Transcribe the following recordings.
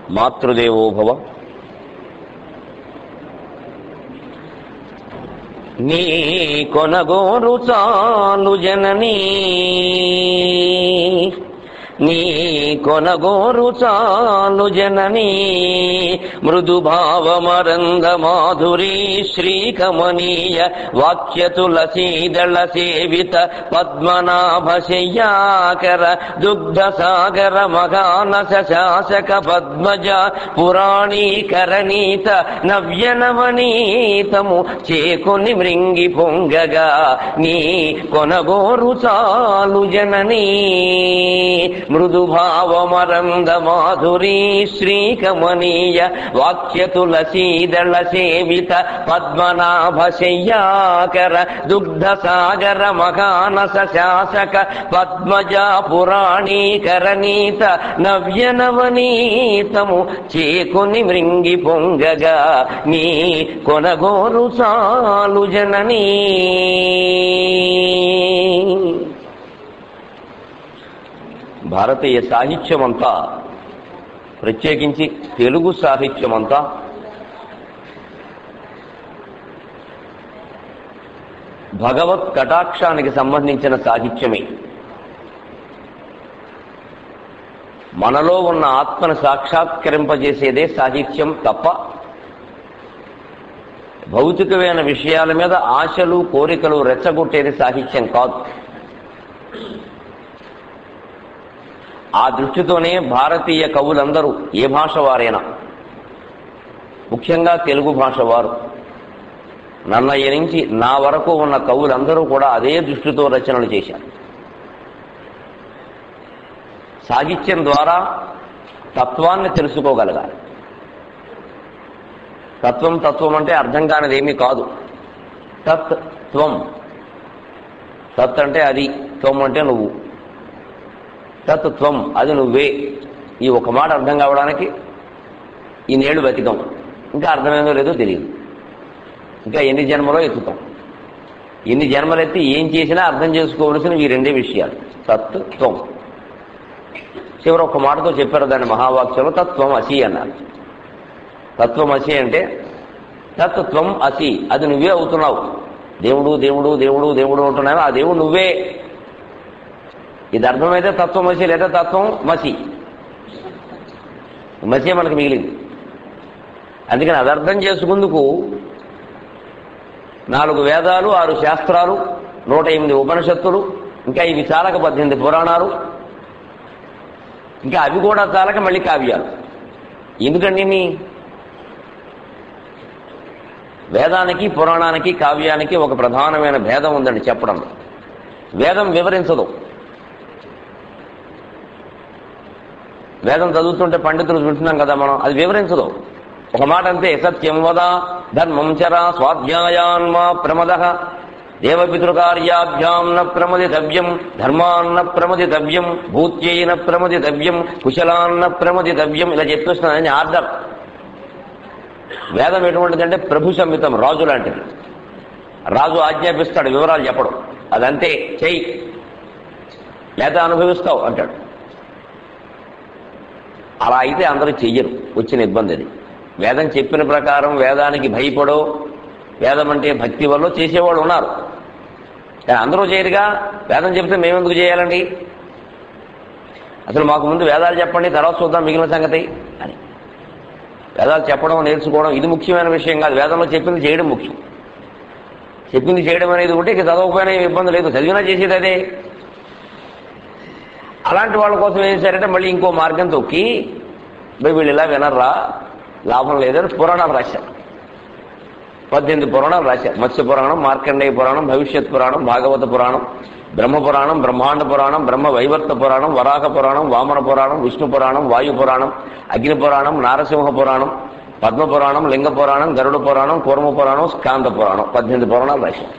మాతృదేవో భవ. నీ కొనగోరు చాలు జననీ, నీ కొనగోరు చాలు జననీ, మృదుభావమరంద మాధురీ శ్రీకమనీయ వాక్య తులసీదళ సేవిత పద్మనాభశయ్యాకర దుగ్ధ సాగర మగానస శాసక పద్మజ పురాణీకరణీత నవ్యనవనీతము చేకొని మృంగి పొంగగా, నీ కొనగోరు చాలు జననీ, మృదుభావమరంద మాధురీ శ్రీకమనీయ వాక్య తులసీదళ సేవిత పద్మనాభశయ్యాకర దుగ్ధ సాగర మగానస శాసక పద్మజ పురాణీకరణీత నవ్యనవనీతము చేకొని మృంగి పొంగగా, నీ కొనగోరు చాలు జననీ. భారతీయ సాహిత్యమంతా, ప్రత్యేకించి తెలుగు సాహిత్యమంతా భగవత్ కటాక్షానికి సంబంధించిన సాహిత్యమే. మనలో ఉన్న ఆత్మను సాక్షాత్కరింపజేసేదే సాహిత్యం తప్ప భౌతికమైన విషయాల మీద ఆశలు కోరికలు రెచ్చగొట్టేది సాహిత్యం కాదు. ఆ దృష్టితోనే భారతీయ కవులందరూ, ఏ భాష వారైనా, ముఖ్యంగా తెలుగు భాష వారు, నన్నయ్య నుంచి నా వరకు ఉన్న కవులందరూ కూడా అదే దృష్టితో రచనలు చేశారు. సాహిత్యం ద్వారా తత్వాన్ని తెలుసుకోగలగాలి. తత్వం అంటే అర్థం కానిది ఏమీ కాదు. తత్వం, తత్ అంటే అది, త్వం అంటే నువ్వు. తత్వం అది నువ్వే. ఈ ఒక మాట అర్థం కావడానికి ఇన్నేళ్లు బతికాం, ఇంకా అర్థమైందో లేదో తెలియదు. ఇంకా ఎన్ని జన్మలో ఎత్తుతాం. ఎన్ని జన్మలెత్తి ఏం చేసినా అర్థం చేసుకోవలసిన ఈ రెండే విషయాలు, తత్వం. చివరి ఒక్క మాటతో చెప్పారు దాన్ని మహావాక్యంలో, తత్వం అసి అన్నారు. తత్వం అసి అంటే తత్వం అసి, అది నువ్వే అవుతున్నావు. దేవుడు దేవుడు దేవుడు దేవుడు అంటున్నావు, ఆ దేవుడు నువ్వే. ఇది అర్థమైతే తత్వమసి, లేదా తత్వం మసి. మసి మనకు మిగిలింది. అందుకని అది అర్థం చేసుకుందుకు 4 వేదాలు, 6 శాస్త్రాలు, 108 ఉపనిషత్తులు, ఇంకా ఇవి చాలక 18 పురాణాలు, ఇంకా అవి కూడా చాలక మళ్ళీ కావ్యాలు. ఎందుకండి వేదానికి, పురాణానికి, కావ్యానికి ఒక ప్రధానమైన భేదం ఉందండి చెప్పడంలో. వేదం వివరించదు. వేదం చదువుతుంటే పండితులు వింటున్నాం కదా మనం, అది వివరించదు. ఒక మాట అంతే, సత్యం వద ధర్మం చర స్వాధ్యాయాన్మా ప్రమద దేవపితృకార్యాభ్యాం న ప్రమదితవ్యం ధర్మాన్న ప్రమదితవ్యం భూత్యైన ప్రమదితవ్యం కుశలాన్న ప్రమదితవ్యం. ఇలా చెప్పేస్తున్నాను ఆర్డర్. వేదం ఎటువంటిదంటే ప్రభు సంహితం, రాజు లాంటిది. రాజు ఆజ్ఞాపిస్తాడు, వివరాలు చెప్పడం. అదంతే, చెయ్యి లేదా అనుభవిస్తావు అంటాడు. అలా అయితే అందరూ చెయ్యరు, వచ్చిన ఇబ్బంది అది. వేదం చెప్పిన ప్రకారం వేదానికి భయపడో, వేదం అంటే భక్తి వల్ల చేసేవాళ్ళు ఉన్నారు. కానీ అందరూ చేయరుగా. వేదం చెప్తే మేమెందుకు చేయాలండి? అసలు మాకు ముందు వేదాలు చెప్పండి, తర్వాత చూద్దాం మిగిలిన సంగతి అని. వేదాలు చెప్పడం, నేర్చుకోవడం ఇది ముఖ్యమైన విషయం కాదు. వేదంలో చెప్పింది చేయడం ముఖ్యం. చెప్పింది చేయడం అనేది ఉంటే ఇక చదవకపోయినా ఇబ్బంది లేదు, చదివినా చేసేది అదే. అలాంటి వాళ్ళ కోసం ఏం చేశారంటే మళ్ళీ ఇంకో మార్గం తొక్కి, వీళ్ళు ఇలా వినర్రా, లాభం లేదని పురాణాలు రాశారు. 18 పురాణాలు రాశారు. మత్స్య పురాణం, మార్కండేయ పురాణం, భవిష్యత్ పురాణం, భాగవత పురాణం, బ్రహ్మ పురాణం, బ్రహ్మాండ పురాణం, బ్రహ్మ వైవర్త పురాణం, వరాహ పురాణం, వామన పురాణం, విష్ణు పురాణం, వాయు పురాణం, అగ్ని పురాణం, నారసింహ పురాణం, పద్మ పురాణం, లింగ పురాణం, గరుడ పురాణం, కూర్మ పురాణం, స్కాంద పురాణం, 18 పురాణాలు రాశారు.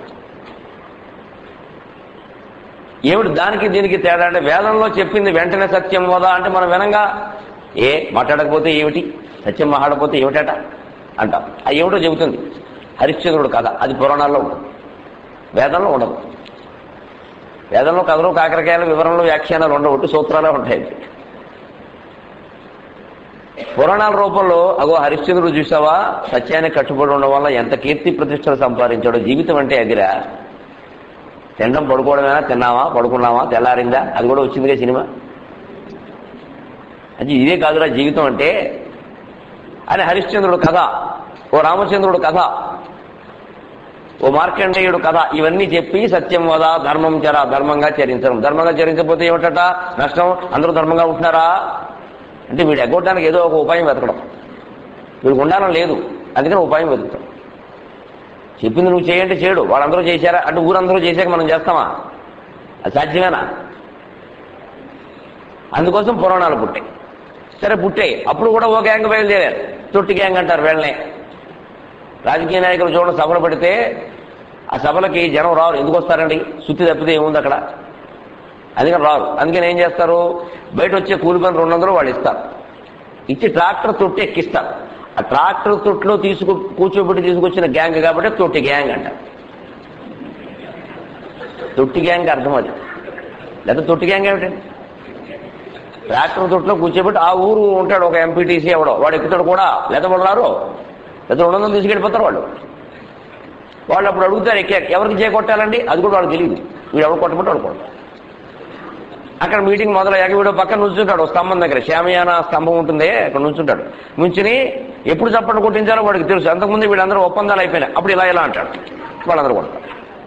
ఏమిటి దానికి దీనికి తేడా అంటే, వేదంలో చెప్పింది వెంటనే సత్యం వదా అంటే మనం వినంగా మాట్లాడకపోతే ఏమిటి, సత్యం మాట్లాడకపోతే ఏమిటట అంటాం. అది ఏమిటో చెబుతుంది. హరిశ్చంద్రుడు కథ, అది పురాణాల్లో ఉంటుంది, వేదంలో ఉండదు. వేదంలో కథలు, కాకరకాయలు, వివరణలు, వ్యాఖ్యానాలు ఉండవు, సూత్రాలే ఉంటాయి. పురాణాల రూపంలో అగో హరిశ్చంద్రుడు చూసావా, సత్యానికి కట్టుబడి ఉండడం వల్ల ఎంత కీర్తి ప్రతిష్టలు సంపాదించాడో. జీవితం అంటే అదిరా. తినడం పడుకోవడమేనా, తిన్నావా పడుకున్నావా తెల్లారిందా, అది కూడా వచ్చిందిగా సినిమా. అది ఇదే కాదురా జీవితం అంటే అని హరిశ్చంద్రుడు కథ, ఓ రామచంద్రుడు కథ, ఓ మార్కండేయుడు కథ, ఇవన్నీ చెప్పి సత్యం వద, ధర్మం చర, ధర్మంగా చరించడం. ధర్మంగా చరించకపోతే ఏమిటట నష్టం? అందరూ ధర్మంగా ఉంటున్నారా అంటే వీడు ఎగ్గొట్టడానికి ఏదో ఒక ఉపాయం వెతకడం. వీడికి ఉండాలని లేదు, అందుకని ఉపాయం వెతుకుతాం. చెప్పింది నువ్వు చేయంటే చేయడు, వాళ్ళందరూ చేశారా అంటే ఊరందరూ చేశాక మనం చేస్తామా? అది సాధ్యమేనా? అందుకోసం పురాణాలు పుట్టాయి. సరే పుట్టాయి, అప్పుడు కూడా ఓ గ్యాంగ్ బయలుదేరారు, తొట్టి గ్యాంగ్ అంటారు వీళ్ళనే. రాజకీయ నాయకులు చూడండి, సభలు పెడితే ఆ సభలకి జనం రారు. ఎందుకు వస్తారండి? సుత్తి తప్పితే ఏముంది అక్కడ, అందుకని రారు. అందుకని ఏం చేస్తారు, బయట వచ్చే కూలి పని 200 వాళ్ళు ఇస్తారు, ఇచ్చి ట్రాక్టర్ తొట్టి ఎక్కిస్తారు. ఆ ట్రాక్టర్ తొట్టిలో కూర్చోబెట్టి తీసుకొచ్చిన గ్యాంగ్ కాబట్టి తొట్టి గ్యాంగ్ అంటారు. తొట్టి గ్యాంగ్ అర్థం అది. లేదా తొట్టి గ్యాంగ్ ఏమిటండి? ట్రాక్టర్ తొట్టిలో కూర్చోబెట్టి ఆ ఊరు ఉంటాడు ఒక ఎంపీటీసీ ఎవడో, వాడు ఎక్కుతాడు కూడా, లేదా వాళ్ళు రారు, లేదా 200 తీసుకెళ్ళిపోతారు వాళ్ళు. వాళ్ళు అప్పుడు అడుగుతారు ఎవరికి చేకొట్టాలండి, అది కూడా వాళ్ళకి తెలియదు. వీడు ఎవరు కొట్టబట్టి వాడు కొడతారు. అక్కడ మీటింగ్ మొదలయ్యాక వీడు పక్కన నుంచుంటాడు స్తంభం దగ్గర, శామియానా స్తంభం ఉంటుంది అక్కడ నుంచుంటాడు. నుంచుని ఎప్పుడు చప్పట్లు కొట్టించాలో వాడికి తెలుసు. అంతకుముందు వీళ్ళందరూ ఒప్పందాలు అయిపోయినాయి, అప్పుడు ఇలా అంటాడు, వాళ్ళందరూ కొడతారు.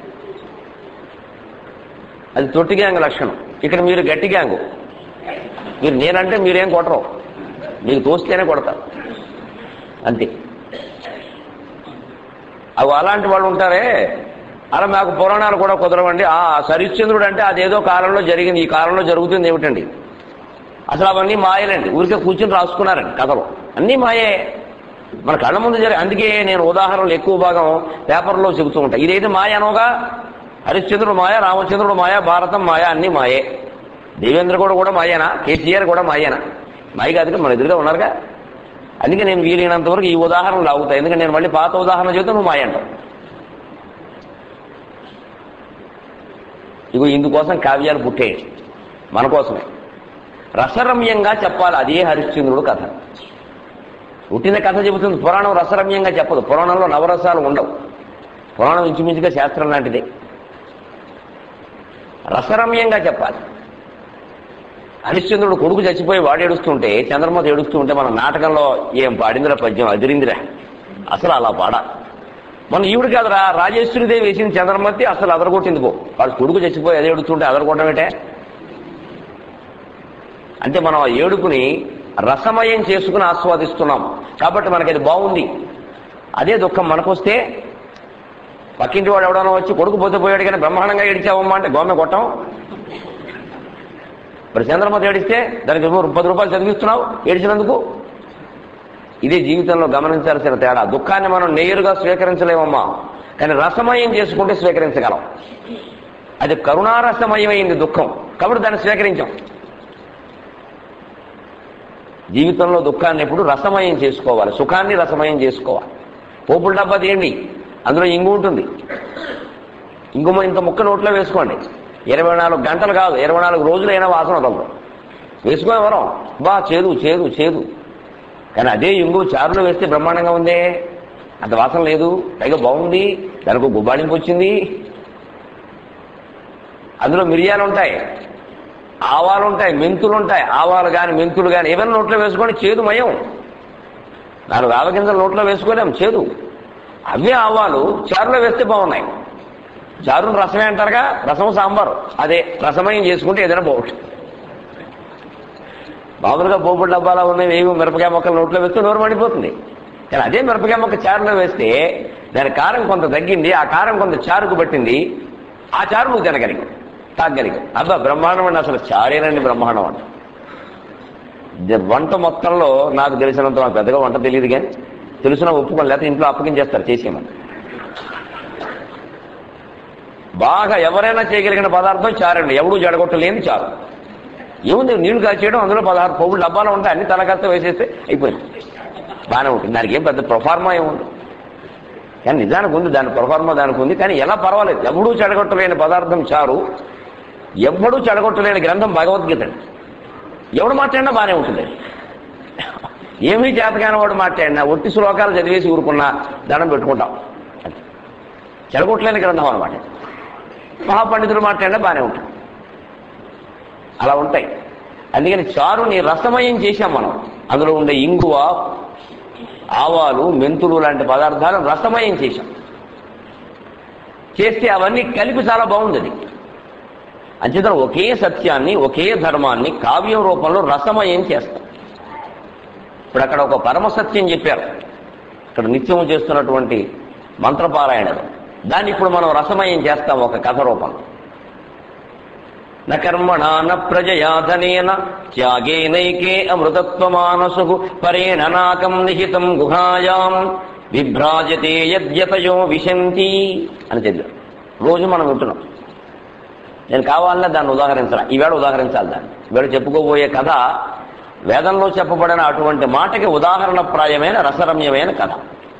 అది తొట్టి గ్యాంగ్ లక్షణం. ఇక్కడ మీరు గట్టి గ్యాంగు, మీరు నేనంటే మీరేం కొట్టరు, మీకు తోస్తేనే కొడతారు అంతే. అవి అలాంటి వాళ్ళు ఉంటారే, అలా మాకు పురాణాలు కూడా కుదరవండి. హరిశ్చంద్రుడు అంటే అదేదో కాలంలో జరిగింది, ఈ కాలంలో జరుగుతుంది ఏమిటండి? అసలు అవన్నీ మాయలండి, ఊరికే కూర్చొని రాసుకున్నారండి కథలు, అన్నీ మాయే మన కళ్ళ ముందు అందుకే నేను ఉదాహరణలు ఎక్కువ భాగం పేపర్లో చెబుతూ ఉంటాను. ఇదైతే మాయ అనోగా, హరిశ్చంద్రుడు మాయ, రామచంద్రుడు మాయ, భారతం మాయ, అన్నీ మాయే. దేవేంద్ర కూడా మాయేనా, కేసీఆర్ కూడా మాయేనా? మాయ కాదుగా, మన ఎదురుగా ఉన్నారుగా. అందుకే నేను వీలైనంత వరకు ఈ ఉదాహరణలు లాగుతాయి, ఎందుకంటే నేను మళ్ళీ పాత ఉదాహరణ చెబుతా నువ్వు మాయ అంటావు. ఇగో ఇందుకోసం కావ్యాలు పుట్టేయండి, మన కోసమే. రసరమ్యంగా చెప్పాలి, అదే హరిశ్చంద్రుడు కథ. పుట్టిన కథ చెబుతుంది, పురాణం రసరమ్యంగా చెప్పదు. పురాణంలో నవరసాలు ఉండవు, పురాణం ఇంచుమించుగా శాస్త్రం లాంటిదే. రసరమ్యంగా చెప్పాలి. హరిశ్చంద్రుడు కొడుకు చచ్చిపోయి వాడు ఏడుస్తుంటే, చంద్రమతి ఏడుస్తూ ఉంటే మన నాటకంలో ఏం పాడిందిరా పద్యం, అదిరిందిరా, అసలు అలా పాడా. మన ఈవిడ కాదురా, రాజేశ్వరిదేవి వేసిన చంద్రమతి అసలు అదరగొట్టింది పో. వాడు కొడుకు చచ్చిపోయి అదే ఏడుస్తుంటే అదరగొట్టమేటే. అంటే మనం ఆ ఏడుపుని రసమయం చేసుకుని ఆస్వాదిస్తున్నాం కాబట్టి మనకి అది బాగుంది. అదే దుఃఖం మనకొస్తే, పక్కింటి వాడు ఎవడన్నా వచ్చి కొడుకు పోతే పోయాడు కానీ బ్రహ్మాండంగా ఏడిచావమ్మా అంటే గోమె కొట్టం. మరి చంద్రమతి ఏడిస్తే దానికి 10 రూపాయలు చదివిస్తున్నావు ఏడిచినందుకు. ఇదే జీవితంలో గమనించాల్సిన తేడా. దుఃఖాన్ని మనం నేరుగా స్వీకరించలేమమ్మా, కానీ రసమయం చేసుకుంటే స్వీకరించగలం. అది కరుణారసమయమైంది దుఃఖం కాబట్టి దాన్ని స్వీకరించాం. జీవితంలో దుఃఖాన్ని ఎప్పుడు రసమయం చేసుకోవాలి, సుఖాన్ని రసమయం చేసుకోవాలి. పోపుల డబ్బా తీయండి, అందులో ఇంగు ఉంటుంది. ఇంగుమ ఇంత ముక్క నోట్లో వేసుకోండి, 24 గంటలు కాదు 24 రోజులైనా వాసన వదలదు. వేసుకునే వరం బా చేదు చేదు చేదు. కానీ అదే ఇంగు చారులో వేస్తే బ్రహ్మాండంగా ఉందే, అంత వాసన లేదు, పైగా బాగుంది, దానికి గుబ్బాళింపు వచ్చింది. అందులో మిరియాలు ఉంటాయి, ఆవాలు ఉంటాయి, మెంతులు ఉంటాయి. ఆవాలు కానీ మెంతులు కానీ ఏమైనా నోట్లో వేసుకొని చేదు మయం. 4 ఆవగింజలు నోట్లో వేసుకోలేం, చేదు. అవే ఆవాలు చారులో వేస్తే బాగున్నాయి. చారును రసమే అంటారుగా, రసం సాంబారు, అదే రసమయం చేసుకుంటే ఏదైనా బాగుంటుంది. మామూలుగా పోపుల డబ్బాలో ఉన్నాయి ఏమి మిరపకాయ మొక్కలు నోట్లో వేస్తే నోరు మండిపోతుంది. కానీ అదే మిరపకాయ మొక్క చారులో వేస్తే దాని కారం కొంత తగ్గింది, ఆ కారం కొంత చారుకు పట్టింది, ఆ చారు నువ్వు తినగలిగావు, తాగలిగావు. అబ్బా బ్రహ్మాండం అండి, అసలు చారేనండి బ్రహ్మాండం అంట. వంట మొత్తంలో నాకు తెలిసినంత, నాకు పెద్దగా వంట తెలియదు కానీ తెలిసిన ఒప్పుకొని, లేకపోతే ఇంట్లో అప్పగించేస్తారు చేసేయమని. బాగా ఎవరైనా చేయగలిగిన పదార్థం చారండి, ఎవడూ జడగొట్టలేని చారు. ఏముంది, నీళ్లు కాచేయడం, అందులో 16 పోగులు డబ్బాలో ఉంటాయి, అన్ని తలకాస్త వేసేస్తే అయిపోయింది, బాగానే ఉంటుంది. దానికి ఏం పెద్ద ప్రొఫార్మా ఏముంది, కానీ నిజానికి ఉంది, దాని ప్రొఫార్మా దానికి ఉంది. కానీ ఎలా పర్వాలేదు, ఎవడూ చెడగొట్టలేని పదార్థం చారు, ఎవడూ చెడగొట్టలేని గ్రంథం భగవద్గీత. ఎవడు మాట్లాడినా బాగానే ఉంటుంది. ఏమీ చేతకాని వాడు మాట్లాడినా ఒట్టి శ్లోకాలు చదివేసి ఊరుకున్నా దండం పెట్టుకుంటాం. చెడగొట్టలేని గ్రంథం అనమాట. మహాపండితులు మాట్లాడినా బాగానే ఉంటాం. అలా ఉంటాయి. అందుకని చారుని రసమయం చేశాం మనం. అందులో ఉండే ఇంగువ, ఆవాలు, మెంతులు లాంటి పదార్థాలు రసమయం చేశాం. చేస్తే అవన్నీ కలిపి చాలా బాగుంది. అది అంచేత ఒకే సత్యాన్ని, ఒకే ధర్మాన్ని కావ్యం రూపంలో రసమయం చేస్తాం. ఇప్పుడు అక్కడ ఒక పరమసత్యం చెప్పారు, ఇక్కడ నిత్యము చేస్తున్నటువంటి మంత్రపారాయణలు. దాన్ని ఇప్పుడు మనం రసమయం చేస్తాం ఒక కథ రూపంలో. న కర్మణా న ప్రజయా ధనేన త్యాగేనైకే అమృతత్వమానసు పరేణ నాకం నిహితం గుహాయాం విభ్రాజతే యద్యతయో విశంతి అని చెప్పారు. రోజు మనం వింటున్నాం. నేను కావాలన్నా దాన్ని ఉదాహరించాలి. ఈవేళ ఉదాహరించాలి దాన్ని. ఈవేళ చెప్పుకోబోయే కథ వేదంలో చెప్పబడిన అటువంటి మాటకి ఉదాహరణప్రాయమైన రసరమ్యమైన కథ.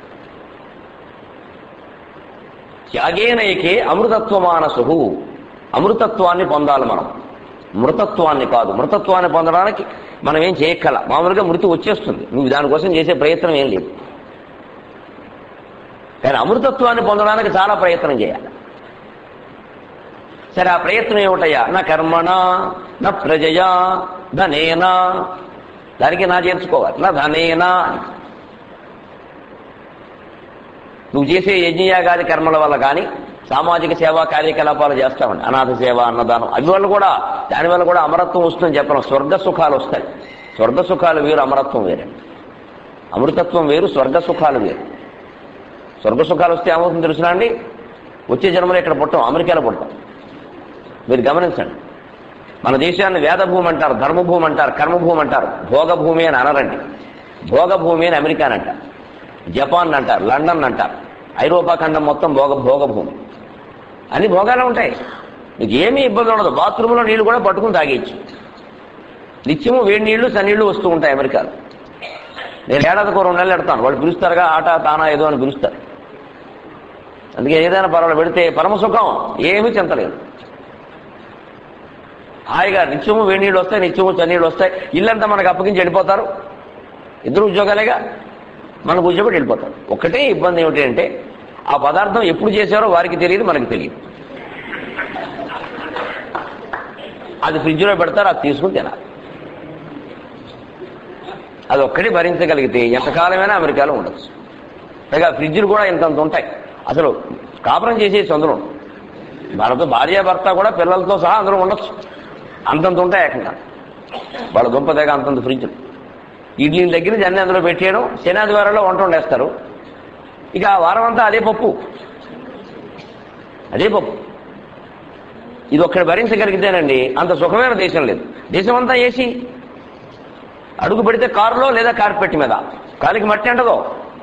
త్యాగేనైకే అమృతత్వమానసు. అమృతత్వాన్ని పొందాలి మనం, మృతత్వాన్ని కాదు. మృతత్వాన్ని పొందడానికి మనం ఏం చేయక్కల. మామూలుగా మృతి వచ్చేస్తుంది, నువ్వు దానికోసం చేసే ప్రయత్నం ఏం లేదు. కానీ అమృతత్వాన్ని పొందడానికి చాలా ప్రయత్నం చేయాలి. సరే, ఆ ప్రయత్నం ఏమిటయ్యా? నా కర్మణా నా ప్రజయా ధనేనా, దానికి నా చేర్చుకోవాలి. నా ధనేనా, నువ్వు చేసే యజ్ఞయాగాది కర్మల వల్ల కానీ సామాజిక సేవా కార్యకలాపాలు చేస్తామండి. అనాథ సేవ, అన్నదానం, అవి వల్ల కూడా, దానివల్ల కూడా అమరత్వం వస్తుందని చెప్పడం. స్వర్గ సుఖాలు వస్తాయి. స్వర్గ సుఖాలు వేరు, అమరత్వం వేరే. అమృతత్వం వేరు, స్వర్గ సుఖాలు వేరు. స్వర్గ సుఖాలు వస్తే ఏమవుతుందో తెలుసునా అండి? వచ్చే జన్మలో ఇక్కడ పుట్టాం, అమెరికాలో పుట్టాం. మీరు గమనించండి. మన దేశాన్ని వేదభూమి అంటారు, ధర్మభూమి అంటారు, కర్మభూమి అంటారు. భోగభూమి అని అనరండి. భోగభూమి అని అమెరికాని అంటారు, జపాన్ అంటారు, లండన్ అంటారు. ఐరోపా ఖండం మొత్తం భోగభూమి. అన్ని భోగాలు ఉంటాయి, నీకు ఏమీ ఇబ్బంది ఉండదు. బాత్రూంలో నీళ్లు కూడా పట్టుకుని తాగేయచ్చు. నిత్యము వేడి నీళ్లు, సన్నీళ్లు వస్తూ ఉంటాయి అమెరికాలో. నేను ఏడాదికో 2 నెలలు పెడతాను. వాళ్ళు పిలుస్తారుగా, ఆట తానా ఏదో అని పిలుస్తారు. అందుకే ఏదైనా పర్వాలేదు పెడితే పరమసుఖం, ఏమీ చింతలేదు. హాయిగా నిత్యము వేడి నీళ్ళు వస్తాయి, నిత్యము చన్నీళ్ళు వస్తాయి. ఇల్లంతా మనకు అప్పగించి వెళ్ళిపోతారు. ఇద్దరు ఉద్యోగాలేగా, మనకు ఉద్యోగం వెళ్ళిపోతారు. ఒకటే ఇబ్బంది ఏమిటి అంటే, ఆ పదార్థం ఎప్పుడు చేశారో వారికి తెలియదు, మనకి తెలియదు. అది ఫ్రిడ్జ్లో పెడతారు, అది తీసుకుని తినాలి. అది ఒక్కటి భరించగలిగితే ఎంతకాలమైనా అమెరికాలో ఉండొచ్చు. పైగా ఫ్రిడ్జ్లు కూడా ఇంతంత ఉంటాయి. అసలు కాపురం చేసేసి అందులో భార్యాభర్త కూడా పిల్లలతో సహా అందులో ఉండొచ్చు. అంతంత ఉంటాయి ఏకంగా. వాళ్ళ దుంప దగ్గర అంతంత ఫ్రిడ్జ్లు. ఇడ్లీల దగ్గర అన్ని అందులో పెట్టేయడం. శనాదివారాల్లో వంట వండేస్తారు. ఇక ఆ వారం అంతా అదే పప్పు. ఇది ఒక్కటి భరించగలిగితేనండి అంత సుఖమైన దేశం లేదు. దేశం అంతా ఏసీ. అడుగు పెడితే కారులో లేదా కార్పెట్ మీద, కాలికి మట్టి అంటదో.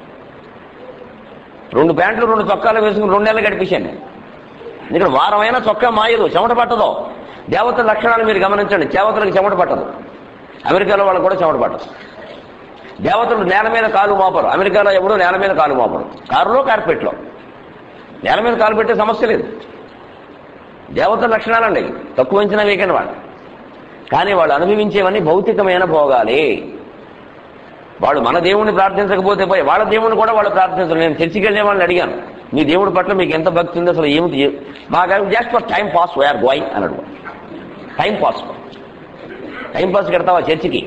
2 ప్యాంట్లు 2 చొక్కాలు వేసుకుని 2 నెలలు గడిపేశాను. ఇక్కడ వారమైనా చొక్కా మాయదు, చెమట పట్టదో. దేవతల లక్షణాలు మీరు గమనించండి. దేవతలకు చెమట పట్టదు. అమెరికాలో వాళ్ళకు కూడా చెమట పట్టదు. దేవతలు నేల మీద కాలు మోపరు. అమెరికాలో ఎప్పుడూ నేల మీద కాలు మోపరు. కారులో కార్పెట్లో. నేల మీద కాలు పెట్టే సమస్య లేదు. దేవతల లక్షణాలండి, తక్కువ అంచనా వేయకండి వాళ్ళు. కానీ వాళ్ళు అనుభవించేవన్నీ భౌతికమైన భోగాలే. వాళ్ళు మన దేవుణ్ణి ప్రార్థించకపోతే పోయి వాళ్ళ దేవుణ్ణి కూడా వాళ్ళు ప్రార్థించరు. నేను చర్చికి వెళ్ళే వాళ్ళని అడిగాను, మీ దేవుడి పట్ల మీకు ఎంత భక్తి ఉంది, అసలు ఏమిటి? మాకు just for time pass we are going అన్నాడు. టైం పాస్ కడతావా చర్చికి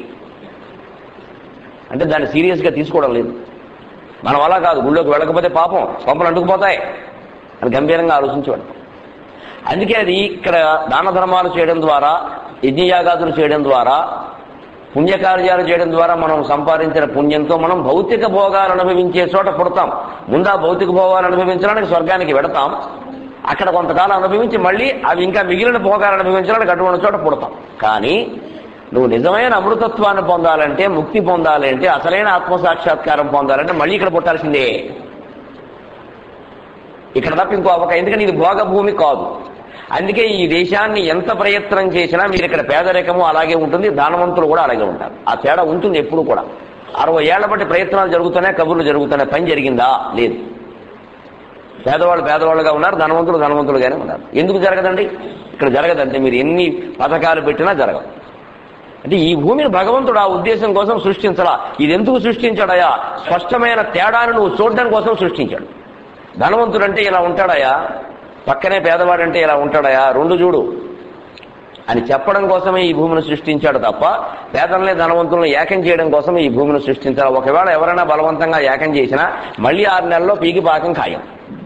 అంటే దాన్ని సీరియస్గా తీసుకోవడం లేదు. మనం అలా కాదు, గుళ్ళోకి వెళ్ళకపోతే పాపం పంపలు అంటుకుపోతాయి అని గంభీరంగా ఆలోచించేవాడు. అందుకే అది ఇక్కడ దాన ధర్మాలు చేయడం ద్వారా, యజ్ఞయాగాదులు చేయడం ద్వారా, పుణ్యకార్యాలు చేయడం ద్వారా మనం సంపాదించిన పుణ్యంతో మనం భౌతిక భోగాలు అనుభవించే చోట పుడతాం. ముందు ఆ భౌతిక భోగాలు అనుభవించడానికి స్వర్గానికి వెడతాం. అక్కడ కొంతకాలం అనుభవించి మళ్ళీ అవి ఇంకా మిగిలిన భోగాలు అనుభవించడానికి అటువంటి చోట పుడతాం. కానీ నువ్వు నిజమైన అమృతత్వాన్ని పొందాలంటే, ముక్తి పొందాలంటే, అసలైన ఆత్మసాక్షాత్కారం పొందాలంటే మళ్ళీ ఇక్కడ పుట్టాల్సిందే. ఇక్కడ తప్ప ఇంకో అవకాశం. ఎందుకంటే ఇది భోగభూమి కాదు. అందుకే ఈ దేశాన్ని ఎంత ప్రయత్నం చేసినా మీరు ఇక్కడ పేదరికము అలాగే ఉంటుంది, దానవంతులు కూడా అలాగే ఉంటారు. ఆ తేడా ఉంటుంది ఎప్పుడు కూడా. 60 ఏళ్ల బట్టి ప్రయత్నాలు జరుగుతున్నాయి, కబుర్లు జరుగుతున్నాయి. పని జరిగిందా? లేదు. పేదవాళ్ళు పేదవాళ్ళుగా ఉన్నారు, ధనవంతులు ధనవంతులుగానే ఉన్నారు. ఎందుకు జరగదండి? ఇక్కడ జరగదంటే మీరు ఎన్ని పథకాలు పెట్టినా జరగదు. అంటే ఈ భూమిని భగవంతుడు ఆ ఉద్దేశం కోసం సృష్టించడా. ఇది ఎందుకు సృష్టించాడయా? స్పష్టమైన తేడాను నువ్వు చూడడం కోసం సృష్టించాడు. ధనవంతుడంటే ఇలా ఉంటాడయా, పక్కనే పేదవాడంటే ఇలా ఉంటాడయా, రెండు చూడు అని చెప్పడం కోసమే ఈ భూమిని సృష్టించాడు తప్ప పేదల్ని ధనవంతులను ఏకం చేయడం కోసం ఈ భూమిని సృష్టించాడు. ఒకవేళ ఎవరైనా బలవంతంగా ఏకం చేసినా మళ్ళీ 6 నెలల్లో పీకి పాకం ఖాయం.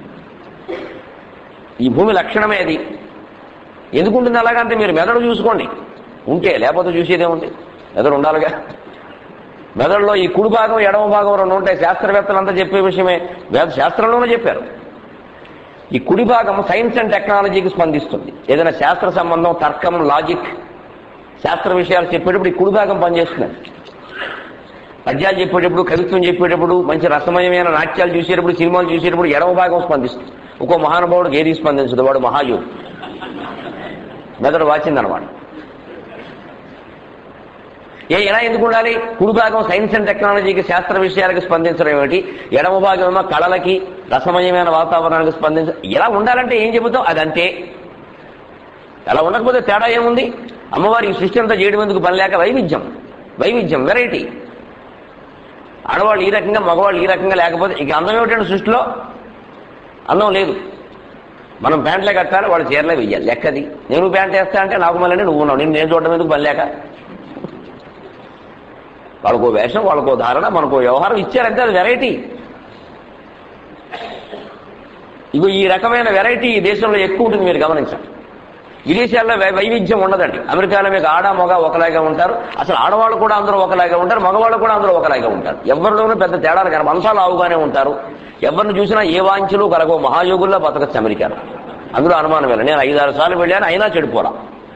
ఈ భూమి లక్షణమే అది. ఎందుకుంటుంది అలాగంటే మీరు మెదడు చూసుకోండి ఉంటే, లేకపోతే చూసేదేముంది, మెదడు ఉండాలిగా. మెదడులో ఈ కుడి భాగం ఎడమ భాగం 2 ఉంటాయి. శాస్త్రవేత్తలంతా చెప్పే విషయమే, వేద శాస్త్రంలోనే చెప్పారు. ఈ కుడి భాగం సైన్స్ అండ్ టెక్నాలజీకి స్పందిస్తుంది. ఏదైనా శాస్త్ర సంబంధం, తర్కం, లాజిక్, శాస్త్ర విషయాలు చెప్పేటప్పుడు ఈ కుడి భాగం పనిచేస్తుంది. పద్యాలు చెప్పేటప్పుడు, కవిత్వం చెప్పేటప్పుడు, మంచి రసమయమైన నాట్యాలు చూసేటప్పుడు, సినిమాలు చూసేటప్పుడు ఎడమ భాగం స్పందిస్తుంది. ఒక్కో మహానుభావుడికి ఏది స్పందించదు, వాడు మహాయోగి. మెదడు వాచిందనమాట. ఎలా ఎందుకు ఉండాలి? కుడి భాగం సైన్స్ అండ్ టెక్నాలజీకి, శాస్త్ర విషయాలకు స్పందించడం ఏమిటి, ఎడమ భాగం ఏమో కళలకి, రసమయమైన వాతావరణానికి ఎలా ఉండాలంటే ఏం చెబుతాం అదంతే. అలా ఉండకపోతే తేడా ఏముంది? అమ్మవారికి సృష్టి అంతా చేయడం ఎందుకు పని లేక? వైవిధ్యం, వెరైటీ. ఆడవాళ్ళు ఈ రకంగా, మగవాళ్ళు ఈ రకంగా లేకపోతే ఇక అందం ఏమిటంటే సృష్టిలో? అందం లేదు. మనం ప్యాంట్లే కట్టాలి, వాళ్ళు చీరలే వెయ్యాలి, లెక్కది. నేను ప్యాంట్ వేస్తా అంటే నాకు మళ్ళీ నువ్వు ఉన్నావు, నేను చూడడం ఎందుకు పని లేక? వాళ్ళకో వేషం, వాళ్ళకో ధారణ, మనకో వ్యవహారం ఇచ్చారంటే అది వెరైటీ. ఇగో ఈ రకమైన వెరైటీ ఈ దేశంలో ఎక్కువ ఉంటుంది, మీరు గమనించండి. విదేశాల్లో వైవిధ్యం ఉండదండి. అమెరికాలో మీకు ఆడ మగ ఒకలాగా ఉంటారు. అసలు ఆడవాళ్ళు కూడా అందరూ ఒకలాగా ఉంటారు, మగవాళ్ళు కూడా అందరూ ఒకలాగా ఉంటారు. ఎవరిలోనూ పెద్ద తేడాలు కనుక అంతా లావుగానే ఉంటారు. ఎవరిని చూసినా ఏ వాంఛలు కలగో మహాయోగుల్లో బతకచ్చు అమెరికాలో. అందులో అనుమానం వెళ్ళి నేను 5-6 సార్లు వెళ్ళాను, అయినా చెడిపోరా.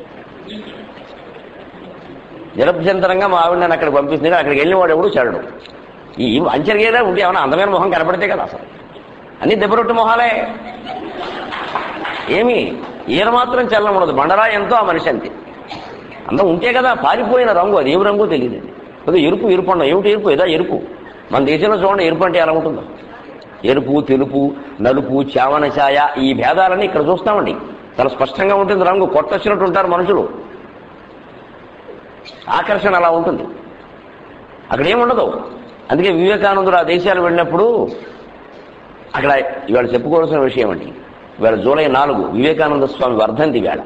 నిరభ్యంతరంగా మా ఆవిడ నన్ను అక్కడికి పంపిస్తుంది. అక్కడికి వెళ్ళిన వాడు ఎవడు చెడడు. ఈ అంచెరిగేదా ఉంటే ఏమన్నా అందమైన మొహం కనపడితే కదా, అసలు అన్ని దెబ్బరొట్టు మొహాలే. ఏమి ఈర మాత్రం చల్లం ఉండదు, బండరా ఎంతో ఆ మనిషి అంతే. అందం ఉంటే కదా. పారిపోయిన రంగు, అది ఏం రంగు తెలియదు. కొద్దిగా ఎరుపు ఉండవు. ఏమిటి ఎరుపు? ఏదా ఎరుపు. మన దేశంలో చూడండి ఎరుపు అంటే ఎలా ఉంటుందో. ఎరుపు, తెలుపు, నలుపు, చావన ఛాయ, ఈ భేదాలన్నీ ఇక్కడ చూస్తామండి. చాలా స్పష్టంగా ఉంటుంది రంగు. కొట్టొచ్చినట్టు ఉంటారు మనుషులు. ఆకర్షణ అలా ఉంటుంది. అక్కడ ఏముండదు. అందుకే వివేకానందుడు ఆ దేశాలు వెళ్ళినప్పుడు అక్కడ ఇవాళ చెప్పుకోవాల్సిన విషయం అండి, ఇవాళ జూలై 4 వివేకానంద స్వామి వర్ధంతి వేళ.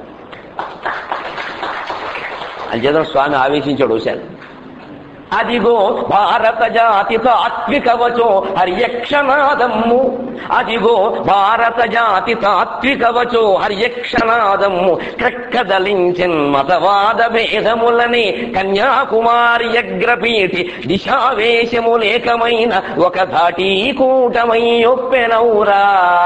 అంచేత స్వామి ఆవేశించాడు ఒకసారి. అదిగో భారత జాతి తాత్విక వచో హర్యక్షనాదమ్ము, అదిగో భారత జాతి తాత్విక వచో హర్యక్షనాదమ్ము, క్రక్కదలించెన్ మతవాద భేదములని కన్యాకుమారి అగ్రపీఠి దిశావేశములేకమైన ఒక ధాటీ కూటమై ఒప్పెనౌరా.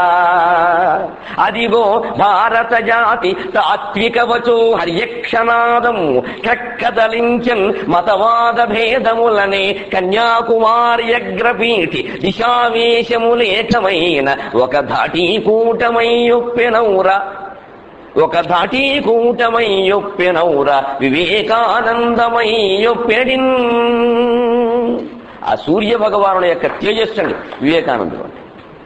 అదిగో భారత జాతి తాత్విక వచో హర్యక్షనాదమ్ము, క్రక్కదలించెన్ మతవాద భేదములనే కన్యాకుమారి అగ్రపీఠి దిశావేశములేకమైన ఒక ధాటీ కూటమై ఒప్పెనౌరా. ఒక ధాటీ కూటమై ఒప్పెనౌరా వివేకానందమై ఒప్పెడిన్. ఆ సూర్య భగవానుడి యొక్క తేజస్సు అండి వివేకానందుడు అంటే.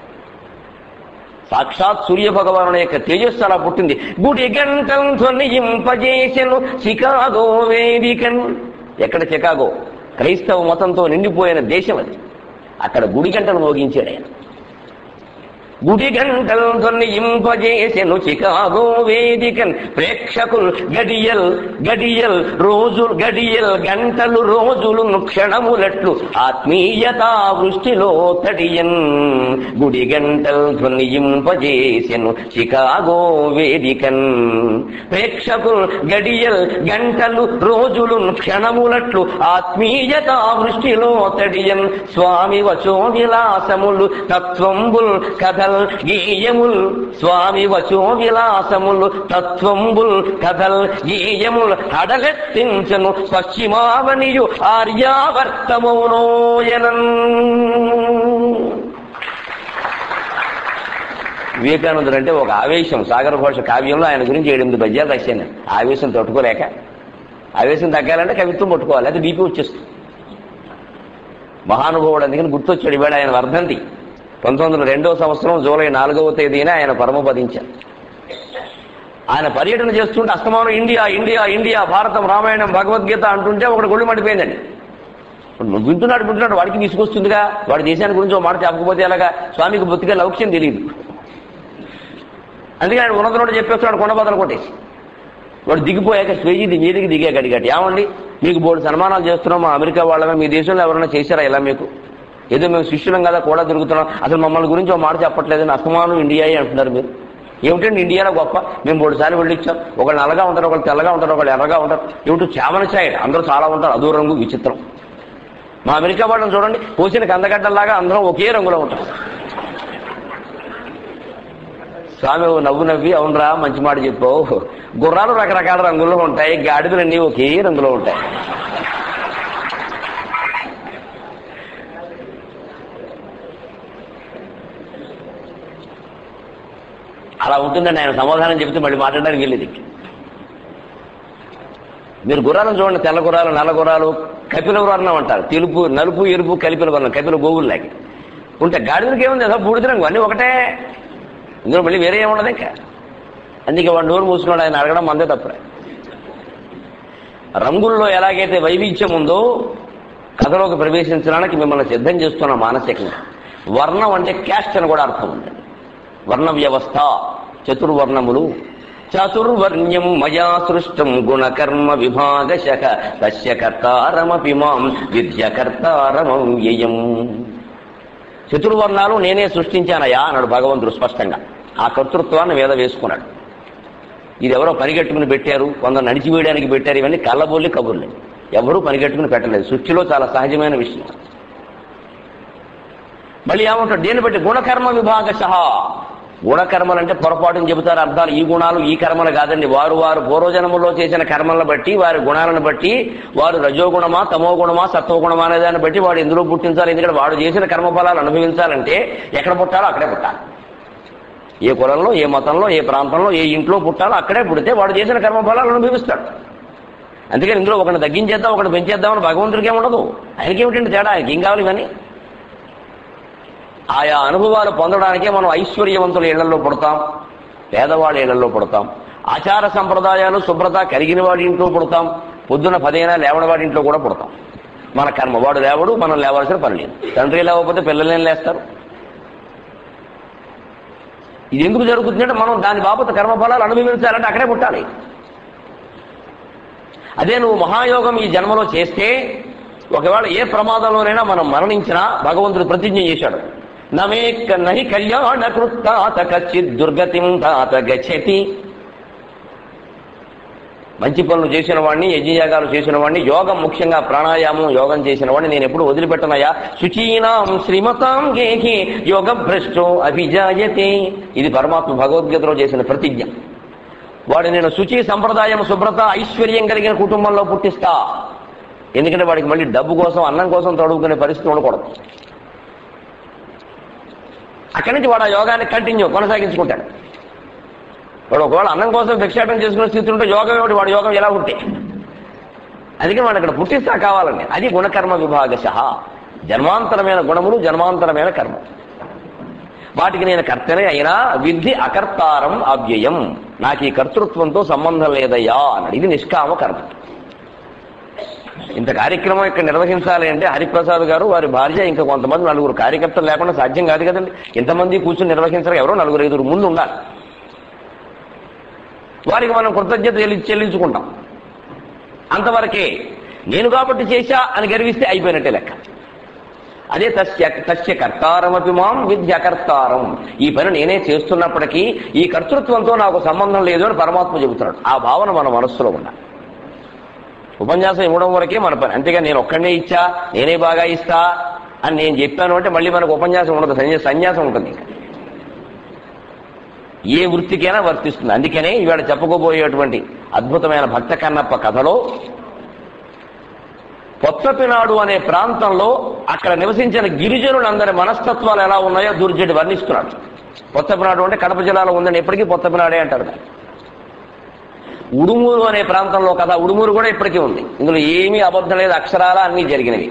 సాక్షాత్ సూర్య భగవానుడి యొక్క తేజస్సు అలా పుట్టింది. గుడి గంటలు ధ్వనింపజేసెను చికాగో వేదికన్. ఎక్కడ? చికాగో. క్రైస్తవ మతంతో నిండిపోయిన దేశం అది. అక్కడ గుడి గంటలు మోగించాడు ఆయన. గుడి గంటలు ధ్వనింపజేసెను చికాగో వేదికన్, ప్రేక్షకులు గడియల్ గడియల్ రోజులు గడియల్ గంటలు రోజులు క్షణములట్లు ఆత్మీయతా వృష్టిలో తడియన్. గుడి గంటలు ధ్వనింపజేసెను చికాగో వేదికన్, ప్రేక్షకులు గడియల్ గంటలు రోజులు క్షణములట్లు ఆత్మీయతా వృష్టిలో తడియన్. స్వామి వచో విలాసములు తత్వంబుల్ కథల్ గేయముల్, స్వామి వచో విలాసములు తత్వంబుల్ కథల్ గేయముల్ అడలెత్తించను పశ్చిమావనియు ఆర్యావర్తమౌనోయనన్. వివేకానందుడు అంటే ఒక ఆవేశం. సాగర ఘోష కావ్యంలో ఆయన గురించి 8 పద్యాలు రాశాను. ఆవేశం తట్టుకోలేక, ఆవేశం తగ్గాలంటే కవిత్వం పట్టుకోవాలి, అది బీపీ వచ్చేస్తుంది. మహానుభావుడు అందుకని గుర్తొచ్చాడు. ఇవాళ ఆయన వర్ధంతి. 1902 సంవత్సరం జూలై 4వ తేదీన ఆయన పరమపదించారు. ఆయన పర్యటన చేస్తుంటే అస్తమానం India India India, Bharatam, Ramayanam, Bhagavadgita అంటుంటే ఒకటి గొళ్ళు మండిపోయిందండి. నువ్వు వింటున్నాడు వాడికి తీసుకొస్తుందిగా, వాడి దేశాన్ని గురించి ఒక మాట చెప్పకపోతే ఎలాగా? స్వామికి బొత్తిగా లౌక్యం తెలియదు. అందుకే ఆయన ఉన్నతోడు చెప్పేస్తున్నాడు కొండ బద్దలు కొట్టేసి. వాడు దిగిపోయాక స్టేజీ మీదికి దిగాక అడిగాడు, ఏమండి మీకు బోర్డు సన్మానాలు చేస్తున్నాం మా అమెరికా వాళ్ళమే, మీ దేశంలో ఎవరైనా చేశారా ఇలా మీకు? ఏదో మేము శిష్యులం కదా కూడా తిరుగుతున్నాం, అసలు మమ్మల్ని గురించి ఒక మాట చెప్పట్లేదని అసమానం ఇండియాయే అంటున్నారు మీరు. ఏమిటండి ఇండియాలో గొప్ప, మేము 3 సార్లు వెళ్ళిచ్చాం. ఒకళ్ళు నల్లగా ఉంటారు, ఒకళ్ళు తెల్లగా ఉంటారు, ఒకళ్ళు ఎర్రగా ఉంటారు. ఏమిటో చామన సైడ్ అందరూ చాలా ఉంటారు, అదో రంగు విచిత్రం. మా అమెరికా వాళ్ళని చూడండి, పోసిన కందగడ్డల్లాగా అందరం ఒకే రంగులో ఉంటాం. స్వామి నవ్వు నవ్వి, అవునరా మంచి మాట చెప్పావు, గుర్రాలు రకరకాల రంగుల్లో ఉంటాయి, గాడిదలన్నీ ఒకే రంగులో ఉంటాయి. అలా ఉంటుందండి. ఆయన సమాధానం చెబితే మళ్ళీ మాట్లాడడానికి వెళ్ళేది. మీరు గుర్రాలను చూడండి, తెల్ల గుర్రాలు, నల్ల గుర్రాలు, కపిల వర్ణం అంటారు, తెలుపు నలుపు ఎరుపు కలిపిన వర్ణం, కపిల గోవుల్లాగి ఉంటే. గాడిదలకి ఏముంది, ఏదో బూడిద రంగు, అన్నీ ఒకటే, ఇందులో మళ్ళీ వేరే ఏముండదు ఇంకా. అందుకే వాడు నోరు మూసుకున్నాడు, ఆయన అడగడం మందే తప్పే. రంగుల్లో ఎలాగైతే వైవిధ్యం ఉందో కథలోకి ప్రవేశించడానికి మిమ్మల్ని సిద్ధం చేస్తున్న మానసికంగా. వర్ణం అంటే క్యాస్ట్ అని కూడా అర్థం ఉంది. వర్ణ వ్యవస్థ, చతుర్వర్ణములు. చతుర్వర్ణ్యం మయా సృష్టం గుణకర్మ విభాగశః తస్య కర్తారమపి మాం విద్యకర్తారమవ్యయం. చతుర్వర్ణాలు నేనే సృష్టించానయా అన్నాడు భగవంతుడు స్పష్టంగా. ఆ కర్తృత్వాన్ని వేద వేసుకున్నాడు. ఇది ఎవరో పనిగట్టుకుని పెట్టారు, కొందరు నడిచివేయడానికి పెట్టారు, ఇవన్నీ కళ్ళబోల్లి కబుర్లే. ఎవరూ పనిగట్టుకుని పెట్టలేదు. సృష్టిలో చాలా సహజమైన విషయం. మళ్ళీ ఏమంటాడు, దేన్ని బట్టి? గుణకర్మ విభాగశః. గుణకర్మలు అంటే పొరపాటుని చెబుతారు అర్థాలు. ఈ గుణాలు ఈ కర్మలు కాదండి. వారు పూర్వజన్మలో చేసిన కర్మలను బట్టి, వారి గుణాలను బట్టి, వారు రజోగుణమా తమో గుణమా సత్వగుణమా అనే దాన్ని బట్టి వాడు ఎందులో పుట్టించాలి. ఎందుకంటే వాడు చేసిన కర్మఫలాలు అనుభవించాలంటే ఎక్కడ పుట్టాలో అక్కడే పుట్టాలి. ఏ కులంలో, ఏ మతంలో, ఏ ప్రాంతంలో, ఏ ఇంట్లో పుట్టాలో అక్కడే పుడితే వాడు చేసిన కర్మఫలాలు అనుభవిస్తాడు. అందుకని ఇందులో ఒకటి తగ్గించేద్దాం, ఒకటి పెంచేద్దామని భగవంతుడికి ఏముండదు. ఆయనకేమిటండి తేడా? ఆయనకి ఏం కావాలి ఇవన్నీ? ఆయా అనుభవాలు పొందడానికే మనం ఐశ్వర్యవంతుల ఇళ్లలో పుడతాం, పేదవాళ్ళ ఇళ్లలో పుడతాం. ఆచార సంప్రదాయాలు శుభ్రత కలిగిన వాడి ఇంట్లో పుడతాం. పొద్దున 10 అయినా లేవని వాడి ఇంట్లో కూడా పుడతాం. మన కర్మ. వాడు లేవడు, మనం లేవాల్సిన పని లేదు. తండ్రి లేకపోతే పిల్లలేం లేస్తారు. ఇది ఎందుకు జరుగుతుందంటే మనం దాని బాబత కర్మఫలాలు అనుభవించాలంటే అక్కడే పుట్టాలి. అదే నువ్వు మహాయోగం ఈ జన్మలో చేస్తే ఒకవేళ ఏ ప్రమాదంలోనైనా మనం మరణించినా భగవంతుడు ప్రతిజ్ఞ చేశాడు, నహి కళ్యాణ కృత్తాత కచ్చిత్ దుర్గతిం తాత గచ్చతి. మంచి పనులు చేసిన వాడిని, యజ్ఞయాగాలు చేసిన వాడిని, యోగం ముఖ్యంగా ప్రాణాయామం యోగం చేసిన వాడిని నేను ఎప్పుడు వదిలిపెట్టనయా. శుచీనాం శ్రీమతాం గేహి యోగ భ్రష్టో అభిజాయతే. ఇది పరమాత్మ భగవద్గీతలో చేసిన ప్రతిజ్ఞ. వాడు నేను శుచి, సంప్రదాయం, శుభ్రత, ఐశ్వర్యం కలిగిన కుటుంబంలో పుట్టిస్తా. ఎందుకంటే వాడికి మళ్ళీ డబ్బు కోసం, అన్నం కోసం తడుగుకునే పరిస్థితి ఉండకూడదు. అక్కడి నుంచి వాడు ఆ యోగాన్ని కొనసాగించుకుంటాడు. వాడు ఒకవేళ అన్నం కోసం భిక్షాటం చేసుకునే స్థితి ఉంటే యోగం ఏమిటి? వాడు యోగం ఎలా ఉంటే? అందుకని వాడు అక్కడ పుట్టిస్తా కావాలండి. అది గుణకర్మ విభాగశః. జన్మాంతరమైన గుణములు, జన్మాంతరమైన కర్మ. వాటికి నేను కర్తనే అయినా విద్ధి అకర్తారం అవ్యయం. నాకు ఈ కర్తృత్వంతో సంబంధం లేదయ్యా అన్నాడు. ఇది నిష్కామ కర్మ. ఇంత కార్యక్రమం ఇక్కడ నిర్వహించాలి అంటే హరిప్రసాద్ గారు, వారి భార్య, ఇంకా కొంతమంది 4 కార్యకర్తలు లేకుండా సాధ్యం కాదు కదండి. ఎంతమంది కూర్చొని నిర్వహించాలి? ఎవరో 4-5 ముందు ఉండాలి. వారికి మనం కృతజ్ఞత చెల్లించుకుంటాం. అంతవరకే. నేను కాబట్టి చేశా అని గర్విస్తే అయిపోయినట్టే లెక్క. అదే తస్య కర్తారమపి మాం విద్యకర్తారం. ఈ పని నేనే చేస్తున్నప్పటికీ ఈ కర్తృత్వంతో నాకు సంబంధం లేదు అని పరమాత్మ చెబుతున్నాడు. ఆ భావన మన మనస్సులో ఉండాలి. ఉపన్యాసం ఇవ్వడం వరకే మన పని. అంతేగా నేను ఒక్కడనే ఇచ్చా, నేనే బాగా ఇస్తా అని నేను చెప్పాను అంటే మళ్ళీ మనకు ఉపన్యాసం ఉండదు, సన్యాసం ఉంటుంది. ఏ వృత్తికైనా వర్తిస్తుంది. అందుకనే ఇవాళ చెప్పుకోబోయేటువంటి అద్భుతమైన భక్త కన్నప్ప కథలో పొత్తపినాడు అనే ప్రాంతంలో అక్కడ నివసించిన గిరిజనులందరి మనస్తత్వాలు ఎలా ఉన్నాయో దుర్జటి వర్ణిస్తున్నాడు. పొత్తపినాడు అంటే కడప జిల్లాలో ఉందని ఎప్పటికీ పొత్తపినాడే అంటారు. ఉడుమూరు అనే ప్రాంతంలో కథ. ఉడుమూరు కూడా ఇప్పటికీ ఉంది. ఇందులో ఏమీ అబద్ధం లేదు, అక్షరాల అన్నీ జరిగినవి.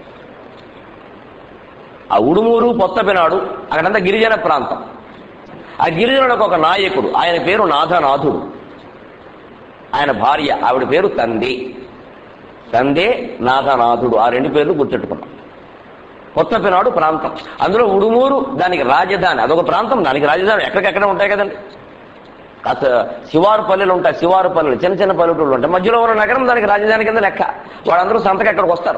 ఆ ఉడుమూరు, పొత్తపినాడు అక్కడంతా గిరిజన ప్రాంతం. ఆ గిరిజనులకు ఒక నాయకుడు, ఆయన పేరు నాథనాథుడు. ఆయన భార్య, ఆవిడ పేరు తందే. తందే నాథనాథుడు, ఆ రెండు పేర్లు గుర్తెట్టుకున్నాం. కొత్తపినాడు ప్రాంతం, అందులో ఉడుమూరు దానికి రాజధాని, అదొక ప్రాంతం, దానికి రాజధాని ఎక్కడికెక్కడ ఉంటాయి కదండి. శివారు పల్లెలు ఉంటాయి, శివారు పల్లెలు, చిన్న చిన్న పల్లెటూళ్ళు ఉంటాయి, మధ్యలో ఉన్న నగరం దానికి రాజధాని కింద లెక్క. వాళ్ళందరూ సంతకు ఎక్కడికి వస్తారు.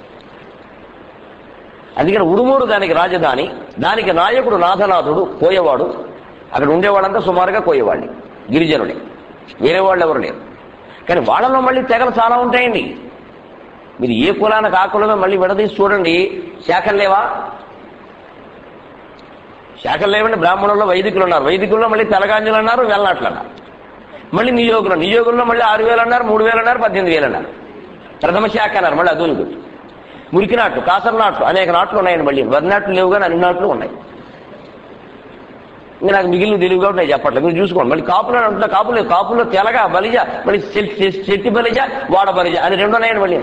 అందుకని ఉడుమూరు దానికి రాజధాని, దానికి నాయకుడు నాథనాథుడు, కోయవాడు. అక్కడ ఉండేవాళ్ళంతా సుమారుగా కోయవాళ్ళు, గిరిజనుడే, వేరే వాళ్ళు ఎవరు లేరు. కానీ వాళ్ళలో మళ్ళీ తెగలు చాలా ఉంటాయండి. మీరు ఏ కులానికి ఆ కులమే మళ్ళీ విడదీసి చూడండి. శాఖలు లేవా? శాఖలు లేవండి. బ్రాహ్మణుల్లో వైదికులు ఉన్నారు, వైదికుల్లో మళ్ళీ తెలగాంజులు అన్నారు, వెల్లనాట్లు అన్నారు. మళ్ళీ నియోగుల్లో మళ్ళీ 6,000 అన్నారు, 3,000 అన్నారు, 18,000 అన్నారు. ప్రథమ శాఖ అన్నారు, మళ్ళీ అదూనికి. మురికి నాట్లు, కాసర నాట్లు, అనేక నాట్లు ఉన్నాయండి. మళ్ళీ వరి నాట్లు లేవు కానీ అన్ని నాట్లు ఉన్నాయి. ఇంకా నాకు మిగిలిన తెలివి కాబట్టి నేను చెప్పట్లేదు, మీరు చూసుకోండి. మళ్ళీ కాపులు అంటున్నా, కాపులు లేవు. కాపుల్లో తెలగ బలిజ, మళ్ళీ శెట్టి బలిజ, వాడ బలిజ అని 2 ఉన్నాయండి. మళ్ళీ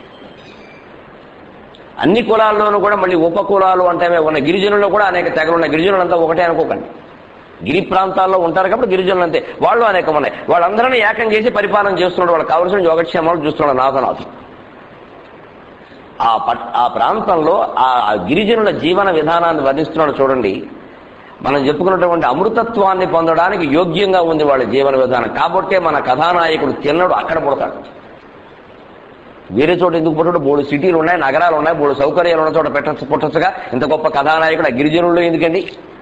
అన్ని కులాల్లోనూ కూడా మళ్ళీ ఉపకులాలు అంటే ఉన్నాయి. గిరిజనుల్లో కూడా అనేక తెగలు ఉన్నాయి. గిరిజనులంతా ఒకటే అనుకోకండి, గిరి ప్రాంతాల్లో ఉంటారు కాబట్టి గిరిజనులు అంతే. వాళ్ళు అనేకం ఉన్నాయి. వాళ్ళందరినీ ఏకం చేసి పరిపాలన చేస్తున్నాడు, వాళ్ళకి కావలసిన యోగక్షేమాలు చూస్తున్నాడు నాథనాథుడు. ఆ ప్రాంతంలో ఆ గిరిజనుల జీవన విధానాన్ని వర్ణిస్తున్నాడు చూడండి. మనం చెప్పుకున్నటువంటి అమృతత్వాన్ని పొందడానికి యోగ్యంగా ఉంది వాళ్ళ జీవన విధానం. కాబట్టే మన కథానాయకుడు తిన్నడు అక్కడ పుడతాడు. వేరే చోట ఎందుకు పుట్టడు? బోడు సిటీలు ఉన్నాయి, నగరాలు ఉన్నాయి, బోడు సౌకర్యాలు ఉన్న చోట పుట్టచ్చుగా. ఇంత గొప్ప కథానాయకుడు ఆ గిరిజనుల్లో ఎందుకండి?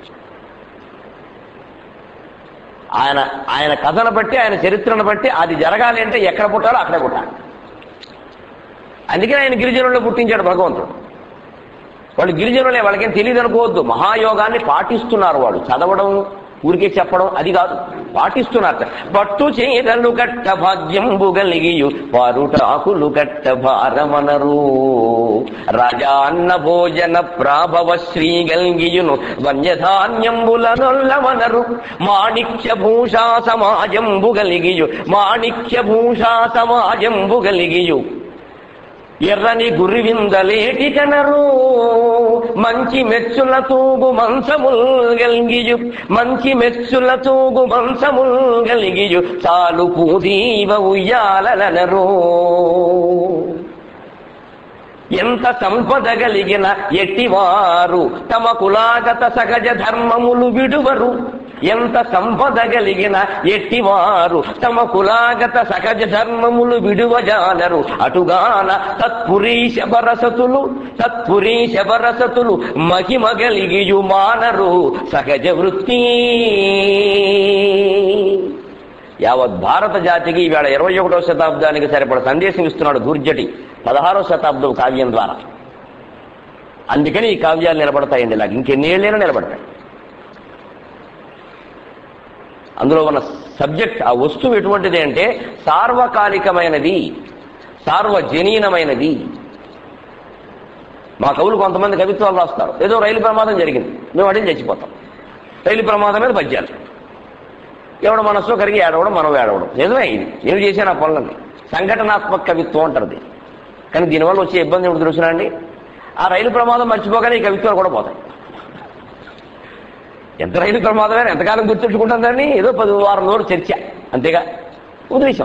ఆయన కథను బట్టి, ఆయన చరిత్రను బట్టి అది జరగాలి అంటే ఎక్కడ పుట్టాలో అక్కడే పుట్టాలి. అందుకని ఆయన గిరిజనుల్లో పుట్టించాడు భగవంతుడు. వాళ్ళు గిరిజనులే, వాళ్ళకేం తెలియదు అనుకోవద్దు. మహాయోగాన్ని పాటిస్తున్నారు వాళ్ళు. చదవడం, ఊరికే చెప్పడం అది కాదు, పాటిస్తున్నారు. పట్టు చీరలు కట్ట భాగ్యంబు గలిగియు పారుటాకులు కట్ట భారమనరు రాజా అన్న భోజన ప్రాభవ శ్రీ గల్గియును వన్యధాన్యంబుల నొల్లవనరు మాణిక్య భూషా సమాజంబు గలిగియు మాణిక్య భూషా సమాజంబు గలిగియు ఎర్రని గురివిందలేటి కనరు మంచి మెచ్చుల తూగు మంచముల్ గల్గియు మంచి మెచ్చుల తూగు మంచముల్ గలిగియు చాలు పూదీవ ఉయ్యాలనరు ఎంత సంపద కలిగిన ఎట్టివారు తమ కులాగత సహజ ధర్మములు విడువరు ఎంత సంపద కలిగిన ఎట్టివారు తమ కులాగత సహజ ధర్మములు విడువజాలరు అటుగాన తత్పురీశ బరసతులు మహిమ కలిగియు మానరు సహజ వృత్తి. యావత్ భారత జాతికి ఈవేళ 21వ శతాబ్దానికి సరిపడ సందేశం ఇస్తున్నాడు దుర్జటి 16వ శతాబ్దం కావ్యం ద్వారా. అందుకని ఈ కావ్యాలు నిలబడతాయండి, నాకు ఇంకెన్నేళ్ళైనా నిలబడతాయి. అందులో ఉన్న సబ్జెక్ట్, ఆ వస్తువు ఎటువంటిది అంటే సార్వకాలికమైనది, సార్వజనీనమైనది. మా కవులు కొంతమంది కవిత్వాలు రాస్తారు. ఏదో రైలు ప్రమాదం జరిగింది, మేము అడిగి చచ్చిపోతాం. రైలు ప్రమాదం మీద పద్యాలు, ఎవడు మనస్సు కరిగి ఏడవడం, మనం ఏడవడం. నిజమే, ఇది నేను చేశాను ఆ పనులన్నీ. సంఘటనాత్మక కవిత్వం అంటారు. కానీ దీనివల్ల వచ్చే ఇబ్బంది ఏమిటి తెలుసునా అండి? ఆ రైలు ప్రమాదం మర్చిపోగానే ఈ కవిత్వాలు కూడా పోతాయి. ఎంత రైలు ప్రమాదమైనా ఎంతకాలం గుర్తుంచుకుంటుందని ఏదో 10 వారం రోజులు చర్చ, అంతేగా ఉద్దేశం.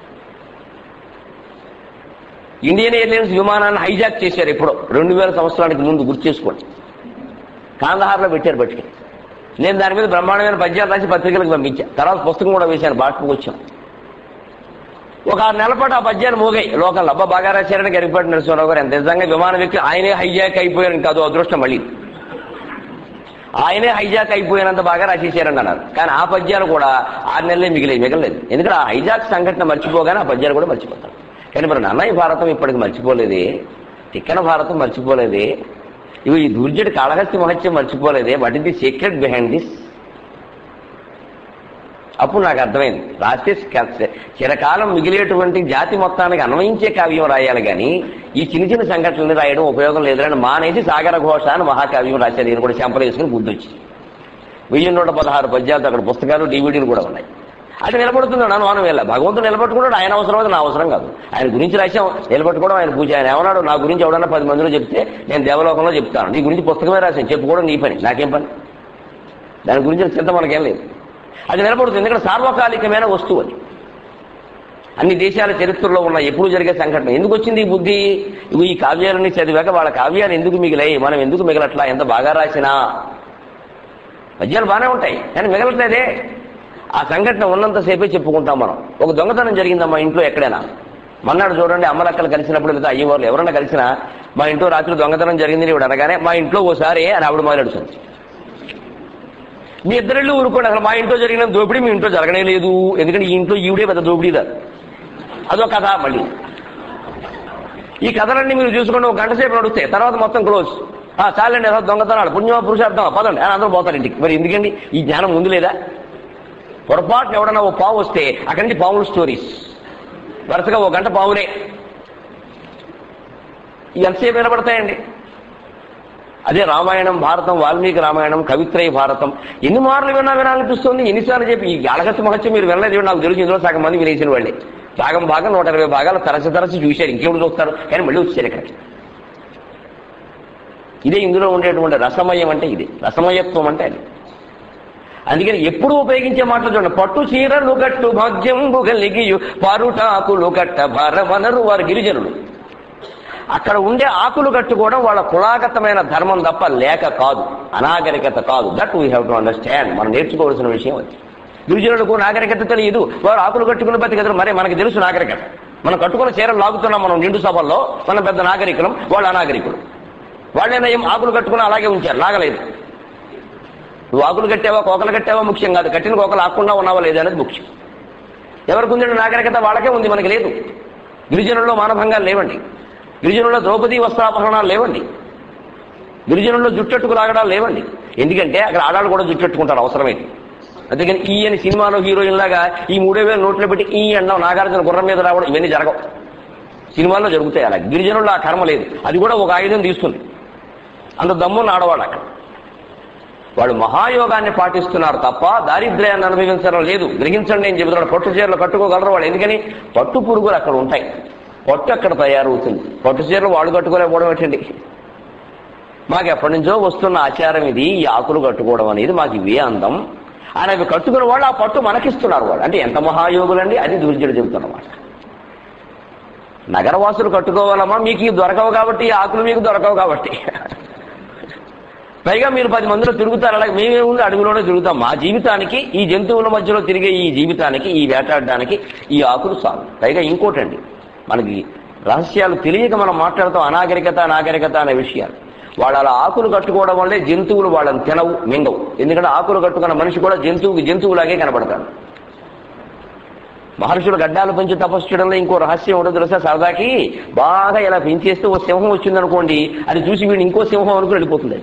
ఇండియన్ ఎయిర్లైన్స్ విమానాన్ని హైజాక్ చేశారు ఎప్పుడో 2000 సంవత్సరానికి ముందు, గుర్తు చేసుకోండి. కాందహార్లో పెట్టారు బట్టికి. నేను దాని మీద బ్రహ్మాండమైన పద్యాలు రాసి పత్రికలకు పంపించాను. తర్వాత పుస్తకం కూడా వేశాను, బాట్పుకు వచ్చాను. ఒక 6 నెలల పాటు ఆ పద్యాన్ని మోగాయి లోకల్. అబ్బా బాగా రాశారని గరికపాటి నరసింహారావు గారు. ఎంత నిజంగా విమాన వ్యక్తి ఆయనే హైజాక్ అయిపోయారని కాదు, అదృష్టం మళ్ళీ ఆయనే హైజాక్ అయిపోయినంత బాగా రాసేసారని అన్నారు. కానీ ఆ పద్యాలు కూడా 6 నెలలే మిగలేదు. ఎందుకంటే ఆ హైజాక్ సంఘటన మర్చిపోగానే ఆ పద్యాలు కూడా మర్చిపోతారు. కానీ మరి నన్నయ్య భారతం ఇప్పటికి మర్చిపోలేదే, తిక్కన భారతం మర్చిపోలేదే, ఇవి ఈ దుర్జటి కాళహస్తి మహత్యం మర్చిపోలేదే. What is the secret behind this? అప్పుడు నాకు అర్థమైంది, రాస్తే చిరకాలం మిగిలేటువంటి జాతి మొత్తానికి అన్వయించే కావ్యం రాయాలి, కానీ ఈ చిన్న చిన్న సంఘటనలు రాయడం ఉపయోగం లేదని మానేసి సాగర ఘోష అని మహాకావ్యం రాశాను. నేను కూడా చెంపలు వేసుకుని బుద్ధి వచ్చింది. 1116 పద్యాలతో అక్కడ పుస్తకాలు, డివిడీలు కూడా ఉన్నాయి. అది నిలబడుతున్నాడు అనుమానం వెళ్ళా. భగవంతుడు నిలబట్టుకున్నాడు, ఆయన అవసరం అది నా అవసరం కాదు. ఆయన గురించి రాశాం, నిలబట్టుకోవడం ఆయన పూజ. ఆయన ఏమన్నాడు, నా గురించి ఎవడన్నా 10 మందిలో చెప్తే నేను దేవలోకంలో చెప్తాను, నీ గురించి పుస్తకమే రాశాను, చెప్పుకోవడం నీ పని, నాకేం పని? దాని గురించి చింత మనకేం లేదు. అది నిలబడుతుంది, ఎందుకంటే సార్వకాలికమైన వస్తువు అది. అన్ని దేశాల చరిత్రలో ఉన్న ఎప్పుడు జరిగే సంఘటన. ఎందుకు వచ్చింది ఈ బుద్ధి? ఇవి ఈ కావ్యాలన్నీ చదివాక వాళ్ళ కావ్యాలు ఎందుకు మిగిలాయి, మనం ఎందుకు మిగలట్లా, ఎంత బాగా రాసినా పద్యాలు బాగానే ఉంటాయి కానీ మిగలట్లేదే. ఆ సంఘటన ఉన్నంతసేపే చెప్పుకుంటాం మనం. ఒక దొంగతనం జరిగిందమ్మా ఇంట్లో ఎక్కడైనా. మన్నాడు చూడండి, అమ్మలక్కలు కలిసినప్పుడు లేదా అయ్యవాళ్ళు ఎవరైనా కలిసినా, మా ఇంట్లో రాత్రి దొంగతనం జరిగింది ఇవిడ అనగానే, మా ఇంట్లో ఓసారి అని ఆవిడ మొదలెడుతుంది. మీ ఇద్దరిళ్ళు ఊరుకోండి, అసలు మా ఇంట్లో జరిగిన దోపిడీ మీ ఇంట్లో జరగనే లేదు, ఎందుకంటే ఈ ఇంట్లో ఈవిడే పెద్ద దోపిడీదారు. అదో కథ. మళ్ళీ ఈ కథలన్నీ మీరు చూసుకుంటే ఒక గంట సేపు నడుస్తాయి, తర్వాత మొత్తం క్లోజ్. చాలండి ఏదో దొంగతనాలు పుణ్యమా పురుషార్థం పదండి అని అందరూ పోతారు ఇంటికి. మరి ఎందుకండి ఈ జ్ఞానం ముందు లేదా? పొరపాటున ఎవడన్నా ఓ పావు వస్తే అక్కడి నుంచి పావుల స్టోరీస్ వరుసగా ఓ గంట పావులే. ఎంతసేపు వినపడతాయండి? అదే రామాయణం, భారతం, వాల్మీకి రామాయణం, కవిత్రయ భారతం ఎన్ని మార్లు వినాలనిపిస్తుంది, ఎన్నిసార్లు చెప్పి. ఈ అలగత్తి మహత్యం మీరు వినలేదు, నాకు తెలుసు. ఇందులో సగం మంది వినేసిన వాళ్ళే. భాగం 120 భాగాలు తరచి చూశారు, ఇంకెప్పుడు చూస్తారు, కానీ మళ్ళీ వచ్చారు ఇక్కడ. ఇదే ఇందులో ఉండేటువంటి రసమయం అంటే ఇదే, రసమయత్వం అంటే అది. అందుకని ఎప్పుడు ఉపయోగించే మాటలు చూడండి. పట్టు చీరలు కట్టు భాగ్యంబు కలిగియు పారుటాకులు కట్ట భారవనరు వారు గిరిజనులు. అక్కడ ఉండే ఆకులు కట్టుకోవడం వాళ్ళ కులాగతమైన ధర్మం తప్ప లేక కాదు, అనాగరికత కాదు. That we have to understand. మనం నేర్చుకోవాల్సిన విషయం అది. గిరిజనులకు నాగరికత తెలియదు, వారు ఆకులు కట్టుకుని బతికెదరు. మరే మనకి తెలుసు నాగరికత. మనం కట్టుకున్న చీరలు లాగుతున్నాం మనం నిండు సభల్లో, మనం పెద్ద నాగరికులం, వాళ్ళు అనాగరికులు. వాళ్ళైనా ఏం ఆకులు కట్టుకుని అలాగే ఉంచారు, లాగలేదు. నువ్వు ఆకులు కట్టావా కోకలు కట్టావా ముఖ్యం కాదు, కట్టిన కోకలు ఆకుండా ఉన్నావా లేదా అనేది ముఖ్యం. ఎవరికి ఉంది నాగరికత? వాళ్ళకే ఉంది, మనకి లేదు. గిరిజనుల్లో మానభంగాలు లేవండి, గిరిజనుల్లో ద్రౌపదీ వస్త్రాపహరణాలు లేవండి, గిరిజనుల్లో జుట్టట్టుకు లాగడాలు లేవండి. ఎందుకంటే అక్కడ ఆడాళ్ళు కూడా జుట్టట్టుకుంటారు అవసరమైతే. అందుకని ఈ అని సినిమాలో హీరోయిన్ లాగా ఈ 3000 నోట్లు పెట్టి ఈ అండం నాగార్జున గుర్రం మీద రావడం ఇవన్నీ జరగవు. సినిమాల్లో జరుగుతాయి అలా. గిరిజనుల్లో ఆ కర్మ లేదు. అది కూడా ఒక ఆయుధం తీసుకుంది. అంత దమ్మున్న ఆడవాళ్ళు అక్కడ. వాళ్ళు మహాయోగాన్ని పాటిస్తున్నారు తప్ప దారిద్ర్యాన్ని అనుభవించడం లేదు. గ్రహించండి నేను చెబుతున్నాను. పట్టు చీరలు కట్టుకోగలరు వాళ్ళు. ఎందుకని? పట్టు పురుగులు అక్కడ ఉంటాయి, పట్టు అక్కడ తయారవుతుంది. పట్టు చీరలు వాళ్ళు కట్టుకోలేకపోవడం ఏంటండి? మాకు ఎప్పటి నుంచో వస్తున్న ఆచారం ఇది. ఈ ఆకులు కట్టుకోవడం అనేది మాకు ఇవే అందం అని అవి కట్టుకున్న వాళ్ళు ఆ పట్టు మనకిస్తున్నారు. వాళ్ళు అంటే ఎంత మహాయోగులండి. అది దుర్జుడు చెబుతున్నమాట. నగరవాసులు కట్టుకోవాలమ్మా, మీకు ఇవి దొరకవు కాబట్టి, ఈ ఆకులు మీకు దొరకవు కాబట్టి. పైగా మీరు 10 మందిలో తిరుగుతారు, అలాగే మేమేముంది అడవిలోనే తిరుగుతాం. మా జీవితానికి, ఈ జంతువుల మధ్యలో తిరిగే ఈ జీవితానికి, ఈ వేటాడడానికి ఈ ఆకులు చాలు. పైగా ఇంకోటండి, మనకి రహస్యాలు తెలియక మనం మాట్లాడతాం అనాగరికత నాగరికత అనే విషయాలు. వాళ్ళు అలా ఆకులు కట్టుకోవడం వల్లే జంతువులు వాళ్ళని తినవు, మింగవు. ఎందుకంటే ఆకులు కట్టుకున్న మనిషి కూడా జంతువులాగే కనబడతాడు. మహర్షులు గడ్డాలు పెంచి తపస్సు చేయడంలో ఇంకో రహస్యం ఉండదు తెలుసా? సరదాకి బాగా ఇలా పెంచేస్తే ఓ సింహం వచ్చిందనుకోండి, అది చూసి వీడు ఇంకో సింహం అనుకుని వెళ్ళిపోతుంది.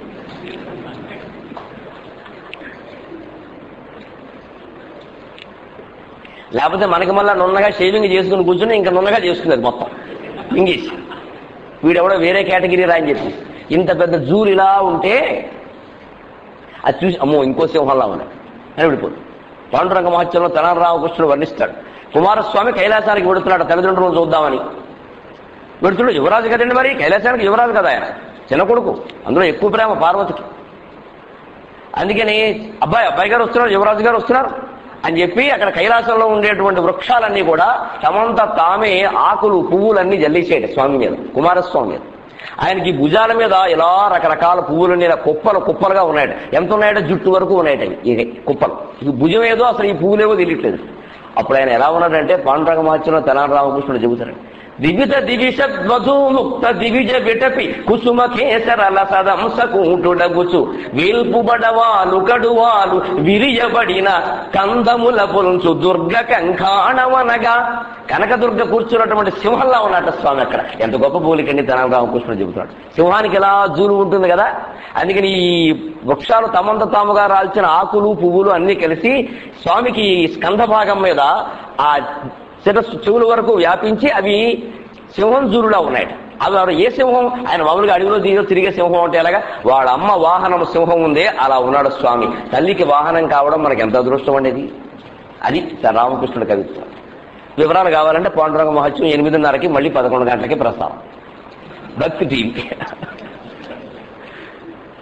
లేకపోతే మనకి మళ్ళీ నున్నగా షేవింగ్ చేసుకుని కూర్చుని ఇంకా నున్నగా చేసుకుంది అది మొత్తం మింగేసి. వీడెవడో వేరే కేటగిరీ రా అని చెప్పి ఇంత పెద్ద జూలు ఇలా ఉంటే అది చూసి అమ్మో ఇంకో సింహంలా ఉన్నాయి అని విడిపోతుంది. పాండురంగ మహత్యంలో తెనాలి రామకృష్ణుడు వర్ణిస్తాడు. కుమారస్వామి కైలాసానికి వెడుతున్నాడు తల్లిదండ్రులను చూద్దామని. వెడుతుడు యువరాజు కదండి, మరి కైలాసానికి యువరాజు కదా ఆయన, చిన్న కొడుకు. అందులో ఎక్కువ ప్రేమ పార్వతికి. అందుకని అబ్బాయి గారు వస్తున్నారు, యువరాజు గారు వస్తున్నారు అని చెప్పి అక్కడ కైలాసంలో ఉండేటువంటి వృక్షాలన్నీ కూడా తమంతా తామే ఆకులు పువ్వులన్నీ జల్లేసేట స్వామి మీద, కుమారస్వామి మీద. ఆయనకి భుజాల మీద ఇలా రకరకాల పువ్వులన్నీ కుప్పలుగా ఉన్నాయట. ఎంత ఉన్నాయట? జుట్టు వరకు ఉన్నాయట ఇవి కుప్పలు. ఈ భుజం ఏదో అసలు ఈ పువ్వులేవో తెలియట్లేదు. అప్పుడు ఆయన ఎలా ఉన్నాడంటే పాండురంగ మహత్యంలో తెనాలి రామకృష్ణుడు చెబుతాడు. దివిజ దివిషద్వధూముక్త దివిజ విటపి కుసుమ కేసరల సదంసకుంటుడగుచు వేల్పుబడవాలు కడువాలు విరియబడిన కందముల పొలుచు దుర్గ కంకాణవనగా. కనకదుర్గ కూర్చున్నటువంటి సింహంలా ఉన్నట్టు స్వామి అక్కడ. ఎంత గొప్ప పోలికండి తెనాలి రామకృష్ణుడు చెబుతున్నాడు. సింహానికి ఎలా జూలు ఉంటుంది కదా, అందుకని ఈ వృక్షాలు తమంత తాముగా రాల్చిన ఆకులు పువ్వులు అన్ని కలిసి స్వామికి స్కంధ భాగం మీద ఆ శిరస్సు చెవుల వరకు వ్యాపించి అవి సింహం జూలులా ఉన్నాయట. అవి ఏ సింహం? ఆయన మామూలుగా అడవిలో తిరిగే సింహం అంటే ఎలాగా? వాళ్ళ అమ్మ వాహనం సింహం ఉందే అలా ఉన్నాడు స్వామి. తల్లికి వాహనం కావడం మనకి ఎంత అదృష్టం అనేది. అది రామకృష్ణుడి కవిత్వం. వివరాలు కావాలంటే పాండురంగ మహత్యం 8:30కి మళ్ళీ 11 గంటలకి ప్రస్తావం. భక్తి టీవీ.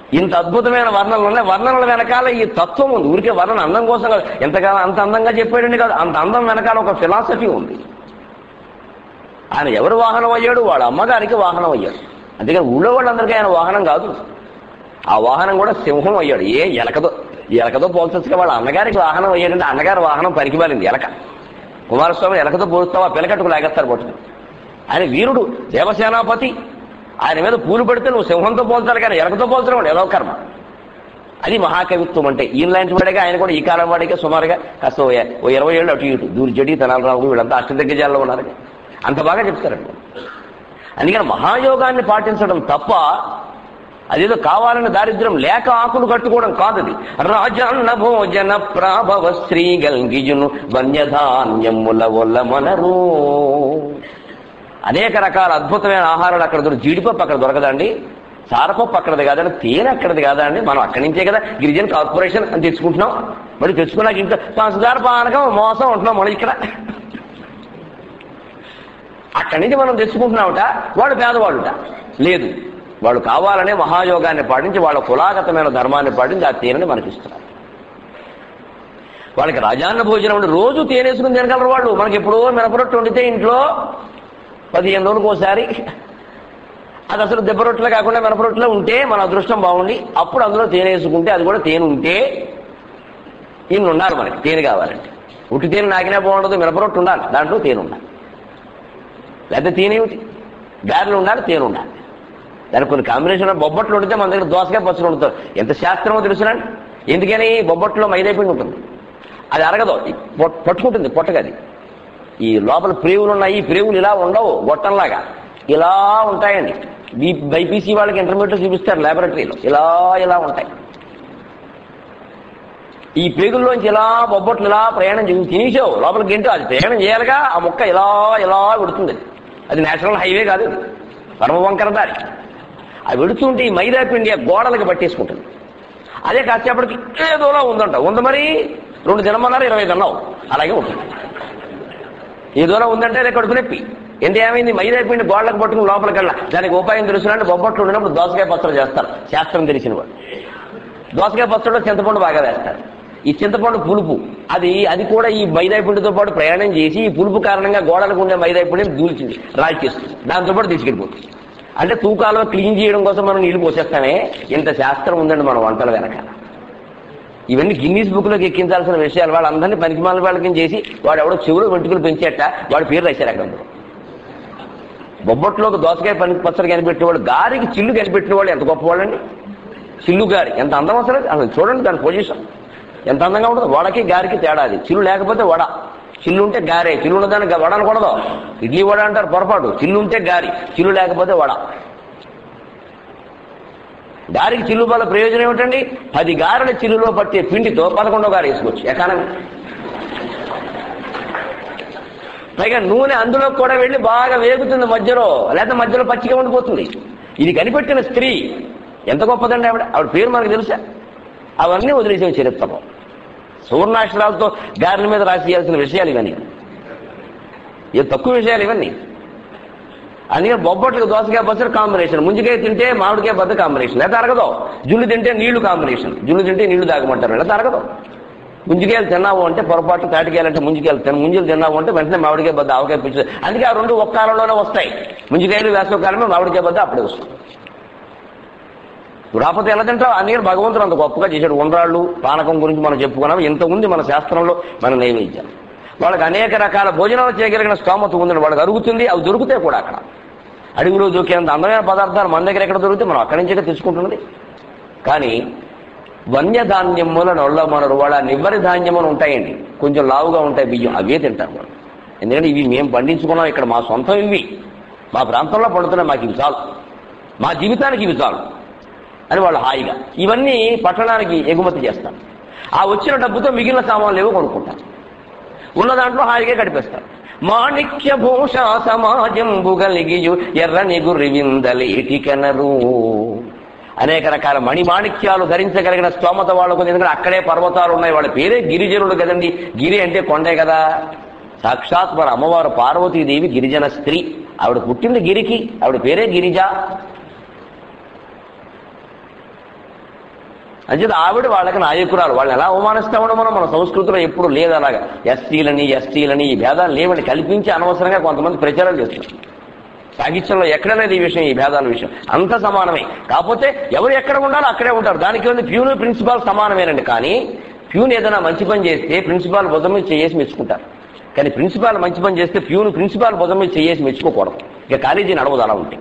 ఇంత అద్భుతమైన వర్ణనలు ఉన్నాయి. వర్ణనల వెనకాల ఈ తత్వం ఉంది. ఊరికే వర్ణన అందం కోసం కాదు. ఎంతకాలం అంత అందంగా చెప్పాడండి కాదు, అంత అందం వెనకాల ఒక ఫిలాసఫీ ఉంది. ఆయన ఎవరు వాహనం అయ్యాడు? వాళ్ళ అమ్మగారికి వాహనం అయ్యాడు. అందుకని ఊళ్ళో వాళ్ళందరికీ ఆయన వాహనం కాదు. ఆ వాహనం కూడా సింహం అయ్యాడు. ఎలకతో పోల్చొచ్చుగా వాళ్ళ అన్నగారికి వాహనం అయ్యాడంటే అన్నగారి వాహనం పరికిమాలింది ఎలక. కుమారస్వామి ఎలకతో పోలుస్తావా? పిల్లకట్టుకు లాగేస్తారు పట్టుకుని. ఆయన వీరుడు, దేవసేనాపతి. ఆయన మీద పూలు పెడితే నువ్వు సింహంతో పోల్చాలి కానీ ఎలకతో పోల్చడం ఏదో కర్మ. అది మహాకవిత్వం అంటే. ఈయన లాంటి వాడిగా ఆయన కూడా ఈ కాలం వాడిగా సుమారుగా కాస్త 20 ఏళ్ళు అటు ఇటు దూరిచెడి తెనాలరావు వీళ్ళంతా అష్టదిగ్గజాల్లో ఉన్నారు. అంత బాగా చెప్తారండి. అందుకని మహాయోగాన్ని పాటించడం తప్ప అదేదో కావాలని దారిద్ర్యం లేక ఆకులు కట్టుకోవడం కాదు. అది రాజన్న భోజన ప్రాభవ శ్రీ గల్గిజును వన్యధాన్యముల వల్ల మనరు. అనేక రకాల అద్భుతమైన ఆహారాలు అక్కడ జీడిపప్పు అక్కడ దొరకదండి, సారపప్పు అక్కడది కాదండి, తేనె అక్కడది కాదండి. మనం అక్కడి నుంచే కదా గిరిజన కార్పొరేషన్ అని తెచ్చుకుంటున్నాం. మరి తెచ్చుకున్నాక ఇంట్లో పంచదార పానకం మోసం ఉంటున్నాం మనం ఇక్కడ. అక్కడి నుంచి మనం తెచ్చుకుంటున్నామట. వాడు పేదవాడుట లేదు. వాళ్ళు కావాలనే మహాయోగాన్ని పాటించి వాళ్ళ కులాగతమైన ధర్మాన్ని పాటించి ఆ తేనెని మనకిస్తున్నారు. వాళ్ళకి రాజాన్న భోజనం రోజు తేనేసుకుని తినగలరు వాళ్ళు. మనకి ఎప్పుడో మినపరొట్టు వండితే ఇంట్లో 15 రోజులకు ఒకసారి, అది అసలు దెబ్బ రొట్టెలు కాకుండా మినపరొట్టెలో ఉంటే మన అదృష్టం బాగుండి అప్పుడు అందులో తేనె వేసుకుంటే, అది కూడా తేనె ఉంటే ఇన్ని ఉండాలి మనకి. తేనె కావాలంటే ఉట్టి తేనె నాకినా బాగుండదు, మినపరొట్టు ఉండాలి, దాంట్లో తేనె ఉండాలి. లేకపోతే తేనె గారెలు ఉండాలి, తేనె ఉండాలి. దానికి కొన్ని కాంబినేషన్. బొబ్బట్లు వండితే మన దగ్గర దోసకాయ పచ్చడి వండుతారు. ఎంత శాస్త్రమో తెలుసునండి. ఎందుకని? బొబ్బట్లో మైదాపిండి ఉంటుంది, అది అరగదు, పట్టుకుంటుంది పొట్టగది. ఈ లోపల ప్రేవులు ఉన్నాయి. ఈ ప్రేవులు ఇలా ఉండవు, గొట్టంలాగా ఇలా ఉంటాయండి. బైపీసీ వాళ్ళకి ఇంటర్మీడియట్ చూపిస్తారు లాబొరేటరీలో. ఇలా ఉంటాయి. ఈ ప్రేగుల్లోంచి ఇలా బొబ్బట్లు ఇలా ప్రయాణం చేసి తినేసావు లోపలికి ఏంటో అది ప్రయాణం చేయాలిగా. ఆ మొక్క ఇలా విడుతుంది. అది నేషనల్ హైవే కాదు, పరమ వంకర దారి. అది విడుతుంటే ఈ మైదా పిండి గోడలకు పట్టేసుకుంటుంది. అదే కాసేపటికి ఏదోలా ఉందంట. ఉంది మరి 2 దినమన్నారు 20 తిన్నావు, అలాగే ఉంటుంది. ఏదోలా ఉందంటే అదే కడుపు నొప్పి. ఏమైంది? మైదా పిండి గోడలకు పట్టుకుని లోపలికల్లా. దానికి ఉపాయం తెలుసునంటే బొబ్బట్లు ఉండినప్పుడు దోసకాయ పచ్చడి చేస్తారు. శాస్త్రం తెలిసిన వాడు దోసకాయ పచ్చడిలో చింతపండు బాగా వేస్తారు. ఈ చింతపండు పులుపు అది కూడా ఈ మైదా పిండితో పాటు ప్రయాణం చేసి ఈ పులుపు కారణంగా గోడలకు ఉండే మైదా పిండిని దూల్చింది, రాల్చేస్తుంది. దాంతో పాటు తీసుకెళ్ళిపోతుంది. అంటే తూకాలో క్లీన్ చేయడం కోసం మనం నీళ్లు పోసేస్తామే. ఇంత శాస్త్రం ఉందండి మన వంటల వెనక. ఇవన్నీ గిన్నీస్ బుక్ లోకి ఎక్కించాల్సిన విషయాలు. వాళ్ళందరినీ పనికిమాల వాళ్ళకి చేసి వాడు ఎవడో చెవులో వెంట్రుకలు పెంచేట వాడి పేరు రాశారు అక్కడ. బొబ్బట్లోకి దోసకాయ పచ్చడి కనిపెట్టినవాడు, గారికి చిల్లు కనిపెట్టిన వాళ్ళు ఎంత గొప్పవాళ్ళండి. చిల్లు గారి ఎంత అందం అసలు చూడండి దాని పొజిషన్ ఎంత అందంగా ఉంటుంది. వడకి గారికి తేడా. అది చిల్లు లేకపోతే వడ, చిల్లు ఉంటే గారే. చిల్లు ఉన్నదానికి వడ అనకూడదు. ఇడ్లీ వడ అంటారు పొరపాటు. చిల్లు ఉంటే గారి, చిల్లు లేకపోతే వడ. గారికి చిల్లు వల్ల ప్రయోజనం ఏమిటండి? 10 గారెల చిల్లులో పట్టే పిండితో 11వ గారు వేసుకోవచ్చు. ఎకానమీ. పైగా నూనె అందులో కూడా వెళ్ళి బాగా వేగుతుంది మధ్యలో, లేకపోతే మధ్యలో పచ్చిగా ఉండిపోతుంది. ఇది కనిపెట్టిన స్త్రీ ఎంత గొప్పదండి. ఆవిడ పేరు మనకు తెలుసా? అవన్నీ వదిలేసే చరిత్రలో సువర్ణాక్షరాలతో గారెల మీద రాసేయాల్సిన విషయాలు ఇవన్నీ. ఏ తక్కువ విషయాలు ఇవన్నీ. అందుకని బొబ్బట్లకు దోసకాయ పచ్చడి కాంబినేషన్. ముంజికాయ తింటే మామిడికాయ బద్ద కాంబినేషన్, లేదా అరగదు. జున్ను తింటే నీళ్లు కాంబినేషన్. జున్ను తింటే నీళ్లు తాగమంటారు, లేదా అరగదు. ముంజికాయలు తిన్నావు అంటే పొరపాటు, తాటికాయలంటే ముంజలు తిన్నావు అంటే వెంటనే మామిడికాయ బద్ద ఆవకాయ పిచ్చి. అందుకే ఆ 2 ఒక్క కాలంలోనే వస్తాయి. ముంజికాయలు వేసవ కాలమే, మామిడికాయ బద్ద అప్పుడే వస్తుంది. రాకపోతే ఎలా తింటావు? అందుకని భగవంతుడు అంత గొప్పగా చేశాడు. ఉండ్రాళ్ళు పానకం గురించి మనం చెప్పుకున్నాం. ఎంత ఉంది మన శాస్త్రంలో మన నైవేద్యం. వాళ్ళకి అనేక రకాల భోజనాలు చేయగలిగిన స్తోమత ఉందని వాళ్ళకి అరుగుతుంది. అవి దొరుకుతాయి కూడా అక్కడ. అడుగులో దొరికేంత అందమైన పదార్థాలు మన దగ్గర ఎక్కడ దొరికితే మనం అక్కడి నుంచే తెచ్చుకుంటున్నది. కానీ వన్యధాన్యముల నొళ్ళ మనరు వాళ్ళ నివ్వరి ధాన్యములు ఉంటాయండి, కొంచెం లావుగా ఉంటాయి బియ్యం, అవే తింటారు వాళ్ళు. ఎందుకంటే ఇవి మేము పండించుకున్నాం, ఇక్కడ మా సొంతం ఇవి, మా ప్రాంతంలో పండుతున్నాయి, మాకు ఇవి చాలు, మా జీవితానికి ఇవి చాలు అని వాళ్ళు హాయిగా ఇవన్నీ పట్టణానికి ఎగుమతి చేస్తారు. ఆ వచ్చిన డబ్బుతో మిగిలిన సామాన్లు ఏవో కొనుక్కుంటారు. ఉన్న దాంట్లో హాయిగా గడిపేస్తారు. మాణిక్య భూష సమాజంబు గలిగియు ఎర్రని గుర్రి విందలేటికనరు. అనేక రకాల మణిమాణిక్యాలు ధరించగలిగిన స్తోమత వాళ్ళకు. ఎందుకంటే అక్కడే పర్వతాలు ఉన్నాయి. వాళ్ళ పేరే గిరిజనుడు కదండి. గిరి అంటే కొండే కదా. సాక్షాత్ మన అమ్మవారు పార్వతీదేవి గిరిజన స్త్రీ. ఆవిడ పుట్టింది గిరికి, ఆవిడ పేరే గిరిజ. అంచేత ఆవిడ వాళ్ళకి నాయకురాలు. వాళ్ళని ఎలా అవమానిస్తామో మన సంస్కృతిలో ఎప్పుడు లేదు అలాగా. ఎస్టీలని ఈ భేదాలు లేవని కల్పించి అనవసరంగా కొంతమంది ప్రచారం చేస్తున్నారు. సాహిత్యంలో ఎక్కడ లేదు ఈ విషయం, ఈ భేదాల విషయం. అంత సమానమే. కాకపోతే ఎవరు ఎక్కడ ఉండాలో అక్కడే ఉంటారు. దానికి ఉంది ప్యూన్ ప్రిన్సిపాల్ సమానమేనండి. కానీ ప్యూన్ ఏదైనా మంచి పని చేస్తే ప్రిన్సిపాల్ భుజం మీద చేసి మెచ్చుకుంటారు. కానీ ప్రిన్సిపాల్ మంచి పని చేస్తే ప్యూన్ ప్రిన్సిపాల్ భుజం మీద చేసి మెచ్చుకోకూడదు. ఇక కాలేజీ నడవదు అలా ఉంటే.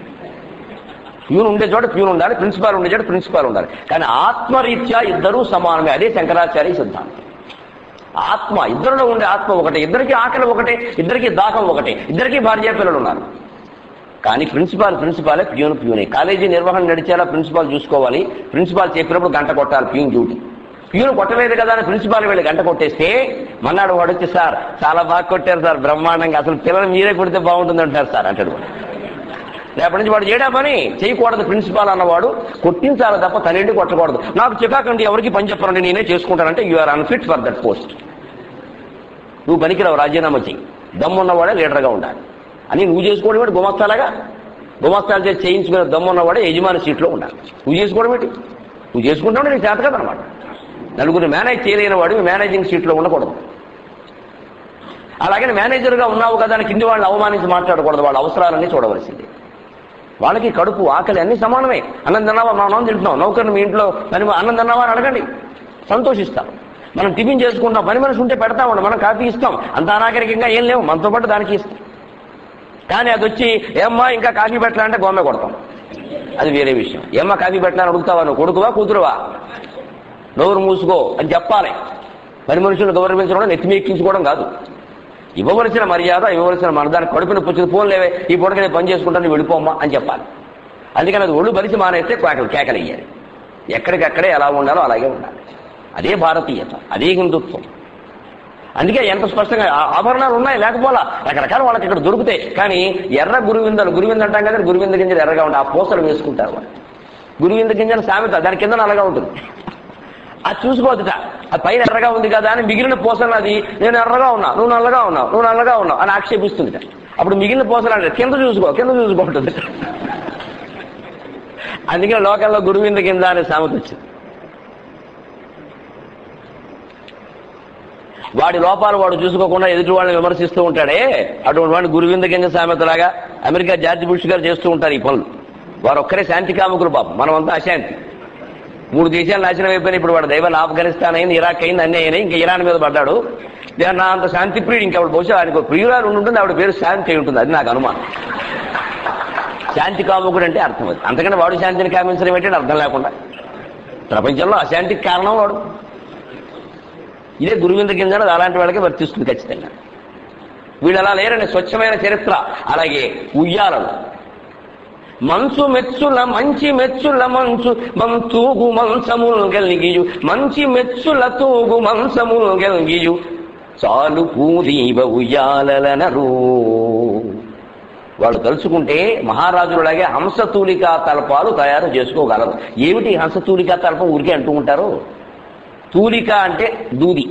ప్యూన్ ఉండే చోట ప్యూన్ ఉండాలి, ప్రిన్సిపాల్ ఉండే చోట ప్రిన్సిపాల్ ఉండాలి. కానీ ఆత్మరీత్యా ఇద్దరూ సమానమే. అదే శంకరాచార్య సిద్ధాంతం. ఆత్మ, ఇద్దరిలో ఉండే ఆత్మ ఒకటే, ఇద్దరికి ఆకలి ఒకటే, ఇద్దరికి దాహం ఒకటే, ఇద్దరికి భార్య పిల్లలు ఉన్నారు. కానీ ప్రిన్సిపాలే, ప్యూనే. కాలేజీ నిర్వహణ నడిచేలా ప్రిన్సిపాల్ చూసుకోవాలి. ప్రిన్సిపాల్ చెప్పినప్పుడు గంట కొట్టాలి ప్యూన్ డ్యూటీ. ప్యూన్ కొట్టలేదు కదా అని ప్రిన్సిపాల్ వెళ్ళి గంట కొట్టేస్తే మన్నాడు వాడు వచ్చి, సార్ చాలా బాగా కొట్టారు సార్, బ్రహ్మాండంగా, అసలు పిల్లలు మీరే కొడితే బాగుంటుంది అంటారు సార్ అంటాడు. రేపటి నుంచి వాడు చేయడా పని చేయకూడదు. ప్రిన్సిపాల్ అన్నవాడు కొట్టించాలి తప్ప తనేంటి కొట్టకూడదు. నాకు చికాకండి, ఎవరికి పని చెప్పరండి, నేనే చేసుకుంటానంటే you are unfit for that post. నువ్వు పనికిరావు, రాజీనామా చెయ్యి. దమ్మున్నవాడే లీడర్గా ఉండాలి అని నువ్వు చేసుకోవడం ఏంటి? గుమస్తాలాగా గుమస్తాలు చేసి చేయించుకునే దమ్మున్నవాడే యజమాని సీట్లో ఉండాలి. నువ్వు చేసుకోవడం ఏంటి? నువ్వు చేసుకుంటావు నీకు చేత కదనమాట. నలుగురు మేనేజ్ చేయలేని వాడు మేనేజింగ్ సీట్లో ఉండకూడదు. అలాగే మేనేజర్గా ఉన్నావు కదా అని కింది వాళ్ళని అవమానించి మాట్లాడకూడదు. వాళ్ళ అవసరాలన్నీ చూడవలసింది. వాళ్ళకి కడుపు ఆకలి అన్ని సమానమే. అన్నం తిన్నావా? మనం అన్నం తింటున్నాం. నౌకర్ని మీ ఇంట్లో పని అన్నం తిన్నావా అని అడగండి, సంతోషిస్తాం. మనం టిఫిన్ చేసుకుంటాం, పని మనిషి ఉంటే పెడతామండి, మనం కాఫీ ఇస్తాం. అంత అనాగరికంగా ఏం లేవు, మనతో పాటు దానికి ఇస్తాం. కానీ అది వచ్చి ఏమ్మా ఇంకా కాఫీ పెట్టాలంటే గోమె కొడతాం. అది వేరే విషయం. ఏమ్మా కాఫీ పెట్టాలని అడుగుతావా? నువ్వు కొడుకువా కూతురువా? నోరు మూసుకో అని చెప్పాలి. పని మనుషులు గౌరవించడం నెత్తిమి ఎక్కించుకోవడం కాదు. ఇవ్వవలసిన మర్యాద, ఇవ్వవలసిన మన దానికి కడుపుని పుచ్చుకు ఫోన్ లేవే, ఈ పూటకి నేను పని చేసుకుంటాను, వెళ్ళిపోమ్మా అని చెప్పాలి. అందుకని అది ఒళ్ళు బలిసి మానేస్తే కేకలయ్యాలి. ఎక్కడికక్కడే ఎలా ఉండాలో అలాగే ఉండాలి. అదే భారతీయత, అదే హిందుత్వం. అందుకే ఎంత స్పష్టంగా ఆభరణాలు ఉన్నాయి, లేకపోలా రకరకాల వాళ్ళకి ఇక్కడ దొరుకుతాయి. కానీ ఎర్ర గురువింద అంటాం కదా, గురువింద గింజలు ఎర్రగా ఉంటాయి. ఆ పూసలు వేసుకుంటారు వాళ్ళు. గురువింద గింజలు సామెత, దాని కింద నల్లగా ఉంటుంది. అది చూసుకోవద్దుట. అది పైన ఎర్రగా ఉంది కదా అని మిగిలిన పూసలు అది నేను ఎర్రగా ఉన్నా, నువ్వు నల్లగా ఉన్నావు అని ఆక్షేపిస్తుంది. అప్పుడు మిగిలిన పూసలు అంటే కింద చూసుకుంటుంది. అందుకని లోకల్లో గురువింద కింద అనే సామెత వచ్చింది. వాడి లోపాలు వాడు చూసుకోకుండా ఎదుటి వాళ్ళని విమర్శిస్తూ ఉంటాడే, అటువంటి వాడిని గురువింద కింద సామెతలాగా అమెరికా జార్జ్ బుష్ గారు చేస్తూ ఉంటారు ఈ పనులు. వారు ఒక్కరే శాంతి కాముకులు పాపం, మనమంతా అశాంతి. 3 దేశాలు నాశనం అయిపోయినాయి. ఇప్పుడు వాడు దైవాలు ఆఫ్ఘనిస్తాన్ అయింది, ఇరాక్ అయింది, అన్నీ అయినాయి. ఇంకా ఇరాన్ మీద పడ్డాడు. నా అంత శాంతి ప్రియుడు ఇంకా ఆవిడ బహుశా ఆయనకు ప్రియురాలు ఉంటుంది, ఆవిడ పేరు శాంతి అయి ఉంటుంది. అది నాకు అనుమానం. శాంతి కాముకుడు అంటే అర్థం అది. అంతకంటే వాడు శాంతిని కామించడం ఏంటంటే అర్థం లేకుండా. ప్రపంచంలో అశాంతికి కారణం వాడు. ఇదే గురువింద కింద అలాంటి వాళ్ళకి వర్తిస్తుంది ఖచ్చితంగా. వీళ్ళు అలా లేరని స్వచ్ఛమైన చరిత్ర. అలాగే ఉయ్యాలలు మంచు మెచ్చుల మంచి మెచ్చుల మంచు మంతూగు మంచములు గెలిగియు మంచి మెచ్చుల తూగు మంచములు గెలిగియు చాలు పూదీవ ఉయ్యాలనరు. వాళ్ళు తలుచుకుంటే మహారాజులలాగే హంసతూలికా తల్పాలు తయారు చేసుకోగలరు. ఏమిటి హంసతూలికా తల్పం? ఊరికే అంటూ ఉంటారు. తూలిక అంటే దూది,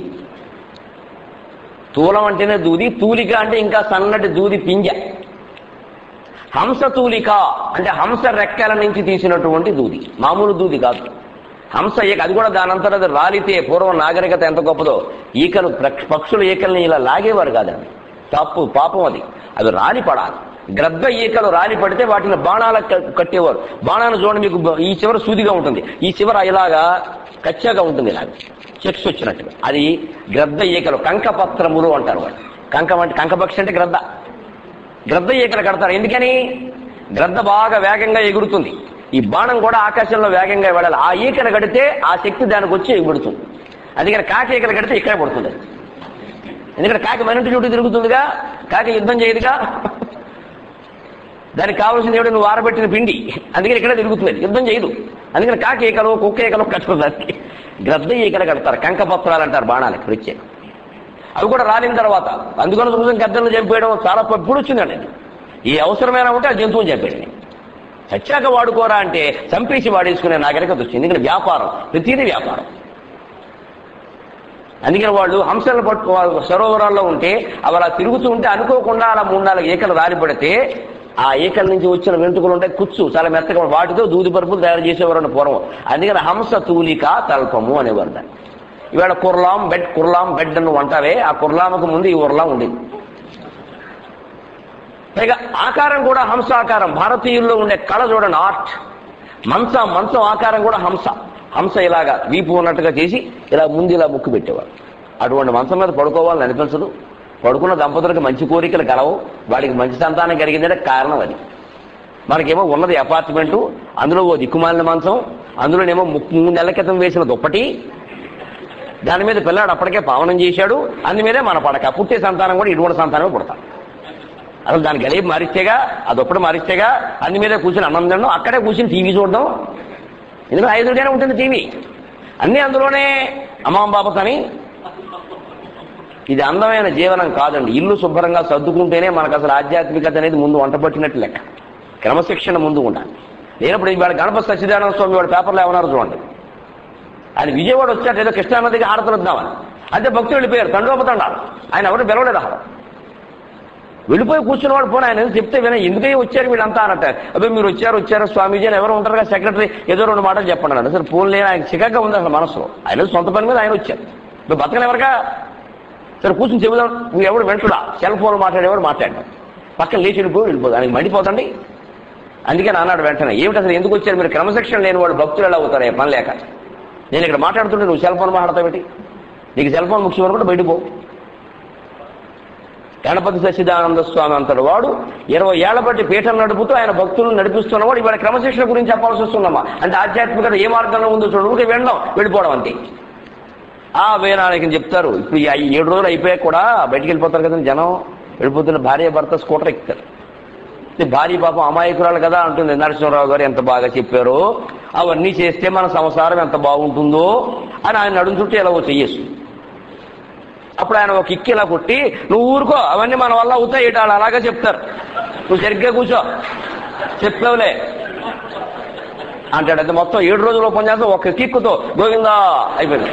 తూలం అంటేనే దూది, తూలిక అంటే ఇంకా సన్నటి దూది పింజ. హంస తూలిక అంటే హంస రెక్కల నుంచి తీసినటువంటి దూది, మామూలు దూది కాదు. హంస ఈక, అది కూడా దానంతట అది రాలితే, పూర్వం నాగరికత ఎంత గొప్పదో, ఈకలు పక్షుల ఈకల్ని ఇలా లాగేవారు కాదండి. తప్పు, పాపం అది. అవి రాలి పడాలి. గ్రద్ద ఈకలు రాలి పడితే వాటిని బాణాలకు కట్టేవారు. బాణాన్ని చూడండి, మీకు ఈ చివర సూదిగా ఉంటుంది, ఈ చివర ఇలాగా కచ్చాగా ఉంటుంది, ఇలాగ చెక్స్ వచ్చినట్టుగా. అది గ్రద్ద ఈకలు, కంకపత్రములు అంటారు వాళ్ళు. కంకం అంటే కంకపక్షి అంటే గ్రద్ద ఈకలు కడతారు. ఎందుకని? గ్రద్ద బాగా వేగంగా ఎగురుతుంది, ఈ బాణం కూడా ఆకాశంలో వేగంగా వెళ్ళాలి. ఆ ఈకలు కడితే ఆ శక్తి దానికి వచ్చి ఎగురుతుంది. అందుకని కాకి ఈకలు కడితే ఇక్కడే పడుతుంది. ఎందుకంటే కాకి మనింటి చుట్టూ తిరుగుతుందిగా, కాకి యుద్ధం చేయదుగా. దానికి కావాల్సింది ఏమిటి? నువ్వు ఆరబెట్టిన పిండి. అందుకని ఇక్కడే తిరుగుతుంది, యుద్ధం చేయదు. అందుకని కాకి ఈకలు, కుక్క ఈకలు కట్టుకుంది. గ్రద్ద ఈకలు కడతారు, కంకపత్రాలు అంటారు బాణాలకి ప్రత్యేకం. అవి కూడా రాలిన తర్వాత, అందుకని చూసిన గద్దలను చంపేయడం చాలా ఎప్పుడు వచ్చిందండి. ఈ అవసరమైనా ఉంటే ఆ జంతువుని చంపేయండి. చచ్చాక వాడుకోరా అంటే చంపేసి వాడేసుకునే నాగరికత వచ్చింది. ఎందుకంటే వ్యాపారం, ప్రతిదీ వ్యాపారం. అందుకని వాళ్ళు హంసలను సరోవరాల్లో ఉంటే అవి అలా తిరుగుతూ ఉంటే అనుకోకుండా అలా 3-4 ఈకలు రాలిపడితే ఆ ఈకల నుంచి వచ్చిన వెంట్రుకలు ఉంటాయి, కుచ్చు చాలా మెత్తగా, వాటితో దూది పరుపులు తయారు చేసేవారు పూర్వం. అందుకని హంస తూలిక తల్పము అనేవారు దాన్ని. ఇవాళ కుర్లాం బెడ్ అని అంటారే, ఆ కుర్లాంకు ముందు ఈ ఉర్లాం ఉండేది. పైగా ఆకారం కూడా హంస ఆకారం. భారతీయుల్లో ఉండే కళ చూడండి, ఆర్ట్. మంచం ఆకారం కూడా హంస ఇలాగా వీపు ఉన్నట్టుగా చేసి ఇలా ముందు ఇలా ముక్కు పెట్టేవారు. అటువంటి మంచం మీద పడుకోవాలని అనిపించదు. పడుకున్న దంపతులకు మంచి కోరికలు కలవు, వాడికి మంచి సంతానం కలిగిందంటే కారణం అది. మనకేమో ఉన్నది అపార్ట్మెంటు, అందులో ఓ దిక్కుమాలిన మంచం, అందులోనేమో 3 నెలల క్రితం వేసిన దుప్పటి, దాని మీద పిల్లాడు అప్పటికే పావనం చేశాడు, అందుమీదే మన పడక. పుట్టే సంతానం కూడా ఇటువంటి సంతానమే పుడతాం. అసలు దాని గలీబ్ మారిస్తేగా, ఆ దుప్పటి మారిస్తేగా, అందుమీదే కూర్చొని అన్నం తినడం, అక్కడే కూర్చొని టీవీ చూడడం. ఎందుకంటే 5 గంటలే ఉంటుంది టీవీ, అన్నీ అందులోనే అమ్మాం బాబతని. ఇది అందమైన జీవనం కాదండి. ఇల్లు శుభ్రంగా సర్దుకుంటేనే మనకు అసలు ఆధ్యాత్మికత అనేది ముందు వంట పట్టినట్టు లెక్క. క్రమశిక్షణ ముందు ఉండాలి. లేనప్పుడు ఇవాళ గణపతి సచ్చిదానంద స్వామి వాడు పేపర్లో ఏమన్నారు చూడండి. ఆయన విజయవాడ వచ్చాట, ఏదో కృష్ణానదికి హారతలు వద్దామని. అదే భక్తులు వెళ్ళిపోయారు, తండోపతండాలు. ఆయన ఎవరు పిలవలేదు. అసలు వెళ్ళిపోయి కూర్చున్నవాడు పోనీ ఆయన చెప్తే విన, ఎందుకై వచ్చారు వీళ్ళంతా అన్నట్టు. అబ్బాయి మీరు వచ్చారు స్వామీజీ అని ఎవరు ఉంటారుగా, సెక్రటరీ ఏదో 2 మాటలు చెప్పండి అన్నాడు. సరే ఫోన్ లేని ఆయన చికాగ్గా ఉంది అసలు మనసులో. ఆయన సొంత పని మీద ఆయన వచ్చారు. బతకలు ఎవరిగా సరే కూర్చొని చెబుదాం. నువ్వు ఎవరు వెంటుడా, సెల్ ఫోన్ మాట్లాడేవాడు మాట్లాడాడు, పక్కన లేచి వెళ్ళిపోదు, ఆయనకి మండిపోతండి. అందుకని అన్నాడు వెంటనే, ఏమిటి అసలు ఎందుకు వచ్చారు మీరు? క్రమశిక్షణ లేని వాళ్ళు భక్తులు ఎలా అవుతారు ఏ పని లేక? నేను ఇక్కడ మాట్లాడుతుంటే నువ్వు సెల్ ఫోన్ మాట్లాడతావేంటి? నీకు సెల్ ఫోన్ ముఖ్యం అనుకుంటే బయటపో. గణపతి సచ్చిదానంద స్వామి అంతటి వాడు 20 ఏళ్ల బట్టి పీఠం నడుపుతూ ఆయన భక్తులను నడిపిస్తున్నవాడు ఇవాళ క్రమశిక్షణ గురించి చెప్పాల్సి వస్తుందమ్మా. అంటే ఆధ్యాత్మికత ఏ మార్గంలో ఉందో చూడడానికి వెళ్ళడం, వెళ్ళిపోవడం అంతే. ఆ వేనానికి చెప్తారు. ఇప్పుడు ఈ 7 రోజులు అయిపోయాక కూడా బయటికి వెళ్ళిపోతారు కదండి జనం. వెళ్ళిపోతున్న భార్య భర్త స్కూటర్ ఎక్కుతారు. భార్య పాపం అమాయకురాలు కదా అంటుంది. నరసింహరావు గారు ఎంత బాగా చెప్పారో, అవన్నీ చేస్తే మన సంసారం ఎంత బాగుంటుందో అని ఆయన నడుము చుట్టూ ఎలా చెయ్యేసు. అప్పుడు ఆయన ఒక కిక్కి ఇలా కొట్టి, నువ్వు ఊరుకో, అవన్నీ మన వల్ల అవుతాయి వాళ్ళు అలాగే చెప్తారు, నువ్వు సరిగ్గా కూర్చో, చెప్పలేవులే అంటాడు. అయితే మొత్తం 7 రోజులు ఓపెన్ చేస్తే ఒక కిక్కుతో గోవిందా అయిపోయింది.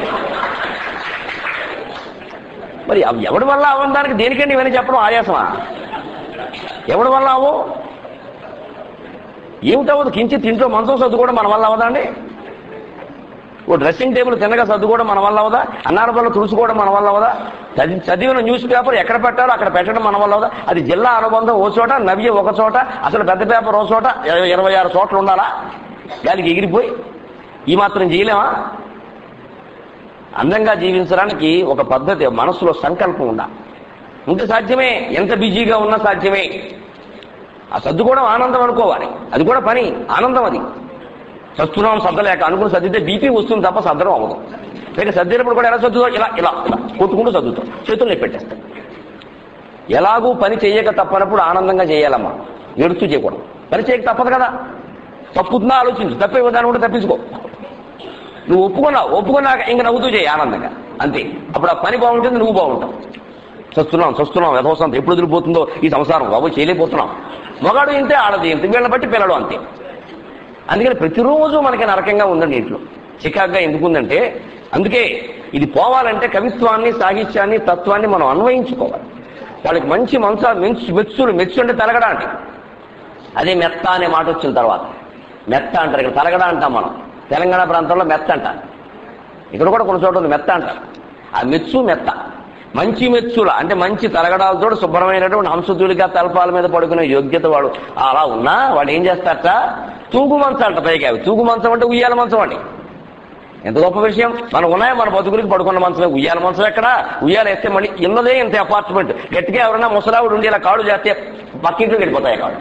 మరి ఎవడి వల్ల అవ్వని దానికి దేనికండి ఇవన్నీ చెప్పడం ఆయాసమా? ఎవడి వల్ల అవ్వు? ఏమిటవ్వదు? కించి ఇంట్లో మంచం సర్దుకోవడం మన వల్ల అవ్వదండి? ఓ డ్రెస్సింగ్ టేబుల్ తిన్నగా సర్దుకోవడం మన వల్ల అవదా? అన్నార పనులు తుడుచుకోవడం మన వల్ల అవదా? చదివిన న్యూస్ పేపర్ ఎక్కడ పెట్టాలో అక్కడ పెట్టడం మన వల్ల అవదా? అది జిల్లా అనుబంధం ఓ చోట, నవ్య ఒక చోట, అసలు పెద్ద పేపర్ ఓ చోట, 26 చోట్ల ఉండాలా? గాలికి ఎగిరిపోయి ఈ మాత్రం చేయలేమా? అందంగా జీవించడానికి ఒక పద్ధతి, మనసులో సంకల్పం ఉండాలి. ఇంత సాధ్యమే, ఎంత బిజీగా ఉన్నా సాధ్యమే. ఆ సర్దుకోవడం ఆనందం అనుకోవాలి, అది కూడా పని, ఆనందం. అది సస్తున్నాం సర్దలేక అనుకుని సర్దితే బీపీ వస్తుంది తప్ప సర్దడం అవ్వదు. లేక సర్దినప్పుడు కూడా ఎలా సర్దుతాం? ఇలా ఇలా ఇలా కొట్టుకుంటూ సర్దుతాం, చేతుల్లో పెట్టేస్తాం. ఎలాగూ పని చేయక తప్పనప్పుడు ఆనందంగా చేయాలమ్మా, ఏడుస్తూ చేయకూడదు. పని చేయక తప్పదు కదా, తప్పుతుందా ఆలోచించు, తప్పే దాన్ని కూడా తప్పించుకో. నువ్వు ఒప్పుకున్నాక ఇంక నవ్వుతూ చేయి ఆనందంగా, అంతే. అప్పుడు ఆ పని బాగుంటుంది, నువ్వు బాగుంటావు. చస్తున్నాం యథోసంత ఎప్పుడు వదిలిపోతుందో ఈ సంసారం, బాబు చేయలేకపోతున్నాం. మగాడు ఇంతే, ఆడది ఇంతే, వీళ్ళని బట్టి పిల్లడు అంతే. అందుకని ప్రతిరోజు మనకి నరకంగా ఉందండి ఇంట్లో, చికాగ్గా ఎందుకుందంటే, అందుకే ఇది పోవాలంటే కవిత్వాన్ని, సాహిత్యాన్ని, తత్వాన్ని మనం అన్వయించుకోవాలి. వాళ్ళకి మంచి మెచ్చు అంటే తలగడా అంటే, అదే మెత్త అనే మాట వచ్చిన తర్వాత మెత్త అంటారు. ఇక్కడ తలగడా అంటాం మనం, తెలంగాణ ప్రాంతంలో మెత్త అంటారు, ఇక్కడ కూడా కొన్ని చోట్ల మెత్త అంటారు. ఆ మెత్త మంచి మెచ్చుల అంటే మంచి తలగడాలతో శుభ్రమైనటువంటి హంసతుడిగా తలపాల మీద పడుకునే యోగ్యత వాడు అలా ఉన్నా వాడు ఏం చేస్తారట? తూగు మంచం అంట. పైగా తూగు మంచం అంటే ఉయ్యాల మంచం అండి. ఎంత గొప్ప విషయం! మనకు ఉన్నాయా మన బతుకులకి పడుకున్న మంచమే. ఉయ్యాల మంచం ఎక్కడ? ఉయ్యాల వేస్తే మళ్ళీ ఇన్నదే ఇంత అపార్ట్మెంట్. గట్టిగా ఎవరైనా ముసలావుడు ఉండి ఇలా కాడు చేస్తే పక్కింట్లో వెళ్ళిపోతాయి కాడు.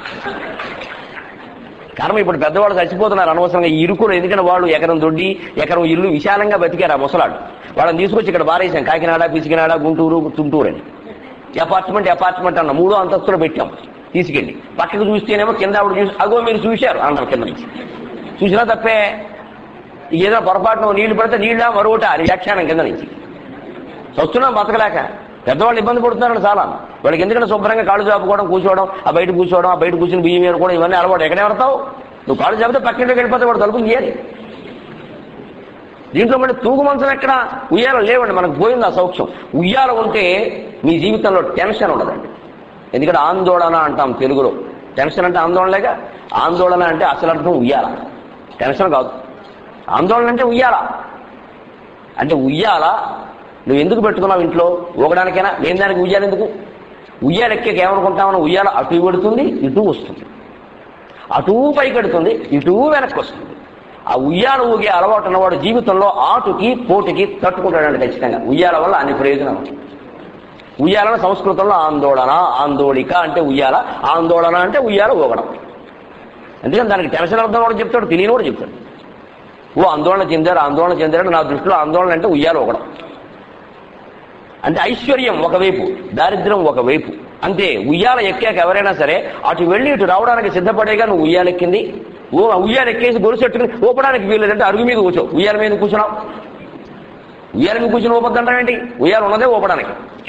కారణం ఇప్పుడు పెద్దవాళ్ళు చచ్చిపోతున్నారు అనవసరంగా ఈ ఇరుకులు. ఎందుకంటే వాళ్ళు ఎకరం దొడ్డి, ఎకరం ఇల్లు విశాలంగా బతికారు ఆ ముసలాడు. వాళ్ళని తీసుకొచ్చి ఇక్కడ బారేసాం, కాకినాడ, పిసికినాడ, గుంటూరు, తుంటూరు అని. అపార్ట్మెంట్ అన్న 3వ అంతస్తులో పెట్టాం. తీసుకెళ్ళి పక్కకు చూస్తేనేమో కింద ఆవిడ చూసి, అగో మీరు చూశారు అన్నారు కింద నుంచి. చూసినా తప్పే. ఏదైనా పొరపాటున నీళ్లు పడితే నీళ్ళ మరొకటి అది వ్యాఖ్యానం కింద నుంచి. వస్తున్నాం బతకలేక. పెద్దవాళ్ళు ఇబ్బంది పడుతున్నారు చాలా. వాళ్ళకి ఎందుకంటే శుభ్రంగా కాళ్ళు చాపుకోవడం, కూర్చోవడం, ఆ బయట కూర్చుని బియ్యం మీద కూడా ఇవన్నీ అలవాటు. ఎక్కడే పడతావు నువ్వు? కాళ్ళు చాపితే పక్కింటికి వెళ్ళిపోతే వాడు తలుపులు తీయాలి. దీంట్లో మళ్ళీ తూగు మంచం ఎక్కడ? ఉయ్యాల లేవండి, మనకు పోయింది ఆ సౌఖ్యం. ఉయ్యాల ఉంటే మీ జీవితంలో టెన్షన్ ఉండదండి. ఎందుకంటే ఆందోళన అంటాం తెలుగులో. టెన్షన్ అంటే ఆందోళనలేగా. ఆందోళన అంటే అసలు అర్థం ఉయ్యాల, టెన్షన్ కాదు. ఆందోళన అంటే ఉయ్యాల. అంటే ఉయ్యాల నువ్వు ఎందుకు పెట్టుకున్నావు ఇంట్లో? ఊగడానికైనా? నేను దానికి ఉయ్యాలి ఎందుకు? ఉయ్యాల ఎక్కేకి ఏమనుకుంటామని, ఉయ్యాల అటు పెడుతుంది ఇటు వస్తుంది, అటూ పైకెడుతుంది ఇటూ వెనక్కి వస్తుంది. ఆ ఉయ్యాల ఊగే అలవాటు ఉన్నవాడు జీవితంలో ఆటుకి పోటుకి తట్టుకుంటాడండి ఖచ్చితంగా. ఉయ్యాల వల్ల అన్ని ప్రయోజనాలు. ఉయ్యాలను సంస్కృతంలో ఆందోళన, ఆందోళిక అంటే ఉయ్యాల, ఆందోళన అంటే ఉయ్యాల ఊగడం. ఎందుకంటే దానికి టెన్షన్ అర్థం కూడా చెప్తాడు, తెలియని కూడా చెప్తాడు. ఓ ఆందోళన చెందాడు. నా దృష్టిలో ఆందోళన అంటే ఉయ్యాల ఊగడం. అంటే ఐశ్వర్యం ఒకవైపు, దారిద్ర్యం ఒకవైపు. అంతే. ఉయ్యాల ఎక్కాక ఎవరైనా సరే అటు వెళ్ళి ఇటు రావడానికి సిద్ధపడేగా నువ్వు ఉయ్యాలెక్కింది. ఉయ్యాల ఎక్కేసి గొలుసెట్టుకుని ఊపడానికి వీలేదంటే అరుగు మీద కూర్చో. ఉయ్యాల మీద కూర్చున్నావు, ఉయ్యాల మీద కూర్చుని ఊపద్దంటాం ఏంటి? ఉయ్యాల ఉన్నదే ఊపడానికి.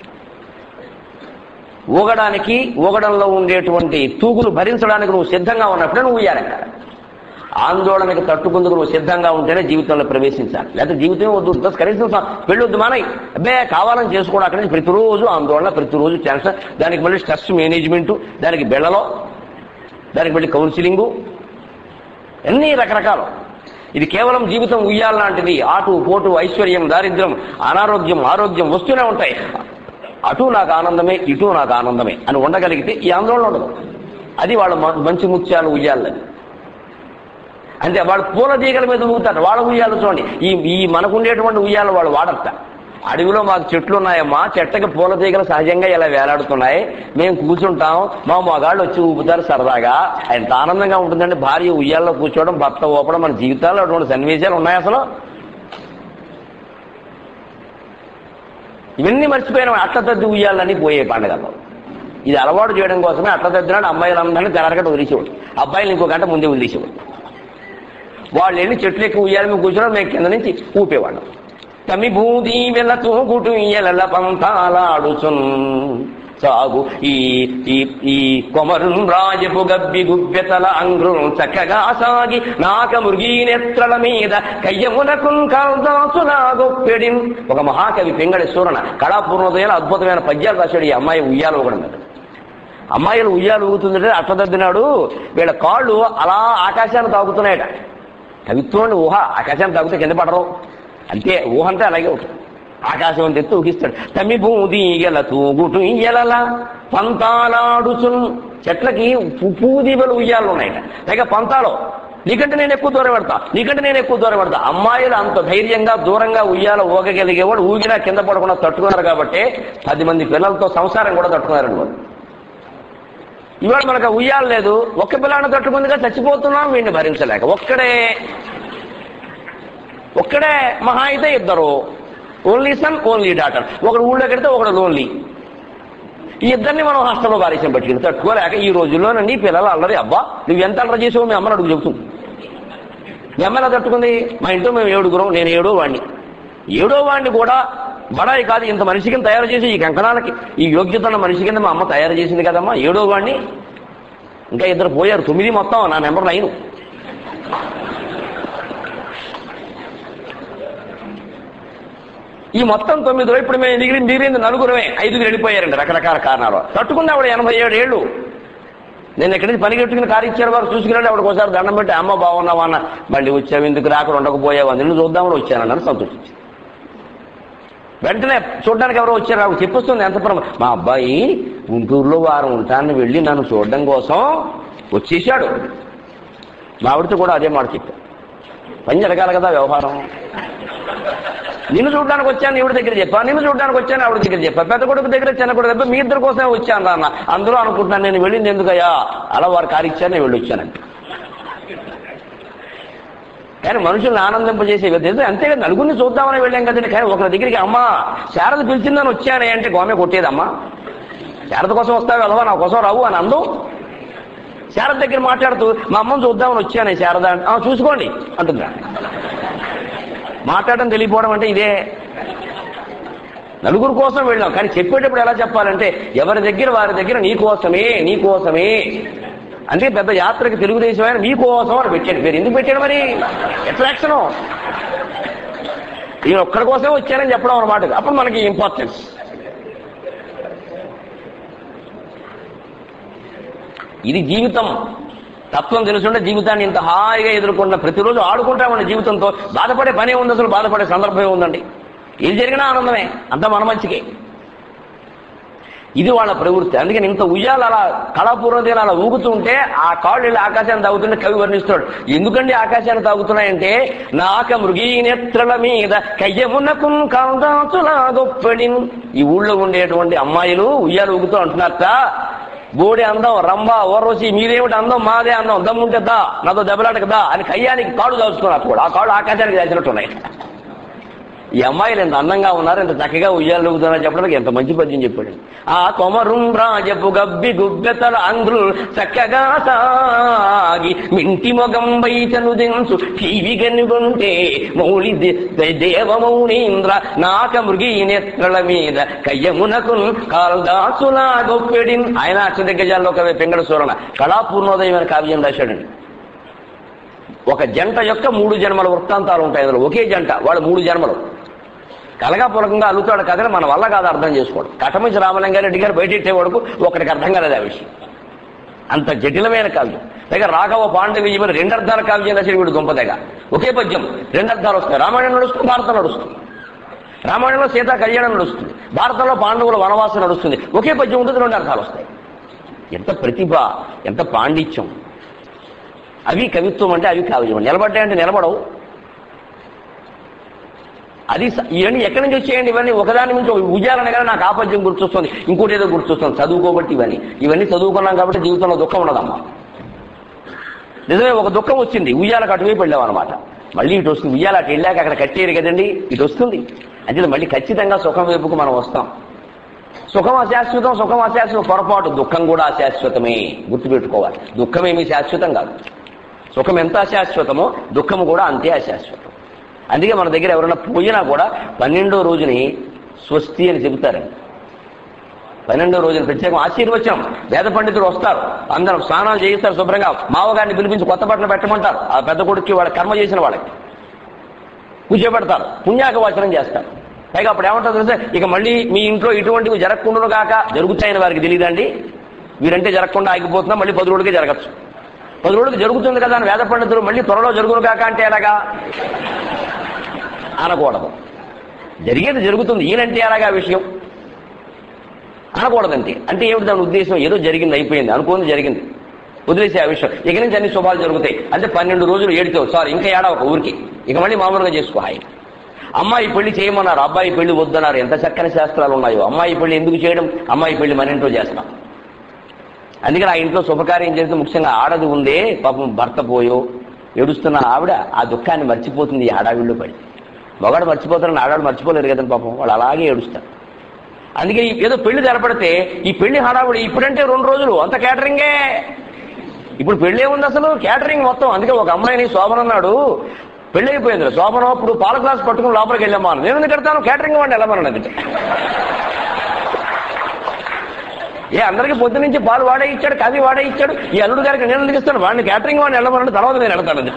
ఊగడానికి, ఊగడంలో ఉండేటువంటి తూగులు భరించడానికి నువ్వు సిద్ధంగా ఉన్నప్పుడే నువ్వు ఉయ్యాలెక్కాలి. ఆందోళనకి తట్టుకుందుకు నువ్వు సిద్ధంగా ఉంటేనే జీవితంలో ప్రవేశించాలి. లేకపోతే జీవితం వద్దు, కనీసం పెళ్ళొద్దు మానయ్య. అబ్బే కావాలని చేసుకోవడం. అక్కడి నుంచి ప్రతిరోజు ఆందోళన, ప్రతిరోజు టెన్షన్, దానికి మళ్ళీ స్ట్రెస్ మేనేజ్మెంట్, దానికి బెళ్ళలో, దానికి మళ్ళీ కౌన్సిలింగు, అన్ని రకరకాలు. ఇది కేవలం జీవితం ఉయ్యాల లాంటిది. ఆటు పోటు, ఐశ్వర్యం, దారిద్ర్యం, అనారోగ్యం, ఆరోగ్యం వస్తూనే ఉంటాయి. అటు నాకు ఆనందమే, ఇటు నాకు ఆనందమే అని ఉండగలిగితే ఈ ఆందోళన ఉండదు. అది వాళ్ళ మంచి ముత్యాలు ఉయ్యాలని. అంటే వాళ్ళు పూల తీగల మీద ఊగుతారు. వాళ్ళ ఉయ్యాలు చూడండి. ఈ మనకుండేటువంటి ఉయ్యాలు వాళ్ళు వాడట. అడవిలో మాకు చెట్లు ఉన్నాయమ్మా, చెట్టకి పూల తీగలు సహజంగా ఇలా వేలాడుతున్నాయి, మేము కూర్చుంటాం, మా మగాళ్ళు వచ్చి ఊపుతారు సరదాగా. ఎంత ఆనందంగా ఉంటుందండి భార్య ఉయ్యాల్లో కూర్చోవడం, భర్త ఊపడం. మన జీవితాల్లో అటువంటి సన్నివేశాలు ఉన్నాయి అసలు. ఇవన్నీ మర్చిపోయిన అట్టతద్ది ఉయ్యాలని పోయే పండుగలో. ఇది అలవాటు చేయడం కోసమే అట్టతద్దినాడు అమ్మాయిలందరినీ తెరగట వదిలేసేవాడు, అబ్బాయిలు ఇంకో గంట ముందే వదిలేసేవాడు. వాళ్ళు వెళ్ళి చెట్లు ఎక్కువ ఉయ్యాల మీద కూర్చోవడం, మేము కింద నుంచి ఊపేవాళ్ళం. తమి బూది వెళ్లతో గుటు ఎల పంతాలాడుచున్ సాగు ఈ కొమరున్ రాజపు గబ్బి గుబ్బెతల అంగ్రుం చక్కగా సాగి నాక మురుగీ నేత్రల మీద కయ్యమునకున్ కల్దాసులా గొప్పెడిన్. ఒక మహాకవి పింగళి సూరణ కళాపూర్ణోదయాల అద్భుతమైన పద్యాలు రాశాడు ఈ అమ్మాయి ఉయ్యాలు ఊగడం మీద. అమ్మాయిలు ఉయ్యాలు ఊగుతుందంటే అట్టదద్దినాడు వీళ్ళ కాళ్ళు అలా ఆకాశాన్ని తాగుతున్నాయట. కవిత్వం ఊహ. ఆకాశాన్ని తాగితే కింద పడరు, అంతే. ఊహ అంటే అలాగే ఉంటుంది. ఆకాశం తెత్తి ఊగిస్తాడు. తమి బూది ఎల తూగుటు ఎలలా పంతాలాడుచున్. చెట్లకి పూదీబలు ఉయ్యాలు ఉన్నాయట. లేక పంతాలో నీకంటే నేను ఎక్కువ దూరం పెడతా. అమ్మాయిలు అంత ధైర్యంగా దూరంగా ఉయ్యాల ఊగగలిగేవాడు ఊగినా కింద పడకుండా తట్టుకున్నారు కాబట్టి 10 మంది పిల్లలతో సంసారం కూడా తట్టుకున్నారండి వాళ్ళు. ఇవాళ మనకు ఉయ్యాలు లేదు, ఒక్క పిల్లాన్ని తట్టుకుందిగా చచ్చిపోతున్నాం వీడిని భరించలేక. ఒక్కడే మహా అయితే ఇద్దరు, ఓన్లీ సన్ ఓన్లీ డాటర్. ఒకడు ఊళ్ళో కడితే ఒకడు లోన్లీ. ఈ ఇద్దరిని మనం హాస్టల్లో బారేసం పట్టుకుని తట్టుకోలేక ఈ రోజుల్లోనండి పిల్లలు అల్లరి. అబ్బా నువ్వు ఎంత అల్లరి చేసావో మీ అమ్మని అడుగు చెబుతుంది. మీ అమ్మ ఎలా తట్టుకుంది? మా ఇంట్లో మేము 7గురం, నేను 7వ వాడిని. 7వ వాడిని కూడా బడాయి కాదు, ఇంత మనిషి కింద తయారు చేసి ఈ కంకణాలకి ఈ యోగ్యత ఉన్న మనిషి కింద మా అమ్మ తయారు చేసింది కదమ్మా. 7వ వాడిని. ఇంకా 2 పోయారు, 9 మొత్తం. నా నెంబర్ 9. ఈ మొత్తం 9 ఇప్పుడు మేము మిగిలింది 4గురమే. 5 వెళ్ళిపోయారండి రకరకాల కారణాలు. తట్టుకుంది ఆవిడ 87 ఏళ్ళు. నేను ఎక్కడి నుంచి పని కట్టుకుని కారు ఇచ్చారు వారు చూసుకున్నాడు. ఆవిడకి ఒకసారి దండం పెట్టి అమ్మ బాగున్నావా అన్న. మళ్ళీ వచ్చావు ఎందుకు రాకుండా ఉండకపోయావు, నిన్ను చూద్దామని వచ్చానని సంతోషించింది. వెంటనే చూడడానికి ఎవరో వచ్చారు. ఆవిడ చెప్పొస్తుంది ఎంతపురం. మా అబ్బాయి గుంటూరులో వారం ఉంటానని వెళ్ళి నన్ను చూడడం కోసం వచ్చేసాడు. మా ఆవిడతో కూడా అదే మాట చెప్పాను. పని జరగాలి కదా వ్యవహారం. నిన్ను చూడడానికి వచ్చాను ఈవిడ దగ్గర చెప్పా, నిన్ను చూడడానికి వచ్చాను ఆవిడ దగ్గర చెప్పా, పెద్ద కొడుకు దగ్గర చిన్న కొడుకు దగ్గర మీ ఇద్దరి కోసమే వచ్చాను అన్న. అందులో అనుకుంటున్నాను నేను వెళ్ళింది ఎందుకయ్యా, అలా వారు కారు ఇచ్చాను నేను వెళ్ళి వచ్చానంటే. కానీ మనుషుల్ని ఆనందింపజేసే విధంగా అంతే కదా. నలుగురిని చూద్దామని వెళ్ళాం కదండి. కానీ ఒకరి దగ్గరికి అమ్మ శారద పిలిచిందని వచ్చానే అంటే గోమె కొట్టేదమ్మా. శారద కోసం వస్తావు వెళ్ళవా, నా కోసం రావు అని అందు. శారద దగ్గర మాట్లాడుతూ మా అమ్మని చూద్దామని వచ్చానే శారద అంటే చూసుకోండి అంటుందా. మాట్లాడడం తెలియపోవడం అంటే ఇదే. నలుగురు కోసం వెళ్ళాం కానీ చెప్పేటప్పుడు ఎలా చెప్పాలంటే ఎవరి దగ్గర వారి దగ్గర నీకోసమే అంటే పెద్ద యాత్రకి తెలుగుదేశం ఆయన మీకోసం అని పెట్టాడు పేరు. ఎందుకు పెట్టాడు మరి? అట్రాక్షను. నేను ఒక్కడి కోసమే వచ్చానని చెప్పడం అన్నమాట. అప్పుడు మనకి ఇంపార్టెన్స్. ఇది జీవితం. తత్వం తెలుసుంటే జీవితాన్ని ఇంత హాయిగా ఎదుర్కొంటున్న ప్రతిరోజు ఆడుకుంటామండి జీవితంతో. బాధపడే పనే ఉంది, అసలు బాధపడే సందర్భమే ఉందండి. ఏది జరిగినా ఆనందమే, అంతా మన మంచికే. ఇది వాళ్ళ ప్రవృత్తి. అందుకని ఇంత ఉయ్యాలు అలా కళాపూర్వదేలు అలా ఊగుతుంటే ఆ కాళ్ళు వెళ్ళి ఆకాశాన్ని తాగుతుంటే కవి వర్ణిస్తాడు. ఎందుకండి ఆకాశాన్ని తాగుతున్నాయంటే, నాక మృగీనేత్రల మీద కయ్యమునకు కాందాచులా గొప్పడిన్. ఈ ఊళ్ళో ఉండేటువంటి అమ్మాయిలు ఉయ్యాలు ఊగుతూ అంటున్నారట, బోడి అందం, రంభ, ఓర్వశి, మీరేమిటి అందం, మాదే అందం, దమ్ముంటే దా, నాతో దెబ్బలాటకు దా అని కయ్యానికి కాళ్ళు దాచుకున్నారు కూడా. ఆ కాళ్ళు ఆకాశానికి దాచినట్టున్నాయి. ఈ అమ్మాయిలు ఎంత అందంగా ఉన్నారు, ఎంత చక్కగా ఉయ్యాలు ఊగుతున్నారో చెప్పడానికి ఎంత మంచి పద్యం చెప్పాడు. ఆ కొమరుం రాజపు గబ్బి గుబ్బెతల అంధ్రులు చక్కగా సాగి మింటి మొగం బయటను దించు టీవి కనుగొంటే మౌళి దేవమౌనీంద్ర నాక మృగీ నేత్రల మీద కయ్యమునకు కాల్దాసులా గొప్పెడిన్. ఆయన అక్షదిగ్గజాల్లో కవి పెంగళ సూరణ కళాపూర్ణోదయం అనే కావ్యం రాశాడండి. ఒక జంట యొక్క 3 జన్మల వృత్తాంతాలు ఉంటాయి అందులో. ఒకే జంట, వాళ్ళు 3 జన్మలు కలగాపూర్వకంగా అల్లుతాడు కథని మన వల్ల కాదు అర్థం చేసుకోవడం. కటమించి రామలింగారెడ్డి గారు బయటెట్టే వరకు ఒకటికి అర్థం కాలేదు ఆ విషయం. అంత జటిలమైన కావ్యం. పైగా రాఘవ పాండవీయమని 2 అర్థాల కావ్యం రాసి వీడు దుంపదగా. ఒకే పద్యం 2 అర్థాలు వస్తాయి. రామాయణం నడుస్తుంది, భారతం నడుస్తుంది. రామాయణంలో సీతా కళ్యాణం నడుస్తుంది, భారతంలో పాండవుల వనవాసం నడుస్తుంది. ఒకే పద్యం ఉంటుంది, 2 అర్థాలు వస్తాయి. ఎంత ప్రతిభ, ఎంత పాండిత్యం! అవి కవిత్వం అంటే, అవి కావ్యం. నిలబడ్డాయంటే నిలబడవు. అది ఇవన్నీ ఎక్కడి నుంచి వచ్చేయండి? ఇవన్నీ ఒకదాని నుంచి ఉయ్యాలనే కదా నాకు ఆపద్యం గుర్తొస్తుంది, ఇంకోటి ఏదో గుర్తొస్తుంది. చదువుకోబట్టి ఇవన్నీ చదువుకున్నాం కాబట్టి జీవితంలో దుఃఖం ఉండదమ్మా. నిజమే, ఒక దుఃఖం వచ్చింది, ఉయ్యాలకు అటువైపు వెళ్ళాం అనమాట. మళ్ళీ ఇటు వస్తుంది. ఉయ్యాల అటు వెళ్ళాక అక్కడ కట్టేరు కదండి, ఇటు వస్తుంది. అంటే మళ్ళీ ఖచ్చితంగా సుఖం వైపుకు మనం వస్తాం. సుఖం అశాశ్వతం, సుఖం అశాశ్వతం పొరపాటు. దుఃఖం కూడా అశాశ్వతమే, గుర్తుపెట్టుకోవాలి. దుఃఖమేమీ శాశ్వతం కాదు. సుఖం ఎంత అశాశ్వతమో దుఃఖము కూడా అంతే అశాశ్వతం. అందుకే మన దగ్గర ఎవరైనా పోయినా కూడా 12వ రోజుని స్వస్తి అని చెబుతారండి. 12వ రోజున ప్రత్యేకం ఆశీర్వచనం. వేద పండితులు వస్తారు, అందరం స్నానాలు చేయిస్తారు శుభ్రంగా. మావగారిని పిలిపించి కొత్త బట్టలు పెట్టమంటారు. ఆ పెద్ద కొడుక్కి వాళ్ళ కర్మ చేసిన వాళ్ళకి కూర్చోబెడతారు, పుణ్యాక వచనం చేస్తారు. పైగా అప్పుడు ఏమంటారు తెలుసా, ఇక మళ్ళీ మీ ఇంట్లో ఇటువంటివి జరగకుండా కాక జరుగుతాయని వారికి తెలియదండి. వీరంటే జరగకుండా ఆగిపోతున్నా, మళ్ళీ 10 రోజులకే జరగచ్చు. 10 రోజులకి జరుగుతుంది కదా అని వేద పండితులు మళ్ళీ త్వరలో జరుగును కాక అంటే ఎలాగా అనకూడదు. జరిగేది జరుగుతుంది, ఈయనంటే ఎలాగా విషయం అనకూడదంటే. అంటే ఏమిటి దాని ఉద్దేశం? ఏదో జరిగింది, అయిపోయింది, అనుకోని జరిగింది, వదిలేసే ఆ విషయం. ఇక నుంచి అన్ని శుభాలు జరుగుతాయి. అంటే 12 రోజులు ఏడితావు, సారీ ఇంకా ఏడా ఒక ఊరికి, ఇక మళ్ళీ మామూలుగా చేసుకో. హాయి. అమ్మాయి పెళ్లి చేయమన్నారు, అబ్బాయి పెళ్లి వద్దన్నారు. ఎంత చక్కని శాస్త్రాలు ఉన్నాయో. అమ్మాయి పెళ్లి ఎందుకు చేయడం? అమ్మాయి పెళ్లి మన ఇంట్లో చేస్తాం. అందుకని ఆ ఇంట్లో శుభకార్యం చేస్తే ముఖ్యంగా ఆడది ఉందే, పాపం భర్త పోయో ఏడుస్తున్న ఆవిడ ఆ దుఃఖాన్ని మర్చిపోతుంది ఆడావిళ్ళు పడి. మగాడు మర్చిపోతారని ఆడాడు మర్చిపోలేరు కదండి పాపం, వాళ్ళు అలాగే ఏడుస్తారు. అందుకే ఏదో పెళ్లి జరపడితే ఈ పెళ్లి హడావుడి ఇప్పుడంటే 2 రోజులు అంత క్యాటరింగే. ఇప్పుడు పెళ్లి ఉంది అసలు, క్యాటరింగ్ మొత్తం. అందుకే ఒక అమ్మాయిని శోభన అన్నాడు, పెళ్లి అయిపోయింది. శోభనం అప్పుడు పాల గ్లాస్ పట్టుకుని లోపలికి వెళ్ళామా, నేను ఎందుకు కడతాను, క్యాటరింగ్ వాడిని వెళ్ళమన్నాడు. ఏ అందరికీ పొద్దు నుంచి పాలు వాడే ఇచ్చాడు, కాఫీ వాడే ఇచ్చాడు, ఈ అల్లుడు గారికి నేను ఎందుకు ఇస్తాను, వాడిని క్యాటరింగ్ వాడిని వెళ్ళమన్నాడు, తర్వాత నేను వెళ్తాను.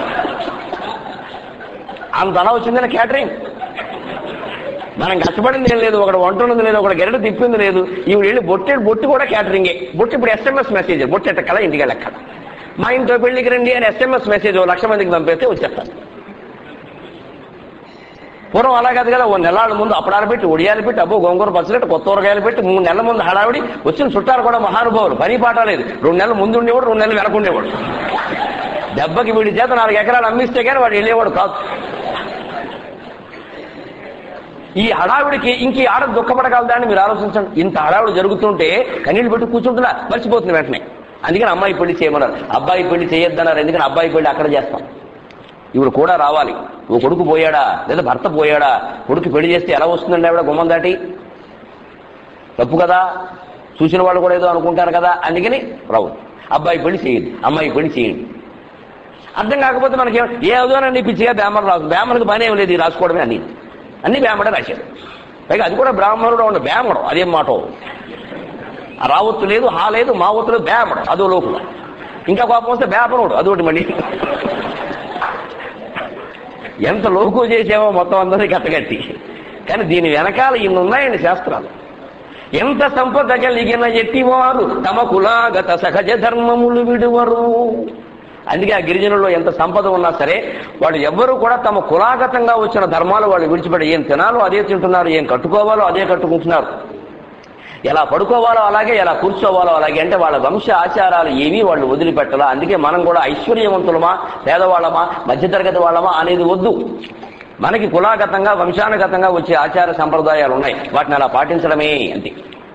అంత అలా వచ్చిందని క్యాటరింగ్. మనం కష్టపడింది ఏం లేదు, ఒకటి వంట ఉన్నది లేదు, ఒకటి గెరడు తిప్పింది లేదు. ఈవిడ వెళ్ళి బొట్టు కూడా క్యాటరింగే. బొట్టు ఇప్పుడు SMS మెసేజ్, బొట్టు ఎట్టకల ఇంటికి వెళ్ళక్కల. మా ఇంట్లో పెళ్లికి రండి అని SMS మెసేజ్ 1,00,000 మందికి పంపిస్తే వచ్చేస్తాను. పూర్వం అలా కాదు కదా, 1 నెలల ముందు అప్పడాలు పెట్టి, ఒడియాలు పెట్టి, అబ్బో గోంగూర పచ్చడి, కొత్త ఊరగాయలు పెట్టి 3 నెలల ముందు హడావిడి. వచ్చిన చుట్టాలు కూడా మహానుభావులు, పని పాట లేదు. 2 నెలలు ముందు ఉండేవాడు, 2 నెలలు వెనకుండేవాడు. దెబ్బకి వీడి చేత 4 ఎకరాలు అమ్మిస్తే కానీ వాడు వెళ్ళేవాడు కాదు. ఈ హడావిడికి ఇంక ఆడ దుఃఖపడగలదా అని మీరు ఆలోచించండి. ఇంత హడావిడి జరుగుతుంటే కన్నీళ్ళు పెట్టి కూర్చుంటున్నా, మర్చిపోతుంది వెంటనే. అందుకని అమ్మాయి పెళ్లి చేయమన్నారు, అబ్బాయి పెళ్లి చేయొద్దన్నారు. ఎందుకని అబ్బాయి పెళ్లి అక్కడ చేస్తాం. ఇప్పుడు కూడా రావాలి. ఓ కొడుకు పోయాడా లేదా భర్త పోయాడా, కొడుకు పెళ్లి చేస్తే ఎలా వస్తుందండి ఆవిడ గుమ్మం దాటి? తప్పు కదా, చూసిన వాళ్ళు కూడా ఏదో అనుకుంటారు కదా. అందుకని రావు. అబ్బాయి పెళ్లి చేయండి, అమ్మాయి పెళ్లి చేయండి. అర్థం కాకపోతే మనకి ఏదోనండి పిచ్చిగా బ్రాహ్మణుడు రాసు, బ్రాహ్మణుడికి పని ఏం లేదు, రాసుకోవడమే అన్ని బ్రాహ్మడే రాశాడు. పైగా అది కూడా బ్రాహ్మణుడు ఉండే బ్రాహ్మణుడు, అదేం మాట. ఆ రావత్తు లేదు, హా లేదు, మా వత్తు లేదు, బ్రాహ్మణుడు అదో లోపల. ఇంకా కోపం వస్తే బ్రాహ్మణుడు అదొకటి. మళ్ళీ ఎంత లోకు చేసామో మొత్తం అందరినీ కట్టగట్టి. కానీ దీని వెనకాల ఇన్ని ఉన్నాయండి శాస్త్రాలు. ఎంత సంపద కలిగిన ఎట్టివారు తమ కులాగత సహజ ధర్మములు విడువరు. అందుకే ఆ గిరిజనుల్లో ఎంత సంపద ఉన్నా సరే వాళ్ళు ఎవ్వరూ కూడా తమ కులాగతంగా వచ్చిన ధర్మాలు వాళ్ళు విడిచిపెట్టి ఏం తినాలో అదే తింటున్నారు, ఏం కట్టుకోవాలో అదే కట్టుకుంటున్నారు, ఎలా పడుకోవాలో అలాగే, ఎలా కూర్చోవాలో అలాగే. అంటే వాళ్ళ వంశ ఆచారాలు ఏవి వాళ్ళు వదిలిపెట్టాలా. అందుకే మనం కూడా ఐశ్వర్యవంతులమా, పేదవాళ్ళమా, మధ్యతరగతి వాళ్ళమా అనేది వద్దు. మనకి కులాగతంగా వంశానుగతంగా వచ్చే ఆచార సంప్రదాయాలు ఉన్నాయి, వాటిని అలా పాటించడమే అంతే.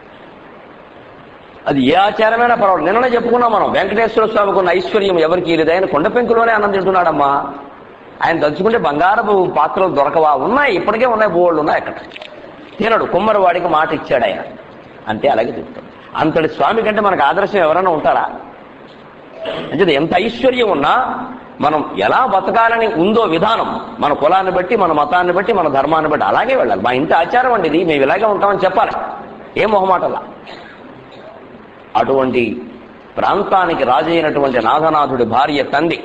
అది ఏ ఆచారమైనా పర్వాలేదు. నిన్ననే చెప్పుకున్నాం మనం, వెంకటేశ్వర స్వామికి ఉన్న ఐశ్వర్యం ఎవరికి లేదు. ఆయన కొండ పెంకులోనే అన్నం తింటున్నాడమ్మా. ఆయన తలుచుకుంటే బంగారపు పాత్రలు దొరకవా? ఉన్నాయి, ఇప్పటికే ఉన్నాయి, బోళ్ళు ఉన్నాయి. అక్కడ తినడు. కుమ్మరివాడికి మాట ఇచ్చాడు ఆయన, అంతే. అలాగే తింటాడు. అంతటి స్వామి కంటే మనకు ఆదర్శం ఎవరైనా ఉంటారా? అంటే ఎంత ఐశ్వర్యం ఉన్నా మనం ఎలా బతకాలని ఉందో విధానం, మన కులాన్ని బట్టి, మన మతాన్ని బట్టి, మన ధర్మాన్ని బట్టి అలాగే వెళ్ళాలి. మా ఇంటి ఆచారం అండి ఇది, మేము ఇలాగే ఉంటామని చెప్పాలి, ఏం మొహమాటలా. అటువంటి ప్రాంతానికి రాజు అయినటువంటి నాగనాథుడి భార్య తండ్రి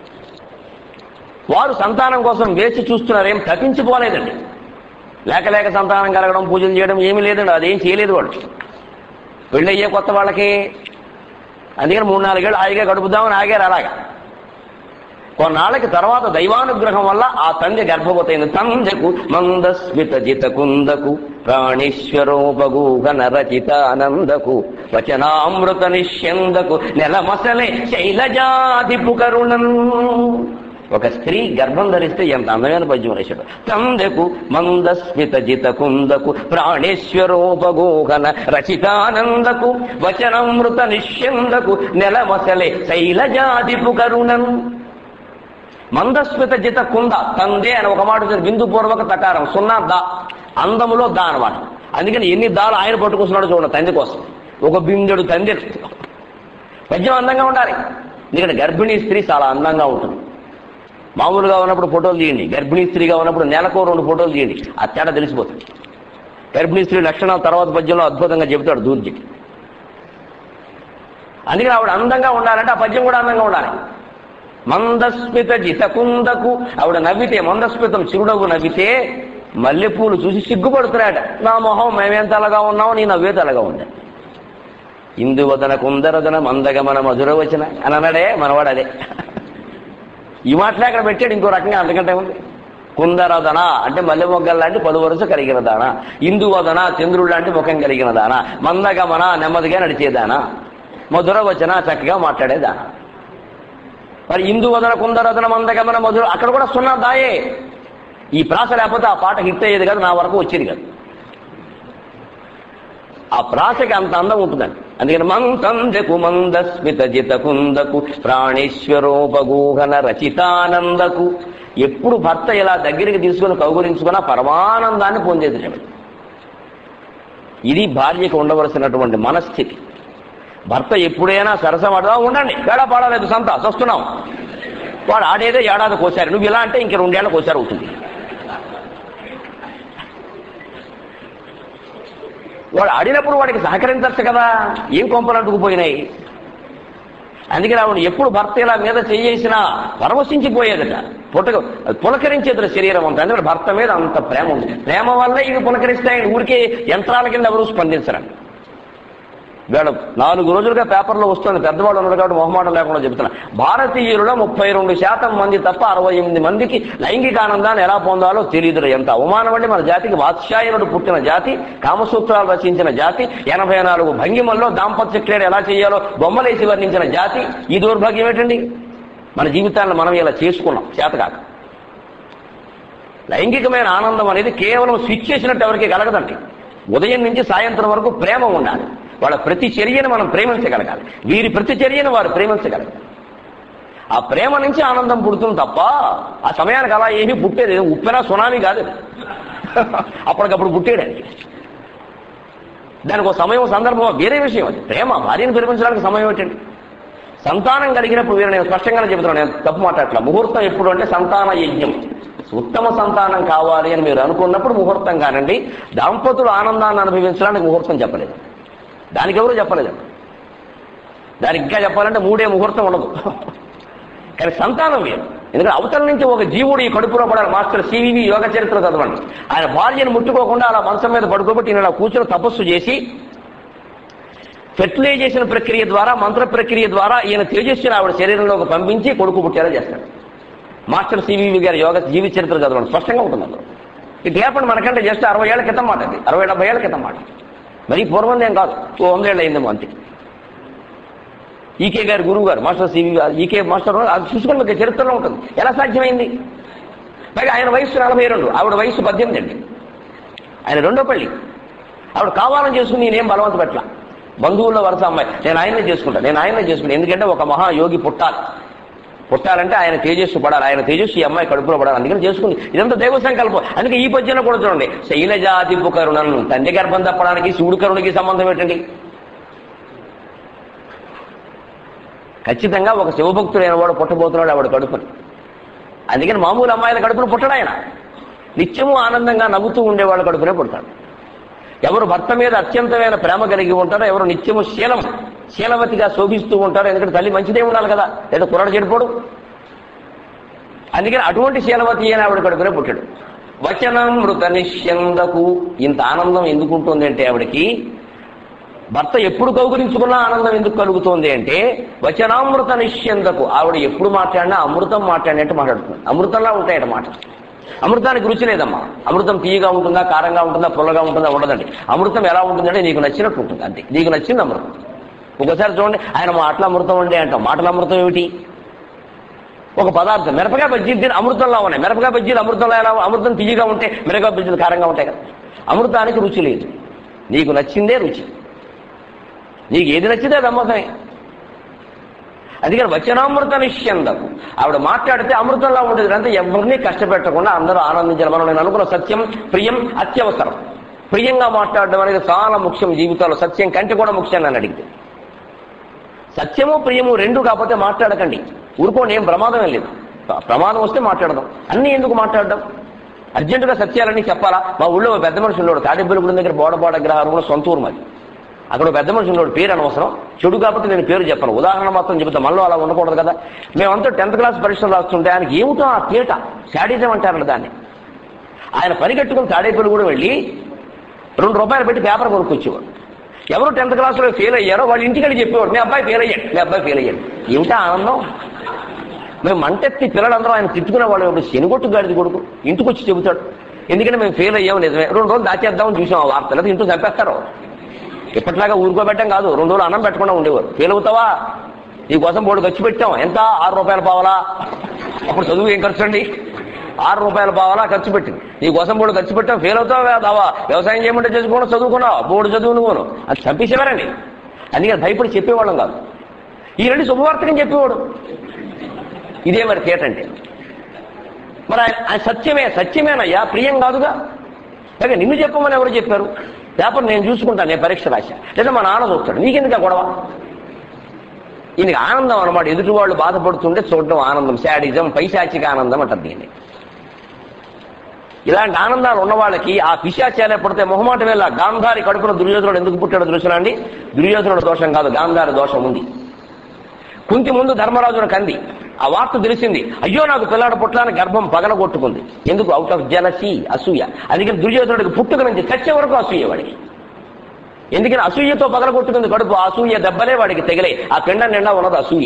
వారు సంతానం కోసం వేచి చూస్తున్నారేం తప్పించిపోలేదండి. లేక లేక సంతానం కలగడం, పూజలు చేయడం ఏమీ లేదండి, అదేం చేయలేదు వాళ్ళు. పెళ్ళయ్యే కొత్త వాళ్ళకి అందుకని 3-4 ఏళ్ళు హాయిగా గడుపుదామని ఆగారు. అలాగా కొన్నాళ్ళకి తర్వాత దైవానుగ్రహం వల్ల ఆ తండ్రి గర్భవతైంది. తందెకు మందస్మిత జితకుందకు ప్రాణేశ్వరోపగూహన రచితానందకు వచనామృత నిష్యందకు నెలమసలే శైలజాధిపు కరుణం. ఒక స్త్రీ గర్భం ధరిస్తే ఎంత అందమైన పద్యం రాశాడు. తందెకు మందస్మిత జితకుందకు ప్రాణేశ్వరోపగోహన రచితానందకు వచనామృత నిష్యందకు నెలమసలే శైలజాధిపు కరుణం. మందస్మిత జిత కుంద, తందే అని ఒక మాట బిందుపూర్వక తకారం, 0 దా, అందములో దా అనమాట. అందుకని ఎన్ని దాలు ఆయన పట్టుకొస్తున్నాడు చూడండి తండ్రి కోసం. ఒక బిందెడు తండ్రి. పద్యం అందంగా ఉండాలి. ఎందుకంటే గర్భిణీ స్త్రీ చాలా అందంగా ఉంటుంది. మామూలుగా ఉన్నప్పుడు ఫోటోలు తీయండి, గర్భిణీ స్త్రీగా ఉన్నప్పుడు నెలకు 2 ఫోటోలు తీయండి, ఆ తేడా తెలిసిపోతుంది. గర్భిణీ స్త్రీ లక్షణాలు తర్వాత పద్యంలో అద్భుతంగా చెబుతాడు దూర్జి. అందుకని ఆవిడ అందంగా ఉండాలంటే ఆ పద్యం కూడా అందంగా ఉండాలి. మందస్మిత జితకుందకు, ఆవిడ నవ్వితే, మందస్మితం చిరునవ్వు నవ్వితే మల్లెపూలు చూసి సిగ్గుపడుతున్నాయట. నా మొహం మేమేం తలగా ఉన్నామో నీ నవ్వే తలగా ఉంది. ఇందువదన కుందరదన మందగమన మధుర వచన అని అన్నాడే మనవాడు. అదే ఈ మాటలే అక్కడ పెట్టాడు. ఇంకో రకంగా అంతకంటే ఉంది. కుందరదన అంటే మల్లె మొగ్గల లాంటి 10 వరుస కలిగిన దాన, ఇందువదన చంద్రుడు లాంటి ముఖం కలిగిన దాన, మందగమన నెమ్మదిగా నడిచేదానా, మధుర వచన చక్కగా మాట్లాడేదానా. మరి ఇందువదన కుందరదన మందగమన మధుర అక్కడ కూడా 0 దాయే. ఈ ప్రాస లేకపోతే ఆ పాట హిట్ అయ్యేది కాదు, నా వరకు వచ్చేది కాదు. ఆ ప్రాసకి అంత అందం ఉంటుందండి. అందుకని మంతందకు మందస్మిత జితకుందకు ప్రాణేశ్వరోపగూహన రచితానందకు. ఎప్పుడు భర్త ఇలా దగ్గరికి తీసుకుని కౌగులించుకున్న పరమానందాన్ని పొందేది. ఇది భార్యకు ఉండవలసినటువంటి మనస్థితి. భర్త ఎప్పుడైనా సరసమాడదా ఉండండి, పేడా పాడలేదు సంత చస్తున్నాం, వాడు ఆడేదే ఏడాది కోసారు, నువ్వు ఇలా అంటే ఇంక 2 ఏళ్ళ కోసారు అవుతుంది. వాడు ఆడినప్పుడు వాడికి సహకరించచ్చు కదా, ఏం కొంపలు అంటుకుపోయినాయి. అందుకని ఆవిడ ఎప్పుడు భర్త ఇలా మీద చేసినా పరవశించిపోయేదట, పులకరించేది శరీరం అంతా. అందుకని భర్త మీద అంత ప్రేమ ఉంది. ప్రేమ వల్ల ఇవి పులకరిస్తాయి. ఊరికే యంత్రాల కింద ఎవరు స్పందించరండి. వీళ్ళ 4 రోజులుగా పేపర్లో వస్తుంది, పెద్దవాళ్ళు ఉన్నారు కాబట్టి మొహమాటం లేకుండా చెబుతున్నా. భారతీయులలో 32% మంది తప్ప 68 మందికి లైంగిక ఆనందాన్ని ఎలా పొందాలో తెలియదు. ఎంత అవమానం అండి మన జాతికి. వాత్స్యాయనుడు పుట్టిన జాతి, కామసూత్రాలు రచించిన జాతి, 84 భంగిమల్లో దాంపత్య క్రీడ ఎలా చేయాలో బొమ్మలేసి వర్ణించిన జాతి. ఈ దౌర్భాగ్యం ఏంటండి? మన జీవితాలను మనం ఇలా చేసుకున్నాం చేతకాక. లైంగికమైన ఆనందం అనేది కేవలం స్విచ్ చేసినట్టు ఎవరికి కలగదండి. ఉదయం నుంచి సాయంత్రం వరకు ప్రేమ ఉండాలి. వాళ్ళ ప్రతి చర్యను మనం ప్రేమించగలగాలి, వీరి ప్రతి చర్యను వారు ప్రేమించగలగాలి. ఆ ప్రేమ నుంచి ఆనందం పుడుతుంది తప్ప ఆ సమయానికి అలా ఏమీ పుట్టేది. ఉప్పెనా సునామీ కాదు, అప్పటికప్పుడు పుట్టేయడానికి. దానికి ఒక సమయం, సందర్భం వేరే విషయం. అది ప్రేమ. భార్యను ప్రేమించడానికి సమయం ఏంటండి? సంతానం కలిగినప్పుడు వీరు, నేను స్పష్టంగానే చెబుతున్నాను, నేను తప్పు మాట్లాడట్లా. ముహూర్తం ఎప్పుడు అంటే సంతాన యజ్ఞం. ఉత్తమ సంతానం కావాలి అని మీరు అనుకున్నప్పుడు ముహూర్తం కానండి. దాంపతులు ఆనందాన్ని అనుభవించడానికి ముహూర్తం చెప్పలేదు, దానికి ఎవరు చెప్పలేదు. దానికి ఇంకా చెప్పాలంటే 3 ముహూర్తం ఉండదు. కానీ సంతానం వేరు. ఎందుకంటే అవతల నుంచి ఒక జీవుడు ఈ కడుపులో పడాలి. మాస్టర్ సివివి యోగ చరిత్ర చదవండి. ఆయన భార్యను ముట్టుకోకుండా అలా మంచం మీద పడుకోబట్టి ఇలా కూర్చొని తపస్సు చేసి ఫెర్టిలైజేషన్ ప్రక్రియ ద్వారా, మంత్ర ప్రక్రియ ద్వారా ఈయన తేజస్సుని ఆవిడ శరీరంలోకి పంపించి కొడుకు పుట్టేలా చేస్తాడు. మాస్టర్ సివివి గారి యోగ జీవిత చరిత్ర చదవండి, స్పష్టంగా ఉంటుంది అందులో. ఇది హ్యాపన్ మనకంటే జస్ట్ 60 ఏళ్ల క్రితం మాట, అది 60-70 ఏళ్ల క్రితం మాట, మరి పూర్వం ఏం కాదు, 100 ఏళ్ళు అయిందేమో అంతే. ఈకే గారి గురువు గారు మాస్టర్ సివి ఈకే మాస్టర్, అది చూసుకుని మీకు చరిత్రలో ఉంటుంది. ఎలా సాధ్యమైంది? పైగా ఆయన వయసు 42, ఆవిడ వయసు 18 అండి. ఆయన రెండో పెళ్లి. ఆవిడ కావాలని చేసుకుని నేనేం బలవంత పెట్టలా. బంధువుల్లో వరుస అమ్మాయి, నేను ఆయనే చేసుకుంటా, ఎందుకంటే ఒక మహాయోగి పుట్టాలంటే ఆయన తేజస్సు పడాలి, ఆయన తేజస్సు ఈ అమ్మాయి కడుపులో పడాలి, అందుకని చేసుకుంది. ఇదంతా దైవ సంకల్పం. అందుకే ఈ పద్యంలో కూడా చూడండి, శైలజాతిపు కరుణను, తండ్రి గర్భం తప్పడానికి శివుడు కరుణకి సంబంధం ఏంటండి? ఖచ్చితంగా ఒక శివభక్తుడైన వాడు పుట్టబోతున్నాడు ఆవిడ కడుపుని. అందుకని మామూలు అమ్మాయిల కడుపును పుట్టడు ఆయన. నిత్యము ఆనందంగా నవ్వుతూ ఉండేవాళ్ళ కడుపునే పుడతాడు. ఎవరు భర్త మీద అత్యంతమైన ప్రేమ కలిగి ఉంటారో, ఎవరు నిత్యము శీలవతిగా శోభిస్తూ ఉంటారో, ఎందుకంటే తల్లి మంచిదే ఉండాలి కదా, లేదా కుర్రాడు చెడిపోడు. అందుకని అటువంటి శీలవతి అయిన ఆవిడ కడుపునే పుట్టాడు. వచనామృత నిశ్యందకు, ఇంత ఆనందం ఎందుకు ఉంటుంది అంటే ఆవిడకి భర్త ఎప్పుడు కౌగులించుకున్నా ఆనందం ఎందుకు కలుగుతోంది అంటే వచనామృత నిశ్యందకు, ఆవిడ ఎప్పుడు మాట్లాడినా అమృతం మాట్లాడినట్టు మాట్లాడుతుంది. అమృతంలా ఉంటాయట మాట. అమృతానికి రుచి లేదమ్మా. అమృతం తీయగా ఉంటుందా, కారంగా ఉంటుందా, పుల్లగా ఉంటుందా? ఉండదండి. అమృతం ఎలా ఉంటుందంటే నీకు నచ్చినట్టు ఉంటుంది, అంతే. నీకు నచ్చింది అమృతం. ఒకసారి చూడండి, ఆయన మాటల అమృతం అండి అంటాం. మాటల అమృతం ఏమిటి? ఒక పదార్థం, మిరపకాయ బజ్జీలు తిని అమృతంలా ఉన్నాయి. మిరపకాయ బజ్జీలు అమృతంలో ఎలా? అమృతం తీయగా ఉంటే మిరపకాయ బజ్జీలు కారంగా ఉంటాయి కదా. అమృతానికి రుచి లేదు, నీకు నచ్చిందే రుచి. నీకు ఏది నచ్చితే అది అమృతమే. అందుకని వచనామృత నిశ్యందకు, ఆవిడ మాట్లాడితే అమృతంలా ఉంటుంది. అంటే ఎవరిని కష్టపెట్టకుండా అందరూ ఆనందించాలి. మనం నేను అనుకున్న సత్యం ప్రియం అత్యవసరం. ప్రియంగా మాట్లాడడం అనేది చాలా ముఖ్యం జీవితంలో. సత్యం కంటే కూడా ముఖ్యం నన్ను అడిగితే. సత్యము ప్రియము రెండు కాకపోతే మాట్లాడకండి, ఊరుకోండి, ఏం ప్రమాదం లేదు. ప్రమాదం వస్తే మాట్లాడదాం, అన్నీ ఎందుకు మాట్లాడడం? అర్జెంటుగా సత్యాలన్నీ చెప్పాలా? మా ఊళ్ళో పెద్ద మనిషి ఉన్నాడు, తాడేపల్లిగూడెం దగ్గర బోడబాడ గ్రహారంలో సొంత ఊరు మాది. అక్కడ పెద్ద మనిషి ఉన్నాడు, పేరు అనవసరం, చెడు కాబట్టి నేను పేరు చెప్పను, ఉదాహరణ మాత్రం చెబుతా. మనలో అలా ఉండకూడదు కదా. మేమంతా 10th క్లాస్ పరీక్షలు రాస్తుంటే ఆయనకి ఏమిటో ఆ తేట, శాడిజం అంటారు దాన్ని. ఆయన పరిగెట్టుకుని తాడేపల్లిగూడెం వెళ్ళి 2 రూపాయలు పెట్టి పేపర్ కొనుక్కొచ్చేవాడు. ఎవరు 10th క్లాస్లో ఫెయిల్ అయ్యారో వాళ్ళు ఇంటికి చెప్పేవాడు, మీ అబ్బాయి ఫెయిల్ అయ్యాడు. ఏమిటా ఆనందం? మేము మంటెత్తి పిల్లలందరూ ఆయన తిట్టుకునేవాళ్ళు. ఇప్పుడు శనిగొట్టు గాడిది కొడుకు ఇంటికి వచ్చి చెబుతాడు, ఎందుకంటే మేము ఫెయిల్ అయ్యాము నిజమే, 2 రోజులు దాచేద్దామని చూసాం ఆ వార్త, లేదా ఇంట్లో చంపేస్తారు. ఇప్పట్లాగా ఊరుకోబెట్టం కాదు, 2 రోజులు అన్నం పెట్టకుండా ఉండేవారు. ఫెయిల్ అవుతావా, నీకోసం బోర్డు ఖర్చు పెట్టాం, ఎంత 6 రూపాయలు పావాలా? అప్పుడు చదువు ఏం ఖర్చు అండి, 6 రూపాయలు పావాలా ఖర్చు పెట్టింది. నీకోసం బోర్డు ఖర్చు పెట్టాం, ఫెయిల్ అవుతావా దావా? వ్యవసాయం చేయమంటే చేసుకోవడం, చదువుకున్నావు, బోర్డు చదువు నువ్వును, అది చంపేసేవారండి. అందుకని భయపడి చెప్పేవాళ్ళం కాదు. ఈ 2 శుభవార్తకం చెప్పేవాడు. ఇదే మరి తేటంటే. మరి ఆయన సత్యమేనయ్యా, ప్రియం కాదుగా. అలాగే నిన్ను చెప్పమని ఎవరు చెప్పారు? పేపర్ నేను చూసుకుంటాను, నేను పరీక్ష రాశా, లేదా మా నాన్న చూస్తాడు, నీకెందుకు గొడవ? ఈయనకి ఆనందం అనమాట, ఎదుటి వాళ్ళు బాధపడుతుంటే చూడడం ఆనందం. శాడిజం, పైశాచిక ఆనందం అంటారు దీన్ని. ఇలాంటి ఆనందాలు ఉన్న వాళ్ళకి ఆ పిశాచాలే పడితే మొహమాట వేళ. గాంధారి కడుపున దుర్యోధనుడు ఎందుకు పుట్టాడో తెలుసునా అండి? దుర్యోధనుడు దోషం కాదు, గాంధారి దోషం ఉంది. కుంతి ముందు ధర్మరాజును కంది, ఆ వార్త తెలిసింది, అయ్యో నాకు పిల్లాడు పుట్టాలని గర్భం పగలగొట్టుకుంది. ఎందుకు? అవుట్ ఆఫ్ జెలసీ, అసూయ. అందుకని దుర్యోధనుడికి పుట్టుక నుంచి చచ్చే వరకు అసూయ వాడికి. ఎందుకని అసూయతో పగలగొట్టుకుంది కడుపు. అసూయ దెబ్బలే వాడికి తెగలే, ఆ పిండం నిండా ఉన్నది అసూయ.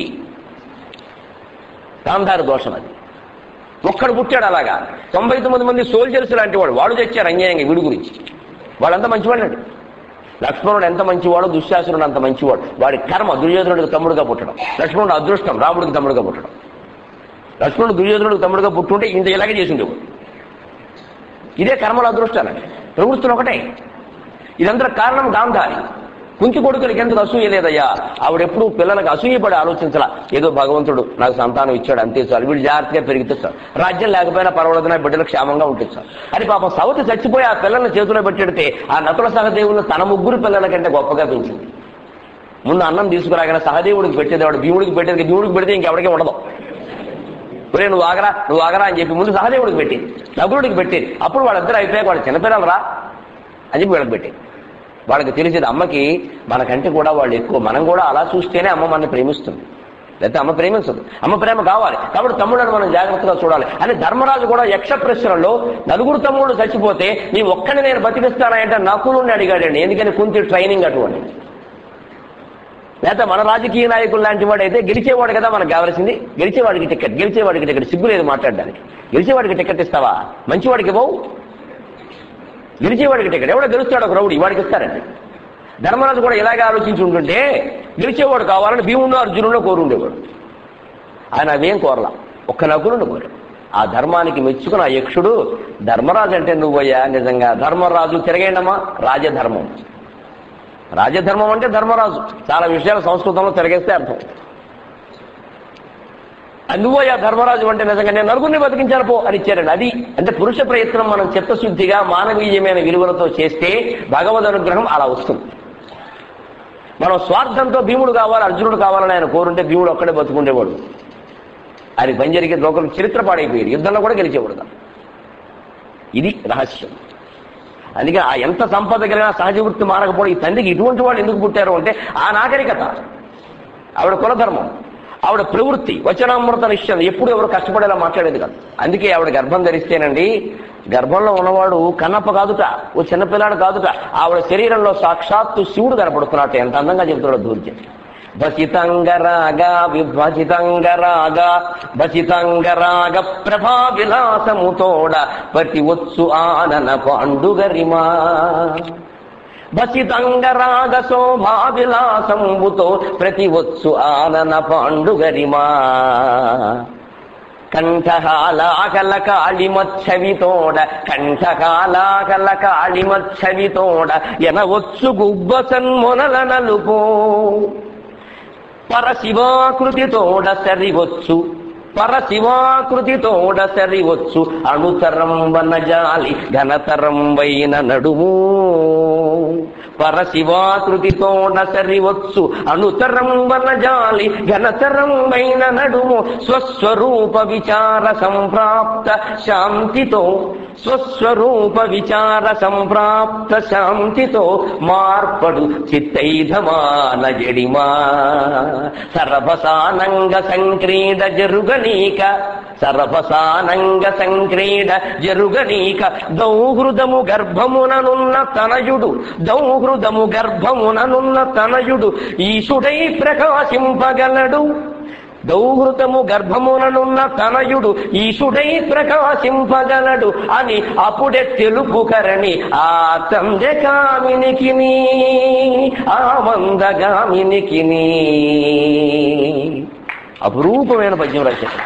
గాంధారి దోషం అది. ఒక్కడు పుట్టాడు అలాగా. 99 మంది సోల్జర్స్ లాంటి వాడు తెచ్చారు అన్యాయంగా వీడి గురించి. వాళ్ళంతా మంచివాడండి. లక్ష్మణుడు ఎంత మంచివాడు, దుశ్శాసనుడు అంత మంచివాడు. వాడి కర్మ దుర్యోధనుడికి తమ్ముడుగా పుట్టడం, లక్ష్మణుడు అదృష్టం రాముడికి తమ్ముడుగా పుట్టడం. లక్ష్మణుడు దుర్యోధనుడికి తమ్ముడుగా పుట్టుంటే ఇంత ఇలాగే చేసుండేవాడు. ఇదే కర్మల అదృష్టాలండి, ప్రవృత్తులు ఒకటే. ఇదంతా కారణం గాంధారి. కుంతి కొడుకులకి ఎందుకు అసూయ లేదయ్యా? ఆవిడెప్పుడు పిల్లలకు అసూయపడి ఆలోచించాల. ఏదో భగవంతుడు నాకు సంతానం ఇచ్చాడు అంతే చాలు, వీళ్ళు జాగ్రత్తగా పెరిగితే చాలు, రాజ్యం లేకపోయినా పర్వాలేదు, నా బిడ్డలు క్షేమంగా ఉంటే చాలు అని పాపం సవతి చచ్చిపోయి ఆ పిల్లల్ని చేతిలో పెట్టెడితే ఆ నకుల సహదేవులను తన 3 పిల్లల కంటే గొప్పగా పెంచింది. ముందు అన్నం తీసుకురాగానే సహదేవుడికి పెట్టేదేవాడు, భీముడికి పెట్టేది, భీముడికి పెడితే ఇంకెవడికే ఉండదు. ఒరే నువ్వు ఆగరా అని చెప్పి ముందు సహదేవుడికి పెట్టేది, నకులుడికి పెట్టేది. అప్పుడు వాళ్ళిద్దరు అయిపోయాక వాళ్ళు చిన్నపిల్లలు రా అని చెప్పి వీళ్ళకి పెట్టేది. వాళ్ళకి తెలిసేది అమ్మకి మనకంటే కూడా వాళ్ళు ఎక్కువ, మనం కూడా అలా చూస్తేనే అమ్మ మనల్ని ప్రేమిస్తుంది. లేకపోతే అమ్మ ప్రేమించదు. అమ్మ ప్రేమ కావాలి కాబట్టి తమ్ముడని మనం జాగ్రత్తగా చూడాలి అని ధర్మరాజు కూడా యక్ష ప్రశ్నలో నలుగురు తమ్ముళ్ళు చచ్చిపోతే నీ ఒక్కడిని నేను బతికిస్తానంటే నకులుని అడిగాడండి. ఎందుకని కుంతి ట్రైనింగ్ అటువంటి. లేకపోతే మన రాజకీయ నాయకులు లాంటి వాడు అయితే గెలిచేవాడు కదా మనకు కావాల్సింది, గెలిచేవాడికి టికెట్ సిగ్గు లేదు మాట్లాడడానికి. గెలిచేవాడికి టికెట్ ఇస్తావా? మంచివాడికి పోవు, గెలిచేవాడికి టికెట్. ఎవడో గెలుస్తాడు ఒక రౌడీ, వాడికి ఇస్తారండి. ధర్మరాజు కూడా ఇలాగే ఆలోచించి ఉంటుంటే గెలిచేవాడు కావాలని భీముడు అర్జునుడు కోరుండేవాడు. ఆయన అవేం కోరలా, ఒక్క నకులుండి కోరాడు. ఆ ధర్మానికి మెచ్చుకున్న ఆ యక్షుడు ధర్మరాజు అంటే నువ్వయ్యా నిజంగా ధర్మరాజు తిరగేండమ్మా. రాజధర్మం, రాజధర్మం అంటే ధర్మరాజు. చాలా విషయాలు సంస్కృతంలో తిరగేస్తే అర్థం. నువ్వయ్యా ధర్మరాజు అంటే నిజంగా నేను నలుగురిని బతికించాను పో అని ఇచ్చారండి. అది అంటే పురుష ప్రయత్నం మనం చిత్తశుద్ధిగా మానవీయమైన విలువలతో చేస్తే భగవద్ అనుగ్రహం అలా వస్తుంది. మనం స్వార్థంతో భీముడు కావాలి అర్జునుడు కావాలని ఆయన కోరుంటే భీముడు ఒక్కడే బతుకుండేవాడు. ఆయన పని జరిగే లోకం చరిత్ర పాడైపోయేది, యుద్ధంలో కూడా గెలిచేవాడు. ఇది రహస్యం. అందుకే ఆ ఎంత సంపద కలిగినా సహజ వృత్తి మారకపోవడం. ఈ తండ్రికి ఇటువంటి వాళ్ళు ఎందుకు పుట్టారు అంటే ఆ నాగరికత, ఆవిడ కులధర్మం, ఆవిడ ప్రవృత్తి, వచనామృత నిశ్చయం, ఎప్పుడు ఎవరు కష్టపడేలా మాట్లాడేది కాదు. అందుకే ఆవిడ గర్భం ధరిస్తేనండి, గర్భంలో ఉన్నవాడు కన్నప్ప కాదుట, ఓ చిన్నపిల్లాడు కాదుట, ఆవిడ శరీరంలో సాక్షాత్తు శివుడు కనపడుతున్నట్టు. ఎంత అందంగా చెబుతున్నాడు దూర్జన్. భసితంగరాగా విభజితంగరాగా భసితంగరాగ ప్రభా విలాసముతోడ పతి వచ్చు ఆనన పాండుగరిమా. భసితంగరాగ శోభా విలాసంబుతో ప్రతి వచ్చు ఆనన పాండుగరిమా. కంఠహాలాకల కాళిమచ్చవితోడ కంఠహాలాకల కాళిమచ్చవితోడ ఎనవచ్చు గుబ్బ సన్మొనల నలుపో. పరశివాకృతితోడ సరివచ్చు పరశివాకృతితోడ సరివచ్చు అణుతరం వనజాలి ఘనతరం వైన నడుము. పరశివాకృతితోడ సరివచ్చు అణుతరం వనజాలి ఘనతరం వైన నడుము. స్వస్వరూప విచార సంప్రాప్త శాంతితో స్వస్వరూప విచార సంప్రాప్త శాంతితో మార్పడు చిత్తైధమాన జడిమా. సరభసానంగ సంక్రీడ జరుగనీక సరభసానంగ సంక్రీడ జరుగనీక. దౌహృదము గర్భముననున్న తనయుడు దౌహృదము గర్భముననున్న తనయుడు ఈశుడై ప్రకాశింపగలడు. దౌహృతము గర్భముననున్న తనయుడు ఈశుడై ప్రకాశింపగలడు అని అప్పుడే తెలుపు కరణి ఆ తందెకామినికి ఆ మందగామినికి. అపురూపమైన పద్యం రచన.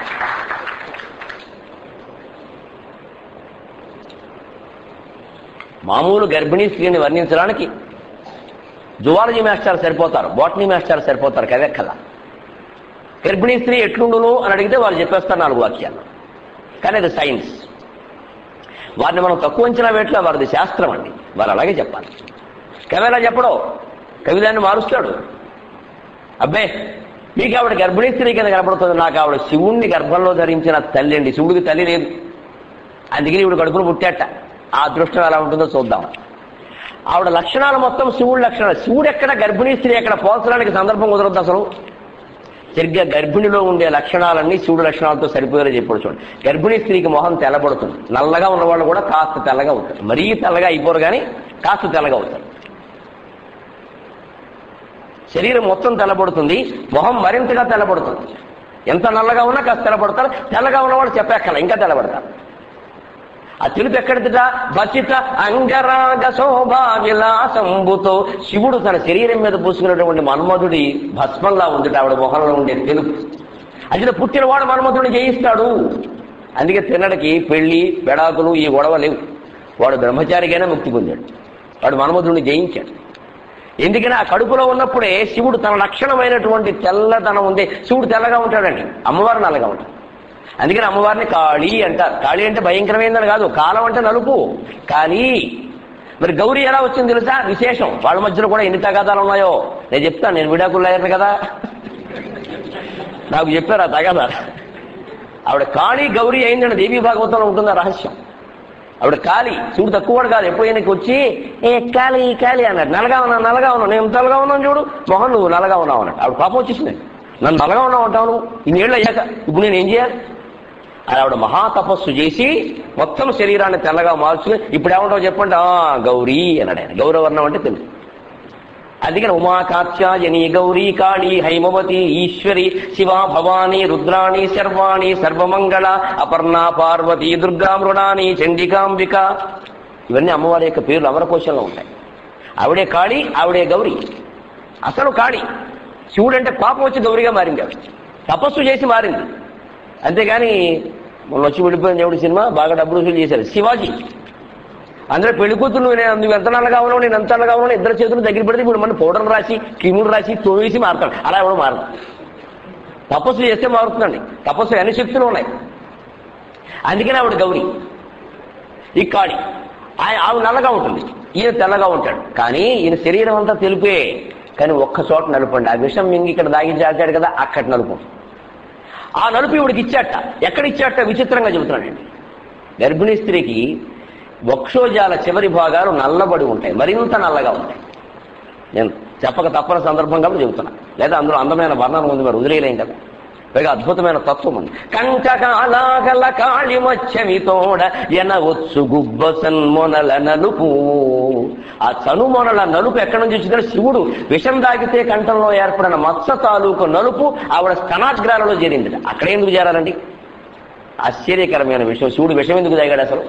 మామూలు గర్భిణీ స్త్రీని వర్ణించడానికి జువాలజీ మాస్టర్ సరిపోతారు, బాటనీ మాస్టర్ సరిపోతారు, కదెక్కల. గర్భిణీ స్త్రీ ఎట్లుండును అని అడిగితే వాళ్ళు చెప్పేస్తారు 4 వాక్యాలు. కానీ అది సైన్స్. వారిని మనం తక్కువ అంచనా వేట్లా, వారిది శాస్త్రం అండి. వారు అలాగే చెప్పాలి. కవి ఎలా చెప్పడో, కవి దాన్ని మారుస్తాడు. అబ్బే మీకు ఆవిడ గర్భిణీ స్త్రీ కింద కనపడుతుంది, నాకు ఆవిడ శివుణ్ణి గర్భంలో ధరించిన తల్లి అండి. శివుడికి తల్లి లేదు, అందుకని ఇప్పుడు కడుపును పుట్టాట. ఆ అదృష్టం ఎలా ఉంటుందో చూద్దాం. ఆవిడ లక్షణాలు మొత్తం శివుడి లక్షణాలు. శివుడు ఎక్కడ, గర్భిణీ స్త్రీ ఎక్కడ పోల్చడానికి సందర్భం కుదరదు అసలు. సరిగ్గా గర్భిణిలో ఉండే లక్షణాలన్నీ శివుడు లక్షణాలతో సరిపోయేలా చెప్పాడు. చూడండి, గర్భిణీ స్త్రీకి మొహం తెల్లబడుతుంది. నల్లగా ఉన్నవాళ్ళు కూడా కాస్త తెల్లగా అవుతారు. మరీ తెల్లగా అయిపోరు కానీ కాస్త తెల్లగా అవుతారు. శరీరం మొత్తం తెల్లబడుతుంది, మొహం మరింతగా తెల్లబడుతుంది. ఎంత నల్లగా ఉన్నా కాస్త తెల్లబడతారు. తెల్లగా ఉన్నవాళ్ళు చెప్పేక్కల ఇంకా తెల్లబడతారు. ఆ తెలుపు ఎక్కడిదిట? భసిత అంగరాగ శోభా విలాసంబుతో. శివుడు తన శరీరం మీద పూసుకున్నటువంటి మన్మధుడి భస్మంలా ఉంది ఆవిడ మొహంలో ఉండే తెలుపు. అది పుట్టినవాడు మన్మధుడిని జయిస్తాడు. అందుకే తిన్నడికి పెళ్లి బెడాకులు ఈ గొడవ లేవు. వాడు బ్రహ్మచారిగానే ముక్తి పొందాడు, వాడు మన్మధుడిని జయించాడు. ఎందుకని ఆ కడుపులో ఉన్నప్పుడే శివుడు తన లక్షణమైనటువంటి తెల్లదనం ఉంది. శివుడు తెల్లగా ఉంటాడండి, అమ్మవారు నల్లగా ఉంటాడు. అందుకని అమ్మవారిని కాళీ అంటారు. కాళీ అంటే భయంకరమైందని కాదు, కాలం అంటే నలుపు, కాళీ. మరి గౌరీ ఎలా వచ్చింది తెలుసా? విశేషం. వాళ్ళ మధ్యలో కూడా ఎన్ని తగాదాలు ఉన్నాయో నేను చెప్తాను. నేను విడాకులు అయ్యాను కదా, నాకు చెప్పారు ఆ తగాదాలు. ఆవిడ కాళీ గౌరీ అయిందండి. దేవీ భాగవతంలో ఉంటుంది ఆ రహస్యం. ఆవిడ కాళీ, శివుడు తక్కువవాడు కాదు. ఎప్పుడు ఈయనకి వచ్చి ఏ కాళీ కాళీ అన్నాడు. నల్లగా ఉన్నా నేను తెల్లగా ఉన్నాను చూడు, మొహన్ నువ్వు నల్లగా ఉన్నావు అన్నట్టు. ఆవిడ పాపం వచ్చేసింది. నన్ను నల్లగా ఉన్నావు నువ్వు ఇన్నేళ్ళు అయ్యాక ఇప్పుడు నేను ఏం చేయాలి? అది ఆవిడ మహాతపస్సు చేసి మొత్తం శరీరాన్ని తెల్లగా మార్చుకుని ఇప్పుడు ఏమంటావు చెప్పండి, గౌరీ అన్నాడు ఆయన. గౌరవర్ణం అంటే తెలుసు. అందుకని ఉమా కాత్యాయని గౌరీ కాళీ హైమవతి ఈశ్వరి శివ భవానీ రుద్రాణి శర్వాణి సర్వమంగళ అపర్ణ పార్వతి దుర్గా మృణాని చండికాంబిక, ఇవన్నీ అమ్మవారి యొక్క పేర్లు అమరకోశంలో ఉంటాయి. ఆవిడే కాళీ, ఆవిడే గౌరీ. అసలు కాళీ, శివుడు అంటే కోపం వచ్చి గౌరీగా మారింది. ఆవిడ తపస్సు చేసి మారింది. అంతేగాని మొన్న వచ్చి విడిపోయిన దేవుడి సినిమా బాగా డబ్బులు వసూలు చేశారు. శివాజీ అందులో పెళ్లి కూతురు నువ్వు ఎంత నల్లగా ఉన్నావు, నేను ఎంత నల్లగా ఉన్నావు, ఇద్దరు చేతులు దగ్గర పెడితే ఇప్పుడు మన పౌడర్ రాసి క్రీములు రాసి తోవేసి మారుతాడు. అలా ఎవడో మారదు. తపస్సు చేస్తే మారుతుందండి. తపస్సు అన్ని శక్తులు ఉన్నాయి. అందుకని ఆవిడ గౌరీ. ఈ కాళీ ఆవిడ నల్లగా ఉంటుంది, ఈయన తెల్లగా ఉంటాడు. కానీ ఈయన శరీరం అంతా తెలుపే, కానీ ఒక్క చోట నలుపండి. ఆ విషం మింగి ఇక్కడ దాగి జాచాడు కదా, అక్కడ నలుపు. ఆ నలుపు ఇవిడికి ఇచ్చాట. ఎక్కడ ఇచ్చాట విచిత్రంగా చెబుతున్నాడండి. గర్భిణీ స్త్రీకి వక్షోజాల చివరి భాగాలు నల్లబడి ఉంటాయి, మరింత నల్లగా ఉంటాయి. నేను చెప్పక తప్పని సందర్భం కాబట్టి చెబుతున్నా, లేదా అందులో అందమైన వర్ణన ఉంది, మరి వదిలేయలేం కదా. పైగా అద్భుతమైన తత్వం ఉంది. కంటకాలాగల కాళిమచ్చమితోడ ఎనవొచ్చు గుబ్బ సన్మొనల నలుపు. ఆ చనుమొనల నలుపు ఎక్కడి నుంచి వచ్చిందంటే శివుడు విషం దాగితే కంఠంలో ఏర్పడిన మత్స తాలూకు నలుపు ఆవిడ స్తనాగ్రాలలో చేరింది. అక్కడే ఎందుకు చేరాలండి? ఆశ్చర్యకరమైన విషయం. శివుడు విషం ఎందుకు తాగాడు అసలు?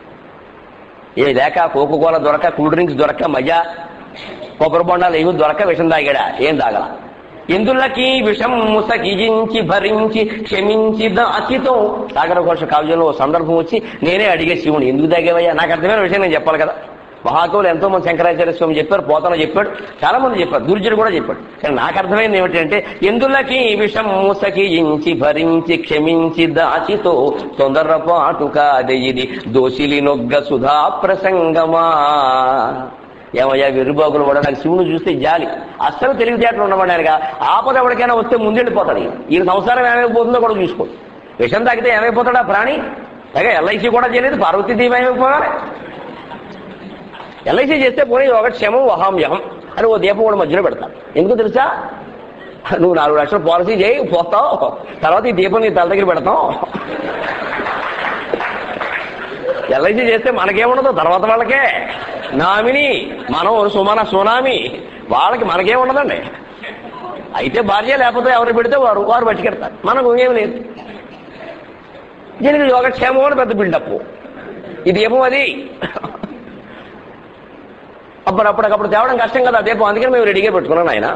ఏ లేక కోకోకోల దొరక, కూల్ డ్రింక్స్ దొరక, మజా కొబ్బరి బొండాలు ఏమి దొరక విషం తాగాడా? ఏం తాగల. ఎందులకి విషం ముసకిజించి భరించి క్షమించి దాచితో. సాగర ఘోష కావ్యంలో సందర్భం వచ్చి నేనే అడిగే శివుని, ఎందుకు తాగేవయ్యా? నాకు అర్థమైన విషయం నేను చెప్పాలి కదా. మహాకవులు ఎంతో మంది శంకరాచార్య స్వామి చెప్పారు, పోతన చెప్పాడు, చాలా మంది చెప్పారు, దుర్జుడు కూడా చెప్పాడు. కానీ నాకు అర్థమైంది ఏమిటంటే ఎందులకి విషం ముసకిజించి భరించి క్షమించి దాచితో తొందరపాటు కాదే ఇది దోషిలి నొగ్గ సుధా ప్రసంగమా. ఏమయ్యా వెర్రిబాగులు కూడా నాకు శివుని చూస్తే జాలి. అస్సలు తెలివితేటలు ఉన్నవాడు ఆయనగా. ఆపద ఎవరికైనా వస్తే ముందెళ్ళిపోతాడు. ఈయన సంసారం ఏమైపోతుందో కూడా చూసుకోండి. విషం తాగితే ఏమైపోతాడు ఆ ప్రాణి? అలాగే ఎల్ఐసి కూడా చేయలేదు, పార్వతీదేవి ఏమైపోవాలి. ఎల్ఐసి చేస్తే పోనీ యోగక్షేమం వహామ్యహం అని ఓ దీపం కూడా మధ్యలో పెడతాను. ఎందుకు తెలుసా? నువ్వు 4 లక్షల పాలసీ చేయి, పోతావు, తర్వాత ఈ దీపం నీ తల దగ్గర పెడతాం. ఎల్ఐసి చేస్తే మనకేముండదు, తర్వాత వాళ్ళకే నామిని, మనం సునామీ, వాళ్ళకి మనకేముండదండి. అయితే భార్య, లేకపోతే ఎవరు పెడితే వారు బతికెడతారు, మనకు ఏం లేదు. దీనికి యోగక్షేమం అని పెద్ద బిల్డప్. ఈ దీపం అది అప్పటికప్పుడు తేవడం కష్టం కదా దీపం. అందుకని మేము రెడీగా పెట్టుకున్నాను. ఆయన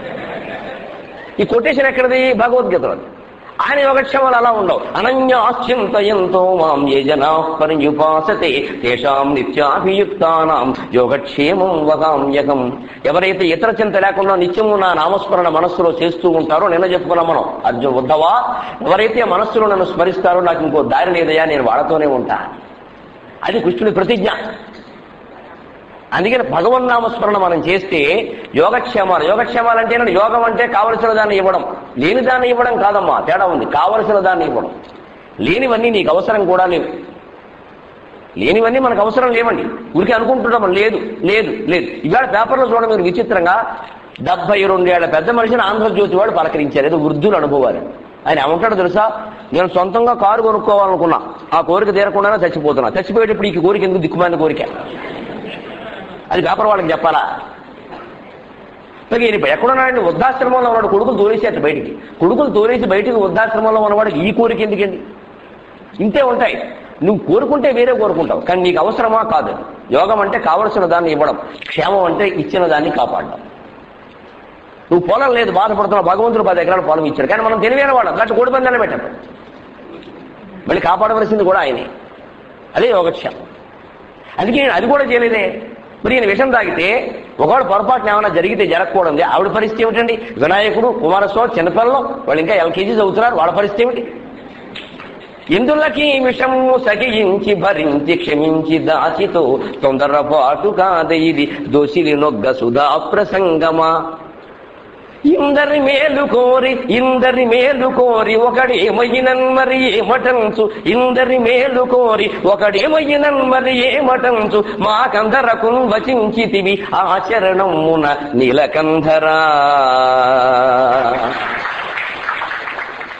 ఈ కొటేషన్ ఎక్కడిది? భగవద్గీతలో. ఆయన యోగక్షేమాలు అలా ఉండవు. అనన్యాశ్చింతయంతో మాం ఏ జనా పర్యుపాసతే తేషాం నిత్యాభియుక్తానాం యోగక్షేమం వహామ్యహం. ఎవరైతే ఇతర చింత లేకుండా నిత్యము నా నామస్మరణ మనస్సులో చేస్తూ ఉంటారో, నిన్న చెప్పుకున్నాం మనం అర్జున ఉద్ధవా, ఎవరైతే మనస్సులో నన్ను స్మరిస్తారో నాకు ఇంకో దారి లేదయా, నేను వాళ్ళతోనే ఉంటా. అది కృష్ణుడి ప్రతిజ్ఞ. అందుకని భగవన్నామస్మరణ మనం చేస్తే యోగక్షేమాలు. యోగక్షేమాలంటే యోగం అంటే కావలసిన దాన్ని ఇవ్వడం, లేని దాన్ని ఇవ్వడం కాదమ్మా, తేడా ఉంది. కావలసిన దాన్ని ఇవ్వడం. లేనివన్నీ నీకు అవసరం కూడా లేవు. లేనివన్నీ మనకు అవసరం లేవండి. ఊరికి అనుకుంటున్నాం లేదు లేదు లేదు. ఇవాళ పేపర్లో చూడడం మీరు విచిత్రంగా 72 ఏళ్ల పెద్ద మనిషిని ఆంధ్రజ్యోతి వాడు పలకరించారు, ఏదో వృద్ధులు అనుభవాలు. ఆయన ఏమంటాడో తెలుసా? నేను సొంతంగా కారు కొనుక్కోవాలనుకున్నా, ఆ కోరిక తీరకుండానే చచ్చిపోతున్నా. చచ్చిపోయేటప్పుడు ఈ కోరిక ఎందుకు? దిక్కుమాలిన కోరిక. అది పేపర్ వాళ్ళకి చెప్పాలా? ఎక్కడున్నాడండి? వృద్ధాశ్రమంలో ఉన్నాడు, కొడుకులు తోలేసేట బయటికి. కొడుకులు తోలేసి బయటికి వృద్ధాశ్రమంలో ఉన్నవాడికి ఈ కోరిక ఎందుకండి? ఇంతే ఉంటాయి. నువ్వు కోరుకుంటే వేరే కోరుకుంటావు, కానీ నీకు అవసరమా? కాదు. యోగం అంటే కావలసిన దాన్ని ఇవ్వడం, క్షేమం అంటే ఇచ్చిన దాన్ని కాపాడడం. నువ్వు పొలం లేదు, బాధపడుతున్నావు, భగవంతుడు 10 ఎకరాల పొలం ఇచ్చాడు, కానీ మనం తెలివైన వాడు అట్లా కోడి పందాన్ని పెట్టాడు. మళ్ళీ కాపాడవలసింది కూడా ఆయనే. అదే యోగక్షేమం. అందుకే అది కూడా చేయలేదే. మరి ఈయన విషం తాగితే ఒకవేళ పొరపాటున ఏమైనా జరిగితే జరగకూడదు. ఆవిడ పరిస్థితి ఏమిటండి? వినాయకుడు, కుమారస్వామి, చిన్నపిల్లలు, వాళ్ళు ఇంకా LKG చదువుతున్నారు, వాళ్ళ పరిస్థితి ఏమిటి? ఇందులకి విషము సగించి భరించి క్షమించి దాచితో తొందరపాటు కాద ఇది దోషిలి నొగ్గ సుధా ప్రసంగమా. ఇందరి మేలు కోరి ఒకడేమయ్యినన్ మరి ఏమటంచు. ఇందరి మేలు కోరి ఒకడేమయ్యినన్ మరి ఏమటంచు. మాకందరకు వచించితివి ఆచరణమున నీలకంధరా.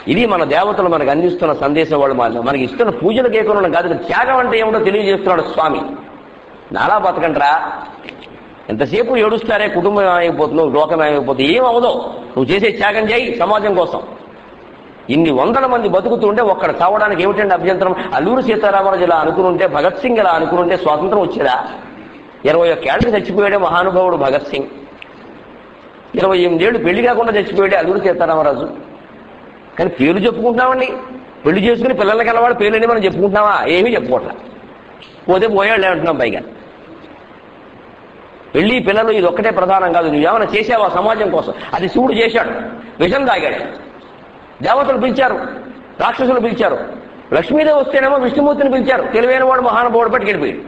ఇది మన దేవతలు మనకు అందిస్తున్న సందేశం. వాళ్ళు మనకి ఇస్తున్న పూజలు కేకుండా కాదు, త్యాగం అంటే ఏమిటో తెలియజేస్తున్నాడు స్వామి. నాలా బతకంట్రా, ఎంతసేపు ఏడుస్తారే, కుటుంబం ఏమైపోతున్నావు, లోకం ఏమైపోతుంది, ఏమవదో, నువ్వు చేసే త్యాగం చేయి సమాజం కోసం. ఇన్ని వందల మంది బతుకుతుంటే ఒక్కడ చావడానికి ఏమిటండి అభ్యంతరం? అల్లూరు సీతారామరాజు ఇలా అనుకునుంటే, భగత్ సింగ్ ఇలా అనుకునుంటే స్వాతంత్రం వచ్చేదా? 21 ఏళ్ళకి చచ్చిపోయాడే మహానుభావుడు భగత్ సింగ్. 28 ఏళ్ళు పెళ్లి కాకుండా చచ్చిపోయాడే అల్లూరు సీతారామరాజు. కానీ పేరు చెప్పుకుంటున్నామండి, పెళ్లి చేసుకుని పిల్లలకి వెళ్ళవాడు పేర్లని మనం చెప్పుకుంటున్నావా? ఏమీ చెప్పుకోవట్లా, పోతే పోయాడు అంటున్నాం. పైగా పెళ్లి పిల్లలు ఇది ఒక్కటే ప్రధానం కాదు. నువ్వేమైనా చేసావా సమాజం కోసం? అది శివుడు చేశాడు, విషం తాగాడు. దేవతలు పిలిచారు, రాక్షసులు పిలిచారు, లక్ష్మీదేవి వస్తేనేమో విష్ణుమూర్తిని పిలిచారు. తెలివైన వాడు మహానుభావుడు పట్టుకెళ్ళిపోయాడు.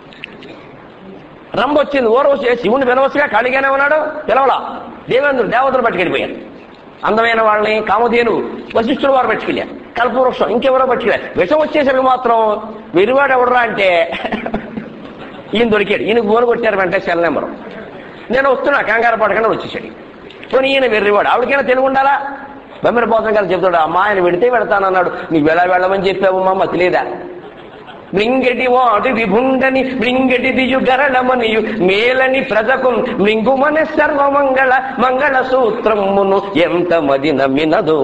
రంభ వచ్చింది, ఓరవసి శివుని వినవచ్చుగా, ఖాళీగానే ఉన్నాడు, పిలవలా. దేవేంద్రుడు దేవతలు పట్టుకెళ్ళిపోయారు. అందమైన వాళ్ళని కామధేను వశిష్ఠుల వారు పట్టుకెళ్ళారు, కల్పవృక్షం ఇంకెవరో పట్టుకెళ్ళారు. విషం వచ్చేసరికి మాత్రం వెరివాడు ఎవడరా అంటే ఈయన దొరికాడు. ఈయనకు ఫోన్ కొట్టారు, వెంటనే సెల్ నెంబరు. నేను వస్తున్నా, కంగారు పడకుండా వచ్చేసాడు. పోనీ ఈయన వెర్రివాడు, ఆవిడకైనా తెలివి ఉండాలా? బొమ్మిర పోతం గారు చెప్తాడు, అమ్మా ఆయన వెడితే వెడతానన్నాడు, నీకు వెళ్ళమని చెప్పావమ్మా, మాకు తెలియదా? మృంగటి వాటి విభుండని మృంగటి దియు గరళమనియు మేలని ప్రజకు మృంగుమని సర్వమంగళ మంగళ సూత్రమును ఎంత మది నమ్మినదో.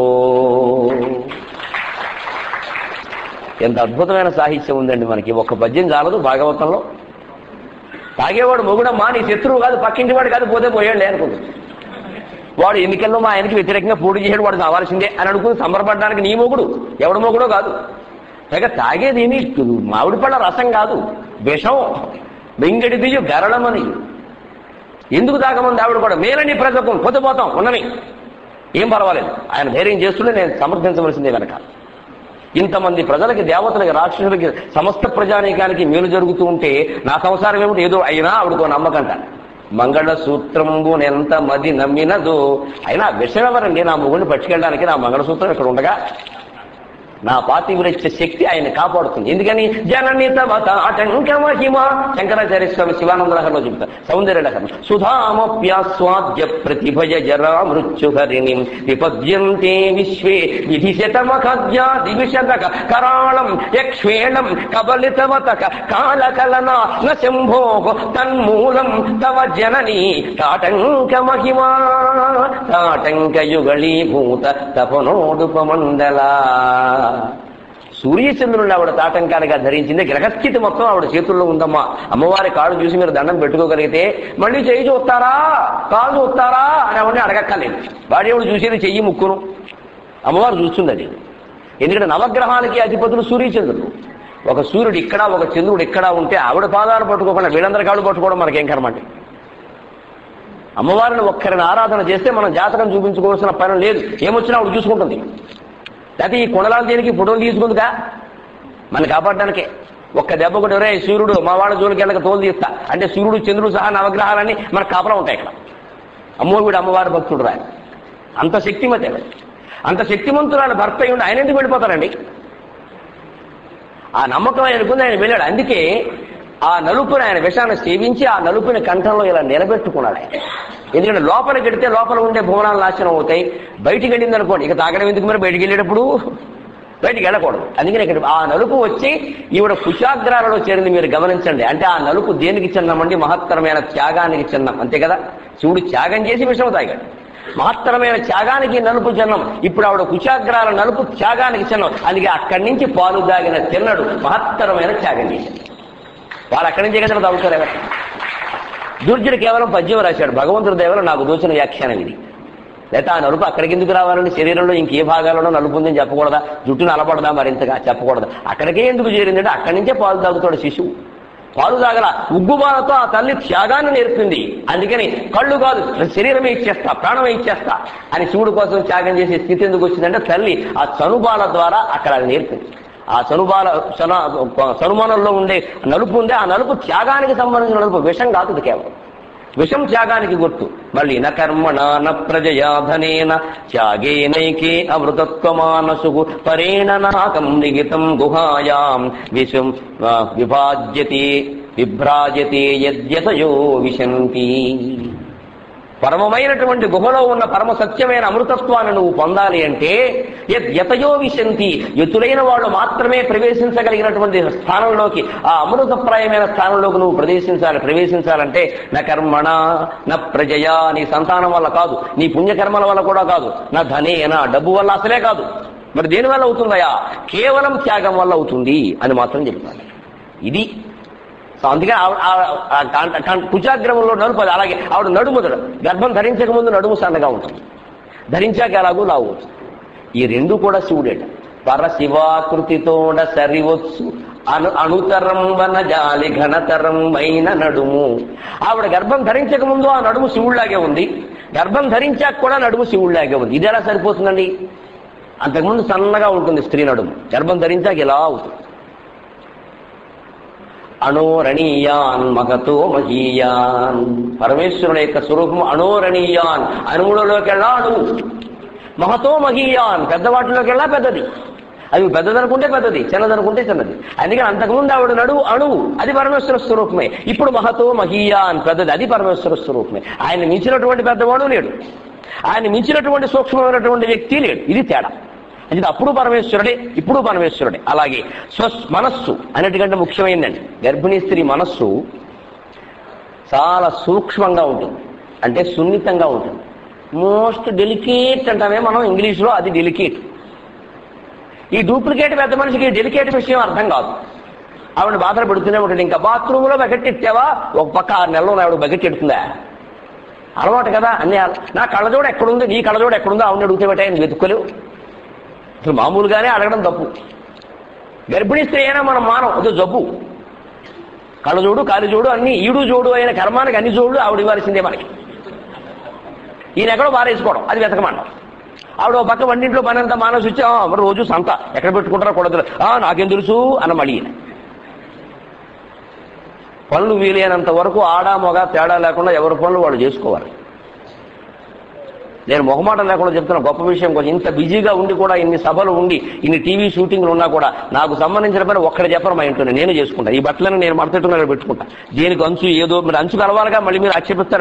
ఎంత అద్భుతమైన సాహిత్యం ఉందండి మనకి. ఒక్క పద్యం చాలదు భాగవతంలో. తాగేవాడు మొగుడమ్మా, నీ శత్రువు కాదు, పక్కింటి వాడు కాదు, పోతే పోయాడు అనుకుంది. వాడు ఎన్నికల్లో మా ఆయనకి వ్యతిరేకంగా పోటీ చేసాడు, వాడు కావాల్సిందే అని అనుకుని సంబరపడడానికి నీ మొగుడు, ఎవడు మొగుడో కాదు. పైగా తాగేది ఏమి మామిడి పళ్ళ రసం కాదు, విషం. వెంగడి దియు గరళమని. ఎందుకు తాగమంది ఆవిడ కూడా? మేలని ప్రజకు పొద్దుపోతాం ఉన్నవి, ఏం పర్వాలేదు, ఆయన ధైర్యం చేస్తుంటే నేను సమర్థించవలసిందే కనుక. ఇంతమంది ప్రజలకి, దేవతలకి, రాక్షసులకి, సమస్త ప్రజానీకానికి మేలు జరుగుతూ ఉంటే నా సంసారం ఏమిటి ఏదో అయినా ఆవిడకో నమ్మకంట. మంగళ సూత్రంబు ఎంత మది నమ్మినదో. అయినా విషయం ఎవరండి? నా మొగుడిని పట్టుకెళ్ళడానికి నా మంగళసూత్రం ఇక్కడ ఉండగా నా పాతివ్రత్య శక్తి ఆయన కాపాడుతుంది. ఎందుకని? జనని తవ తాటంక మహిమ. శంకరాచార్య స్వామి శివానందలహరిలో చెప్తారు, సౌందర్యలహరి. సుధామప్యాస్వాద్య ప్రతిభయ జరా మృత్యుహరిణి విపద్యంతే విశ్వే విధి శతమఖద్యా దివిశతక కరాళం యక్ష్వేణం కబలితవతక కాళకలన న శంభో తన్మూలం తవ జనని తాటంక మహిమా. తాటంక యుగళీభూత తపనోడుపమండల. సూర్యచంద్రుని ఆవిడ తాటంకాలుగా ధరించింది. గ్రహస్థితి మొత్తం ఆవిడ చేతుల్లో ఉందమ్మా. అమ్మవారి కాళ్ళు చూసి మీరు దండం పెట్టుకోగలిగితే మళ్ళీ చెయ్యి చూస్తారా, కాళ్ళు చూస్తారా అని అవన్నీ అడగక్కర్లేదు. వాడేవుడు చూసేది చెయ్యి ముక్కును, అమ్మవారు చూస్తుంది అది. ఎందుకంటే నవగ్రహాలకి అధిపతులు సూర్యచంద్రుడు. ఒక సూర్యుడు ఇక్కడ, ఒక చంద్రుడు ఇక్కడ ఉంటే ఆవిడ పాదాలు పట్టుకోకుండా వీళ్ళందరి కాళ్ళు పట్టుకోవడం మనకేం కర్మండి? అమ్మవారిని ఒక్కరిని ఆరాధన చేస్తే మనం జాతకం చూపించుకోవాల్సిన పని లేదు, ఏమొచ్చినా ఆవిడ చూసుకుంటుంది. లేకపోతే ఈ కొండలాల దేనికి ఫోటోలు తీసుకుందిగా మన కాపాడడానికే. ఒక్క దెబ్బ కొట్టి రే సూర్యుడు మా వాళ్ళ జోలికి వెళ్ళక తోలు తీస్తా అంటే సూర్యుడు చంద్రుడు సహా నవగ్రహాలన్నీ మన కాపలా ఉంటాయి ఇక్కడ. అమ్మో వీడు అమ్మవారి భక్తుడు రా, అంత శక్తిమతే. అంత శక్తిమంతురాలు భర్త అయ్యి ఉండి ఆయన ఎందుకు వెళ్ళిపోతారండి? ఆ నమ్మకం ఆయనకుంది, ఆయన వెళ్ళాడు. అందుకే ఆ నలుపుని, ఆయన విషాన్ని సేవించి ఆ నలుపుని కంఠంలో ఇలా నిలబెట్టుకున్నాడు ఆయన. ఎందుకంటే లోపలికి వెడితే లోపల ఉండే భువనాలు నాశనం అవుతాయి. బయటికి వెళ్ళింది అనుకోండి, ఇక తాగడం ఎందుకు మరి? బయటికి వెళ్ళేటప్పుడు బయటికి వెళ్ళకూడదు. అందుకని ఇక్కడ ఆ నలుపు వచ్చి ఈవిడ కుశాగ్రాలలో చేరింది. మీరు గమనించండి. అంటే ఆ నలుపు దేనికి చిహ్నమండి? మహత్తరమైన త్యాగానికి చిహ్నం, అంతే కదా. శివుడు త్యాగం చేసి విషం తాగాడు. మహత్తరమైన త్యాగానికి నలుపు చిహ్నం. ఇప్పుడు ఆవిడ కుశాగ్రాల నలుపు త్యాగానికి చిహ్నం. అందుకే అక్కడి నుంచి పాలు దాగిన తిన్నడు మహత్తరమైన త్యాగం చేశాడు. వాళ్ళు అక్కడి నుంచే కదా తాగుతారు. దుర్జుడు కేవలం పద్యం రాశాడు. భగవంతుడి దేవల నాకు దోచిన వ్యాఖ్యానం ఇది. లేకపోతే ఆ నలుపు అక్కడికి ఎందుకు రావాలని? శరీరంలో ఇంకే భాగాలలో నలుపు ఉందని చెప్పకూడదా? జుట్టు నలపడదా మరింతగా చెప్పకూడదా? అక్కడికే ఎందుకు చేరిందంటే అక్కడి నుంచే పాలు తాగుతాడు శిశువు. పాలు తాగల ఉగ్గుబాలతో ఆ తల్లి త్యాగాన్ని నేర్పింది. అందుకని కళ్ళు కాదు శరీరమే ఇచ్చేస్తా, ప్రాణమే ఇచ్చేస్తా అని శివుడు కోసం త్యాగం చేసే స్థితి ఎందుకు వచ్చిందంటే తల్లి ఆ చనుబాల ద్వారా అక్కడ అది నేర్పింది. ఆ చనుమానంలో ఉండే నలుపు ఉందే, ఆ నలుపు త్యాగానికి సంబంధించిన నలుపు, విషం కాదు కేవలం. విషం త్యాగానికి గుర్తు. మళ్ళీ న కర్మణ న ప్రజయాధనేన త్యాగేనైకే అమృతత్వమానసు పరేణ నాకం నిగితం గుహాయాం విషం విభ్రాజతే యద్యతయో విశంతి. పరమమైనటువంటి గుహలో ఉన్న పరమ సత్యమైన అమృతత్వాన్ని నువ్వు పొందాలి అంటే యతయో విశంతి, ఎత్తులైన వాళ్ళు మాత్రమే ప్రవేశించగలిగినటువంటి స్థానంలోకి, ఆ అమృతప్రాయమైన స్థానంలోకి నువ్వు ప్రవేశించాలంటే నా కర్మణ నా ప్రజయ, నీ సంతానం వల్ల కాదు, నీ పుణ్యకర్మల వల్ల కూడా కాదు, నా ధనేనా, డబ్బు వల్ల అసలే కాదు. మరి దేని వల్ల అవుతుందయా? కేవలం త్యాగం వల్ల అవుతుంది అని మాత్రం చెప్తాను. ఇది అందుకే కుచాగ్రమంలో నడుపు. అలాగే ఆవిడ నడుము, గర్భం ధరించక ముందు నడుము సన్నగా ఉంటుంది, ధరించాక ఎలాగూ లావు. ఈ రెండు కూడా శివుడేట. పరశివాకృతితోడ సరివొచ్చు అణుతరం వనజాలి ఘనతరం అయిన నడుము. ఆవిడ గర్భం ధరించక ముందు ఆ నడుము శివుళ్లాగే ఉంది, గర్భం ధరించాక కూడా నడుము శివుళ్లాగే ఉంది. ఇది ఎలా సరిపోతుందండి? అంతకుముందు సన్నగా ఉంటుంది స్త్రీ నడుము, గర్భం ధరించాక ఇలా అవుతుంది. అణోరణీయాన్ మగతో మహీయాన్, పరమేశ్వరుడు యొక్క స్వరూపం అణోరణీయాన్, అణువులలోకి వెళ్ళా అణువు, మహతో మహీయాన్, పెద్దవాటిలోకి వెళ్ళా పెద్దది. అది పెద్దదనుకుంటే పెద్దది, చిన్నదనుకుంటే చిన్నది. అందుకని అంతకుముందు ఆవిడ నడువు అణువు, అది పరమేశ్వర స్వరూపమే. ఇప్పుడు మహతో మహీయాన్, పెద్దది, అది పరమేశ్వర స్వరూపమే. ఆయన మించినటువంటి పెద్దవాడు లేడు, ఆయన మించినటువంటి సూక్ష్మమైనటువంటి వ్యక్తి లేడు. ఇది తేడా. అంటే అప్పుడు పరమేశ్వరుడే, ఇప్పుడు పరమేశ్వరుడే. అలాగే మనస్సు అన్నిటికంటే ముఖ్యమైందండి. గర్భిణీ స్త్రీ మనస్సు చాలా సూక్ష్మంగా ఉంటుంది, అంటే సున్నితంగా ఉంటుంది. మోస్ట్ డెలికేట్ అంటామే మనం ఇంగ్లీష్లో, అది డెలికేట్. ఈ డూప్లికేట్ పెద్ద మనిషికి డెలికేట్ విషయం అర్థం కాదు. ఆవిడ బాధలు పెడుతూనే ఉంటుంది. ఇంకా బాత్రూంలో బకెట్ ఎట్టావా, ఒక పక్క 6 నెలలు ఆవిడ బకెట్ ఎడుతుందా? అలవాటు కదా అన్నీ. నా కళ్ళజోడు ఎక్కడుంది, నీ కళ్ళజోడు ఎక్కడుందో ఆవిడ అడిగితే బట్టే ఆయన వెతుక్కోలేవు. అసలు మామూలుగానే అడగడం తప్పు. గర్భిణీ స్త్రీ అయినా మనం మానం, అదో జబ్బు. కళ్ళజోడు కాలిజోడు అన్ని, ఈడు జోడు అయిన కర్మానికి అన్ని జోడులు ఆవిడ ఇవ్వాల్సిందే మనకి. ఈయన ఎక్కడో బారేసుకోవడం, అది వెతకమండం. ఆవిడ ఒక పక్క వంటింట్లో పని అంతా మానేసి వచ్చి మరి రోజు సంత ఎక్కడ పెట్టుకుంటారో కూడా నాకేం తెలుసు అన్న మళ్ళీ. పనులు వీలైనంత వరకు ఆడా మగ తేడా లేకుండా ఎవరి పనులు వాళ్ళు చేసుకోవాలి. నేను మొహమాటం లేకుండా చెప్తున్నా, గొప్ప విషయం. కొంచెం ఇంత బిజీగా ఉండి కూడా, ఇన్ని సభలు ఉండి, ఇన్ని టీవీ షూటింగ్లు ఉన్నా కూడా నాకు సంబంధించిన పని ఒక్కడే చెప్పరు మా ఇంట్లో, నేనే చేసుకుంటా. ఈ బట్టలను నేను మడతెట్టుకుని పెట్టుకుంటా. దేనికి అంచు ఏదో మీరు అంచు కలవాలిగా, మళ్ళీ మీరు ఆక్షేపిస్తారు.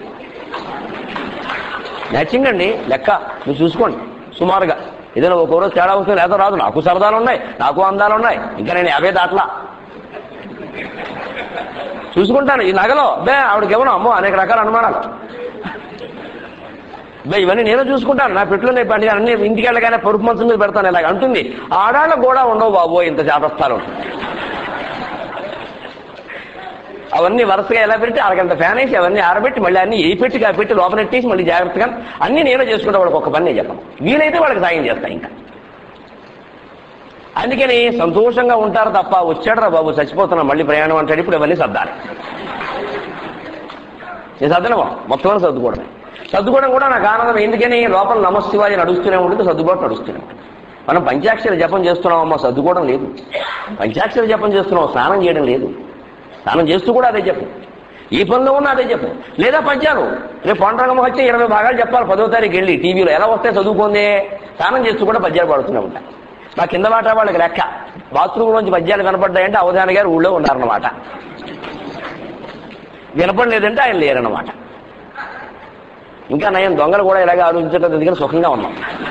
మ్యాచింగ్ అండి లెక్క, మీరు చూసుకోండి. సుమారుగా ఏదైనా ఒక రోజు తేడా వస్తుంది, లేదా రాదు. నాకు సరదాలు ఉన్నాయి, నాకు అందాలు ఉన్నాయి, ఇంకా నేను 50 దాట్లా చూసుకుంటాను. ఈ నగలో ఆవిడకి ఇవ్వను, అమ్మో అనేక రకాల అనుమానాలు. ఇవన్నీ నేను చూసుకుంటాను. నా పెట్టులో పండుగ అన్ని ఇంటికి వెళ్ళగానే పరుపు మంచం మీద పెడతాను ఇలాగ అంటుంది. ఆడాళ్ళకు కూడా ఉండవు బాబో ఇంత శాతస్థాలు. అవన్నీ వరుసగా ఎలా పెట్టి అరగంట ఫ్యాన్ వేసి అవన్నీ ఆరబెట్టి మళ్ళీ అన్ని ఏ పెట్టి పెట్టి లోపలెట్టేసి మళ్ళీ జాగ్రత్తగా అన్ని నేనే చేసుకుంటా. వాళ్ళకి ఒక పని నేను చెప్పను, వీలైతే వాళ్ళకి సాయం చేస్తా. ఇంకా అందుకని సంతోషంగా ఉంటారు తప్ప వచ్చాడరా బాబు చచ్చిపోతున్నా మళ్ళీ ప్రయాణం అంటాడు. ఇప్పుడు ఇవన్నీ సర్దాలి. నేను సర్దనమా మొత్తం సర్దుకోవడమే. సర్దుకోవడం కూడా నాకు ఆనందం. ఎందుకని లోపల నమశివాయ నడుస్తూనే ఉంటుంది, సర్దుబాటు నడుస్తూనే ఉంటుంది. మనం పంచాక్షర జపం చేస్తున్నామమ్మా, సర్దుకోవడం లేదు. పంచాక్షర జపం చేస్తున్నాం, స్నానం చేయడం లేదు. స్నానం చేస్తూ కూడా అదే చెప్పు, ఈ పనిలో ఉన్న అదే చెప్పు. లేదా పద్యాలు రేపు పండుగ వచ్చి 20 భాగాలు చెప్పాలి 10వ తారీఖు వెళ్ళి టీవీలో. ఎలా వస్తే చదువుకుందే, స్నానం చేస్తూ కూడా పద్యాలు పాడుతూనే ఉంటాయి. మా కింద మాట వాళ్ళకి లెక్క, బాత్రూంలోంచి పద్యాలు కనపడ్డాయంటే అవధాని గారు ఊళ్ళో ఉన్నారన్నమాట, వినపడలేదంటే ఆయన లేరన్నమాట. ఇంకా నయం దొంగలు కూడా ఇలాగే ఆలోచించడం దగ్గర సుఖంగా ఉన్నాం.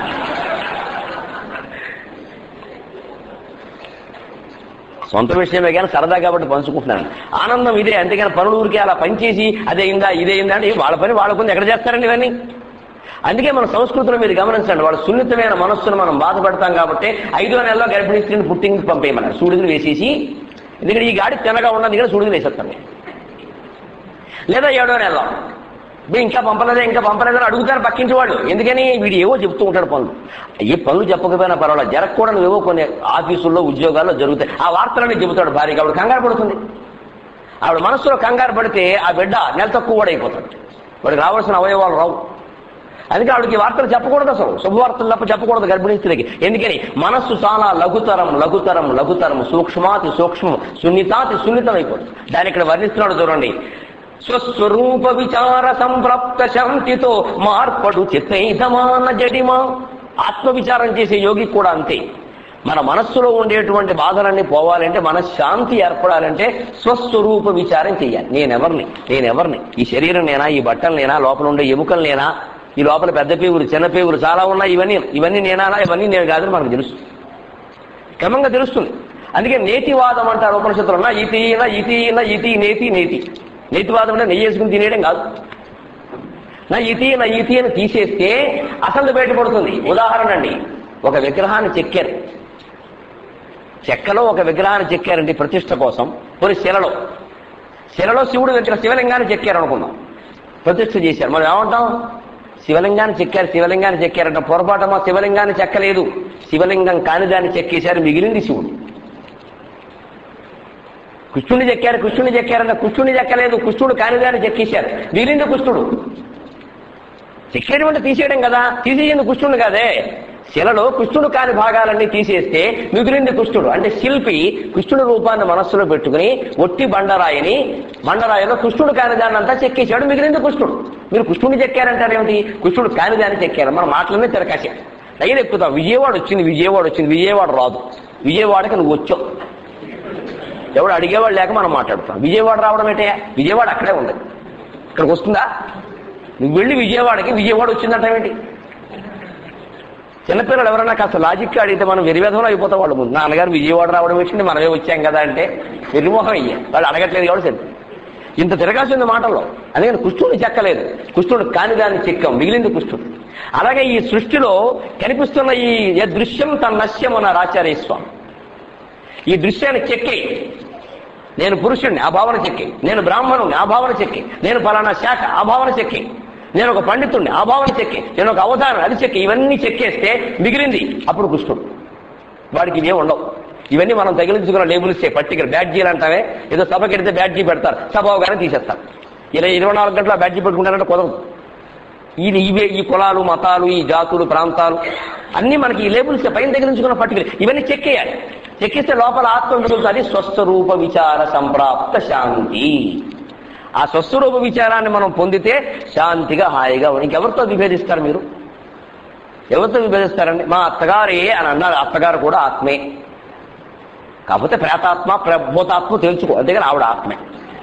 సొంత విషయమే కానీ సరదా కాబట్టి పంచుకుంటున్నాను. ఆనందం ఇదే. అంతేగాని పనులు ఊరికే అలా పనిచేసి అదేందా ఇదేందా అంటే వాళ్ళ పని వాళ్ళకుంది, ఎక్కడ చేస్తారండి ఇవన్నీ. అందుకే మన సంస్కృతిలో మీరు గమనించండి, వాళ్ళ సున్నితమైన మనస్సును మనం బాధపడతాం కాబట్టి 5వ నెలలో గర్భిణీ స్త్రీని పుట్టింగ్కి పంపేయమన్నారు. సూడిని వేసేసి, ఎందుకంటే ఈ గాడి తినగా ఉన్నది ఇక్కడ సూడిని వేసేస్తాను. లేదా 7వ నెలలో ఇంకా పంపలేదని అడుగుతారు పక్కింటి వాళ్ళు. ఎందుకని వీడు ఏవో చెప్తూ ఉంటాడు పనులు. ఏ పనులు చెప్పకపోయినా పర్వాలేదు, జరగకూడదు ఏవో కొన్ని ఆఫీసుల్లో ఉద్యోగాల్లో జరుగుతాయి. ఆ వార్తలన్నీ చెబుతాడు భార్యకి. ఆవిడ కంగారు పడుతుంది. ఆవిడ మనస్సులో కంగారు పడితే ఆ బిడ్డ నెల తక్కువ కూడా అయిపోతాడు. వాడికి రావాల్సిన అవయవాలు రావు. అందుకే ఆవిడకి వార్తలు చెప్పకూడదు, అసలు శుభవార్తలు తప్ప చెప్పకూడదు గర్భిణీ స్త్రీకి. ఎందుకని మనస్సు చాలా లఘుతరం సూక్ష్మాతి సూక్ష్మం సున్నితాతి సున్నితం అయిపోతుంది. దాన్ని ఇక్కడ వర్ణిస్తున్నాడు చూడండి. స్వస్వరూప విచార సంప్రాప్త శాంతితో మార్పడు చిత్తైధమాన జడిమా. ఆత్మవిచారం చేసే యోగి కూడా అంతే. మన మనస్సులో ఉండేటువంటి బాధలన్నీ పోవాలంటే, మనశ్శాంతి ఏర్పడాలంటే స్వస్వరూప విచారం చెయ్యాలి. నేనెవరిని, ఈ శరీరం నేనా, ఈ బట్టలు నేనా, లోపల ఉండే ఎముకలు నేనా, ఈ లోపల పెద్ద పేగులు చిన్న పేగులు చాలా ఉన్నాయి, ఇవన్నీ నేనా, ఇవన్నీ నేను కాదని మనకు తెలుస్తుంది, క్రమంగా తెలుస్తుంది. అందుకే నేతివాదం అంటారు ఉపనిషత్తులు. ఇతి నేతి. నేతివాదం అంటే నెయ్యి వేసుకుని తినేయడం కాదు. నా ఇతి అని తీసేస్తే అసలు బయటపడుతుంది. ఉదాహరణ అండి, ఒక విగ్రహాన్ని చెక్కలో ఒక విగ్రహాన్ని చెక్కారండి ప్రతిష్ట కోసం. కొన్ని శిలలో శివుడు విగ్రహం, శివలింగాన్ని చెక్కారు అనుకుందాం, ప్రతిష్ట చేశారు. మనం ఏమంటాం? శివలింగాన్ని చెక్కారంట. పొరపాటమా, శివలింగాన్ని చెక్కలేదు, శివలింగం కాని దాన్ని చెక్కేశారు, మిగిలింది శివుడు. కృష్ణుని చెక్కారంట, కృష్ణుని చెక్కలేదు, కృష్ణుడు కాని దాన్ని చెక్కేశారు, మిగిలింది కృష్ణుడు. చెక్కేయడం అంటే తీసేయడం కదా, తీసేయండి కృష్ణుడు కాదే. శిలలో కృష్ణుడు కాని భాగాలన్నీ తీసేస్తే మిగిలింది కృష్ణుడు. అంటే శిల్పి కృష్ణుడి రూపాన్ని మనస్సులో పెట్టుకుని ఒట్టి బండరాయిలో కృష్ణుడు కాని దాన్ని అంతా చెక్కేశాడు, మిగిలింది కృష్ణుడు. మీరు కృష్ణుడిని చెక్కారంటారేమిటి? కృష్ణుడు కాని దాన్ని చెక్కారు. మన మాటలనే తిరకాశారు. రైలు ఎక్కుతాం, విజయవాడ వచ్చింది, విజయవాడ రాదు. విజయవాడకి నువ్వు వచ్చావు, ఎవడు అడిగేవాడు లేక మనం మాట్లాడుతాం. విజయవాడ రావడం ఏంటే? విజయవాడ అక్కడే ఉంది, ఇక్కడికి వస్తుందా? నువ్వు వెళ్ళి విజయవాడ వచ్చిందంటావేంటి? చిన్నపిల్లలు ఎవరైనా కాస్త లాజిక్ అడిగితే మనం వెరివేధంలో అయిపోతాం. వాళ్ళు ముందు నాన్నగారు విజయవాడ రావడం వచ్చింది, మనమే వచ్చాం కదా అంటే వెరిమోహం అయ్యా. వాళ్ళు అడగట్లేదు కాబట్టి సరే, ఇంత తిరగాల్సింది మాటల్లో. అందుకని కృష్ణుడిని చెక్కలేదు, కృష్ణుడు కాని దాన్ని చెక్కాం, మిగిలింది కృష్ణుడు. అలాగే ఈ సృష్టిలో కనిపిస్తున్న ఈ దృశ్యం తన్నశ్యం అన్నారు ఆచార్య స్వామి. ఈ దృశ్యాన్ని చెక్కి, నేను పురుషుణ్ణి ఆ భావన చెక్కి, నేను బ్రాహ్మణుణ్ణి ఆ భావన చెక్కి, నేను ఫలానా శాఖ ఆ భావన చెక్కి, నేను ఒక పండితుణ్ణి ఆ భావన చెక్కి, నేను ఒక అవతారం అది చెక్కి, ఇవన్నీ చెక్కేస్తే మిగిలింది అప్పుడు కృష్ణుడు. వాడికి ఇవే ఉండవు. ఇవన్నీ మనం తగిలించుకున్న లేబుల్స్, పర్టికులర్ బ్యాడ్జీలు అంటావే. ఏదో సభకి వెడితే బ్యాడ్జీ పెడతారు, సభగానే తీసేస్తారు. ఇలా 24 గంటల బ్యాడ్జీ పెట్టుకుంటారంటే కుదరదు. ఈ కులాలు, మతాలు, ఈ జాతులు, ప్రాంతాలు అన్నీ మనకి ఈ లేబుల్స్ పైన తగిలించుకున్న పర్టికులర్ ఇవన్నీ చెక్కేయాలి. చెక్కిస్తే లోపల ఆత్మ మిగులుతుంది. స్వస్వరూప విచార సంప్రాప్త శాంతి. ఆ స్వస్వరూప విచారాన్ని మనం పొందితే శాంతిగా, హాయిగా. ఇంకెవరితో విభేదిస్తారు మీరు? ఎవరితో విభేదిస్తారండి? మా అత్తగారే అని అన్నారు, అత్తగారు కూడా ఆత్మే, కాకపోతే ప్రేతాత్మ భూతాత్మ తెలుసుకో, అంతేగాని ఆవిడ ఆత్మే,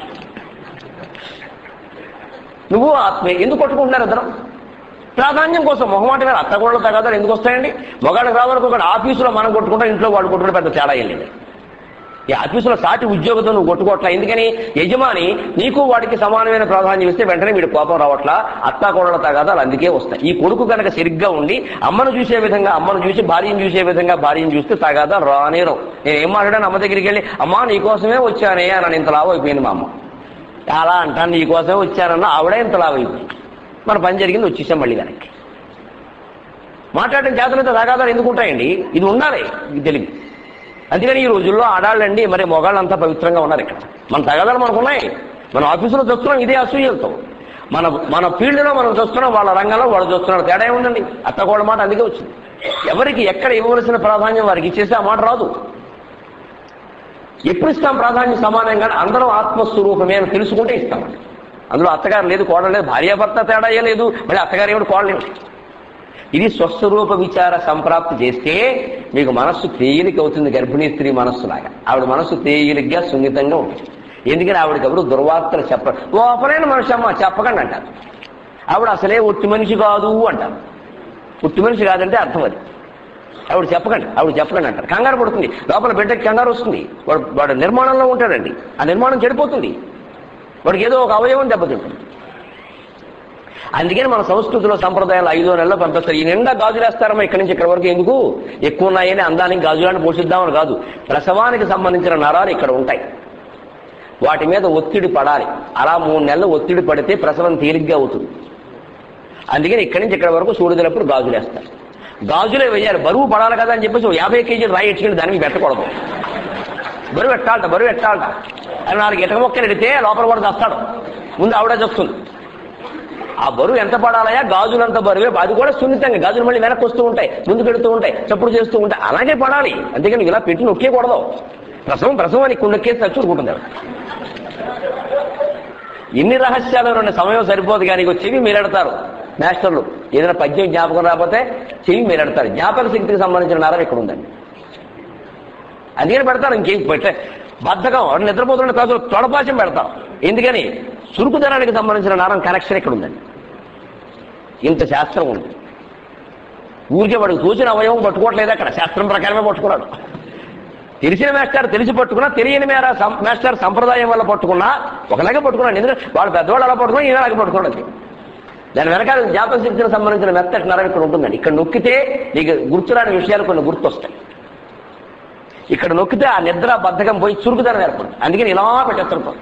నువ్వు ఆత్మే. ఎందుకు కొట్టుకుంటున్నారు ఇద్దరం? ప్రాధాన్యం కోసం. మొహమాట గారు అత్తగోళ్ళ తగాదాలు ఎందుకు వస్తాయండి? మొగాడికి రావాలకు ఒకటి ఆఫీసులో మనం కొట్టుకుంటాం, ఇంట్లో వాడు కొట్టుకుంటే పెద్ద తేడా వెళ్ళింది. ఈ ఆఫీసులో సాటి ఉద్యోగంతో నువ్వు కొట్టుకోవట్లా. ఎందుకని? యజమాని నీకు వాడికి సమానమైన ప్రాధాన్యం ఇస్తే వెంటనే వీడి కోపం రావట్లా. అత్తాకోడల తగాదాలు అందుకే వస్తాయి. ఈ కొడుకు కనుక సరిగ్గా ఉండి అమ్మను చూసే విధంగా, అమ్మను చూసి భార్యను చూసే విధంగా భార్యను చూస్తే తగాదాలు రానేరం. నేను ఏం మాట్లాడాను? అమ్మ దగ్గరికి వెళ్ళి, అమ్మా నీకోసమే వచ్చానే అని ఇంత లావు అయిపోయింది మా అమ్మ. అలా అంటాను, నీకోసమే వచ్చానన్న ఆవిడే ఇంత లావు అయిపోయింది. మన పని జరిగింది, వచ్చేసాం మళ్ళీ వెనక్కి. మాట్లాడడం చేతనైతే తగాదాలు ఎందుకు ఉంటాయండి? ఇది ఉండాలి, ఇది తెలివి. అందుకని ఈ రోజుల్లో ఆడాళ్ళండి మరి మొగాళ్ళంతా పవిత్రంగా ఉన్నారు. ఇక్కడ మన తగాదాలు మనకున్నాయి. మన ఆఫీసులో చూస్తున్నాం ఇదే అసూయలతో. మన ఫీల్డ్లో మనం చూస్తున్నాం, వాళ్ళ రంగంలో వాళ్ళు చూస్తున్నారు. తేడా ఏముందండి? అత్తగోళ్ళ మాట అందుకే వచ్చింది. ఎవరికి ఎక్కడ ఇవ్వవలసిన ప్రాధాన్యం వారికి ఇచ్చేస్తే ఆ మాట రాదు. ఎప్పుడు ఇస్తాం ప్రాధాన్యం? సమానంగా అందరం ఆత్మస్వరూపమే అని తెలుసుకుంటే ఇస్తామండి. అందులో అత్తగారు లేదు, కోడలు లేదు, భార్యాభర్త తేడా లేదు, మళ్ళీ అత్తగారు ఏమిటి, కోడలు ఏమిటి. ఇది స్వస్వరూప విచార సంప్రాప్తి చేస్తే మీకు మనస్సు తేలిక అవుతుంది. గర్భిణీ స్త్రీ మనస్సులాగా ఆవిడ మనస్సు తేలిగ్గా, సున్నితంగా ఉంటుంది. ఎందుకని ఆవిడకి ఎవరు దుర్వార్తలు చెప్పరు. లోపలైన మనిషి అమ్మ చెప్పకండి అంటారు. ఆవిడ అసలే ఒట్టి మనిషి కాదు అంటారు. ఒట్టి మనిషి కాదంటే అర్థం అది. ఆవిడ చెప్పకండి అంటారు. కంగారు పడుతుంది, లోపల బిడ్డకి కంగారు వస్తుంది. వాడు నిర్మాణంలో ఉంటాడండి, ఆ నిర్మాణం చెడిపోతుంది. వాడికి ఏదో ఒక అవయవం దెబ్బతింటుంది. అందుకని మన సంస్కృతిలో సంప్రదాయాలు 5 నెలల్లో పంపిస్తారు. ఈ నిండా గాజులేస్తారమ్మా ఇక్కడి నుంచి ఇక్కడి వరకు. ఎందుకు? ఎక్కువ ఉన్నాయని అందానికి గాజులాన్ని పోషిద్దామని కాదు. ప్రసవానికి సంబంధించిన నరాలు ఇక్కడ ఉంటాయి, వాటి మీద ఒత్తిడి పడాలి. అలా 3 నెలలు ఒత్తిడి పడితే ప్రసవం తేలిగ్గా అవుతుంది. అందుకని ఇక్కడి నుంచి ఇక్కడి వరకు సూడిదలప్పుడు గాజులేస్తారు. గాజులే వేయాలి, బరువు పడాలి కదా అని చెప్పేసి 50 కేజీలు రాయి ఎట్టుకుని దానికి పెట్టకూడదు. బరువు ఎట్టాలట అని 4 ఇటక మొక్కలు ఎడితే లోపల కూడా తెస్తాడు. ముందు ఆవిడే చెప్తుంది ఆ బరువు ఎంత పడాలయా, గాజులంత బరువే. అది కూడా సున్నితంగా, గాజులు మళ్ళీ వెనక్కి వస్తూ ఉంటాయి, ముందు పెడుతూ ఉంటాయి, చప్పుడు చేస్తూ ఉంటాయి. అలాగే పడాలి. అంతేకాని ఇలా పెట్టి నొక్కేయకూడదు. ప్రసవం అని నొక్కేసి చచ్చుకుంటుంది. ఎన్ని రహస్యాలు రెండు సమయం సరిపోదు. కానీ చెవి మీరెడతారు మాస్టర్లు. ఏదైనా పద్యం జ్ఞాపకం రాకపోతే చెవి మీరెడతారు. జ్ఞాపక శక్తికి సంబంధించిన నరం ఇక్కడ ఉందండి. అందుకని పెడతారు. ఇంకేం పెట్టే బద్ధకం నిద్రపోతుండే కాదు తొడపాశం పెడతాం. ఎందుకని చురుకుదనానికి సంబంధించిన నరం కనెక్షన్ ఇక్కడ ఉందండి. ఇంత శాస్త్రం ఉంది. ఊరికే వాడికి తోచిన అవయవం పట్టుకోవట్లేదు, అక్కడ శాస్త్రం ప్రకారమే పట్టుకున్నాడు. తెలిసిన మాస్టర్ తెలిసి పట్టుకున్నా, తెలియని మాస్టర్ సంప్రదాయం వల్ల పట్టుకున్నా ఒకలాగే పట్టుకున్నాడు. ఎందుకంటే వాళ్ళు పెద్దవాళ్ళు అలా పట్టుకున్నా ఈయన అలాగే పట్టుకున్నాడు. దాని వెనకాల జ్ఞాపక శక్తికి సంబంధించిన మెత్తటి నరం ఇక్కడ ఉంటుందండి. ఇక్కడ నొక్కితే నీకు గుర్తురాని విషయాలు కొన్ని గుర్తొస్తాయి. ఇక్కడ నొక్కితే ఆ నిద్ర బద్ధకం పోయి చురుకుదనం ఏర్పడుతుంది. అందుకని ఇలా పెట్టేస్తారు.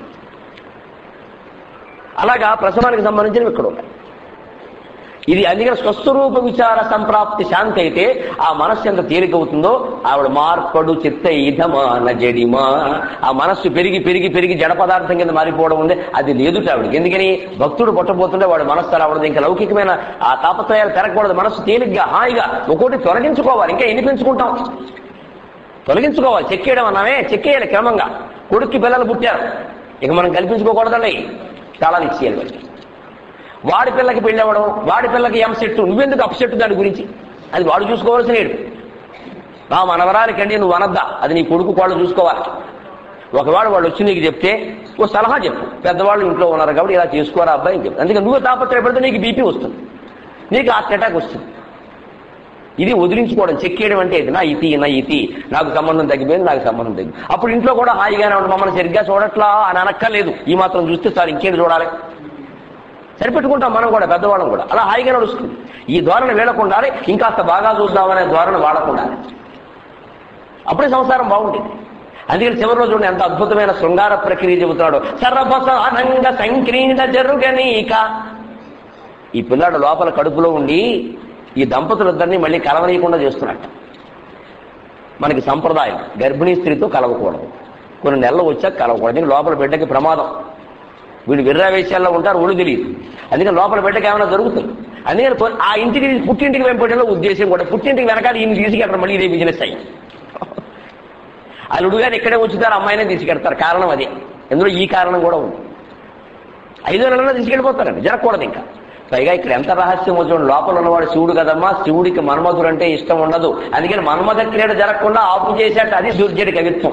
అలాగా ప్రసవానికి సంబంధించినవి ఇక్కడ ఉన్నాయి. ఇది అందుకని స్వస్వరూప విచార సంప్రాప్తి శాంతి అయితే ఆ మనస్సు ఎంత తేలికవుతుందో ఆవిడ మార్పడు చిత్త ఇధమాన జడిమా, ఆ మనస్సు పెరిగి పెరిగి పెరిగి జడ పదార్థం కింద మారిపోవడం ఉంది. అది లేదుట ఆవిడకి. ఎందుకని భక్తుడు పట్టబోతుంటే వాడు మనస్సు రావడదు. ఇంకా లౌకికమైన ఆ తాపత్రయాలు పెరగకూడదు. మనస్సు తేలిగ్గా హాయిగా ఒక్కోటి తొలగించుకోవాలి. ఇంకా ఎన్ని పెంచుకుంటాం? తొలగించుకోవాలి. చెక్కేయడం అన్నామే, చెక్కేయాలి క్రమంగా. కొడుక్కి పిల్లలు పుట్టారు, ఇక మనం కల్పించుకోకూడదండి. చాలా నిశ్చయాలు. వాడి పిల్లకి పెళ్ళి అవ్వడం, వాడి పిల్లకి ఎంసెట్టు, నువ్వెందుకు అప్సెట్టు దాని గురించి? అది వాడు చూసుకోవాల్సిన ఏడు. నా మనవరాలికండి నువ్వు అనద్దా, అది నీ కొడుకు వాళ్ళు చూసుకోవాలి. ఒకవేళ వాళ్ళు వచ్చి నీకు చెప్తే ఓ సలహా చెప్పు, పెద్దవాళ్ళు ఇంట్లో ఉన్నారు కాబట్టి ఇలా చేసుకోరా అబ్బాయి అని చెప్పు. అందుకని నువ్వు తాపత్రయపడితే నీకు బీపీ వస్తుంది, నీకు హార్ట్ అటాక్ వస్తుంది. ఇది వదిలించుకోవడం. చెక్కేయడం అంటే ఇది నా ఇతి నాకు సంబంధం తగ్గిపోయింది, నాకు సంబంధం తగ్గింది. అప్పుడు ఇంట్లో కూడా హాయిగానే ఉంటుంది. మమ్మల్ని సరిగ్గా చూడట్లా అని అనక్కర్లేదు. ఈ మాత్రం చూస్తే సార్ ఇంకేంటి చూడాలి, సరిపెట్టుకుంటాం మనం కూడా, పెద్దవాళ్ళం కూడా. అలా హాయిగా నడుస్తుంది. ఈ ధోరణ వీడకుండా ఇంకాస్త బాగా చూద్దామనే ధోరణ వాడకుండా, అప్పుడే సంసారం బాగుంటుంది. అందుకని చివరి రోజు ఎంత అద్భుతమైన శృంగార ప్రక్రియ చెబుతున్నాడు. సర్వసానంగ సంక్రీడ జరుగనీక. ఈ పిల్లాడు లోపల కడుపులో ఉండి ఈ దంపతులిద్దరినీ మళ్ళీ కలవనీయకుండా చేస్తున్నట్ట. మనకి సంప్రదాయం గర్భిణీ స్త్రీతో కలవకూడదు, కొన్ని నెలలు వచ్చాక కలవకూడదు. లోపల బిడ్డకి ప్రమాదం. వీళ్ళు విర్రావేశాల్లో ఉంటారు, ఒళ్ళు తెలియదు. అందుకని లోపల బిడ్డకి ఏమైనా జరుగుతుంది. అందుకని ఆ ఇంటికి పుట్టింటికి వెంపడంలో ఉద్దేశం కూడా, పుట్టింటికి వెనకాల ఈయన తీసుకెళ్ళడం మళ్ళీ ఇదే బిజినెస్ అయ్యి. అల్లుడు గారు ఇక్కడే ఉంచుతారు, అమ్మాయినే తీసుకెడతారు. కారణం అదే. ఎందులో ఈ కారణం కూడా ఉంది. 5 నెలల్లో తీసుకెళ్ళిపోతారండి, జరగకూడదు. ఇంకా పైగా ఇక్కడ ఎంత రహస్యం చూడండి. లోపల ఉన్నవాడు శివుడు కదమ్మా, శివుడికి మన్మధుడు అంటే ఇష్టం ఉండదు. అందుకని మన్మథ క్రీడ జరగకుండా ఆపు చేసేట అది దుర్జడి కవిత్వం.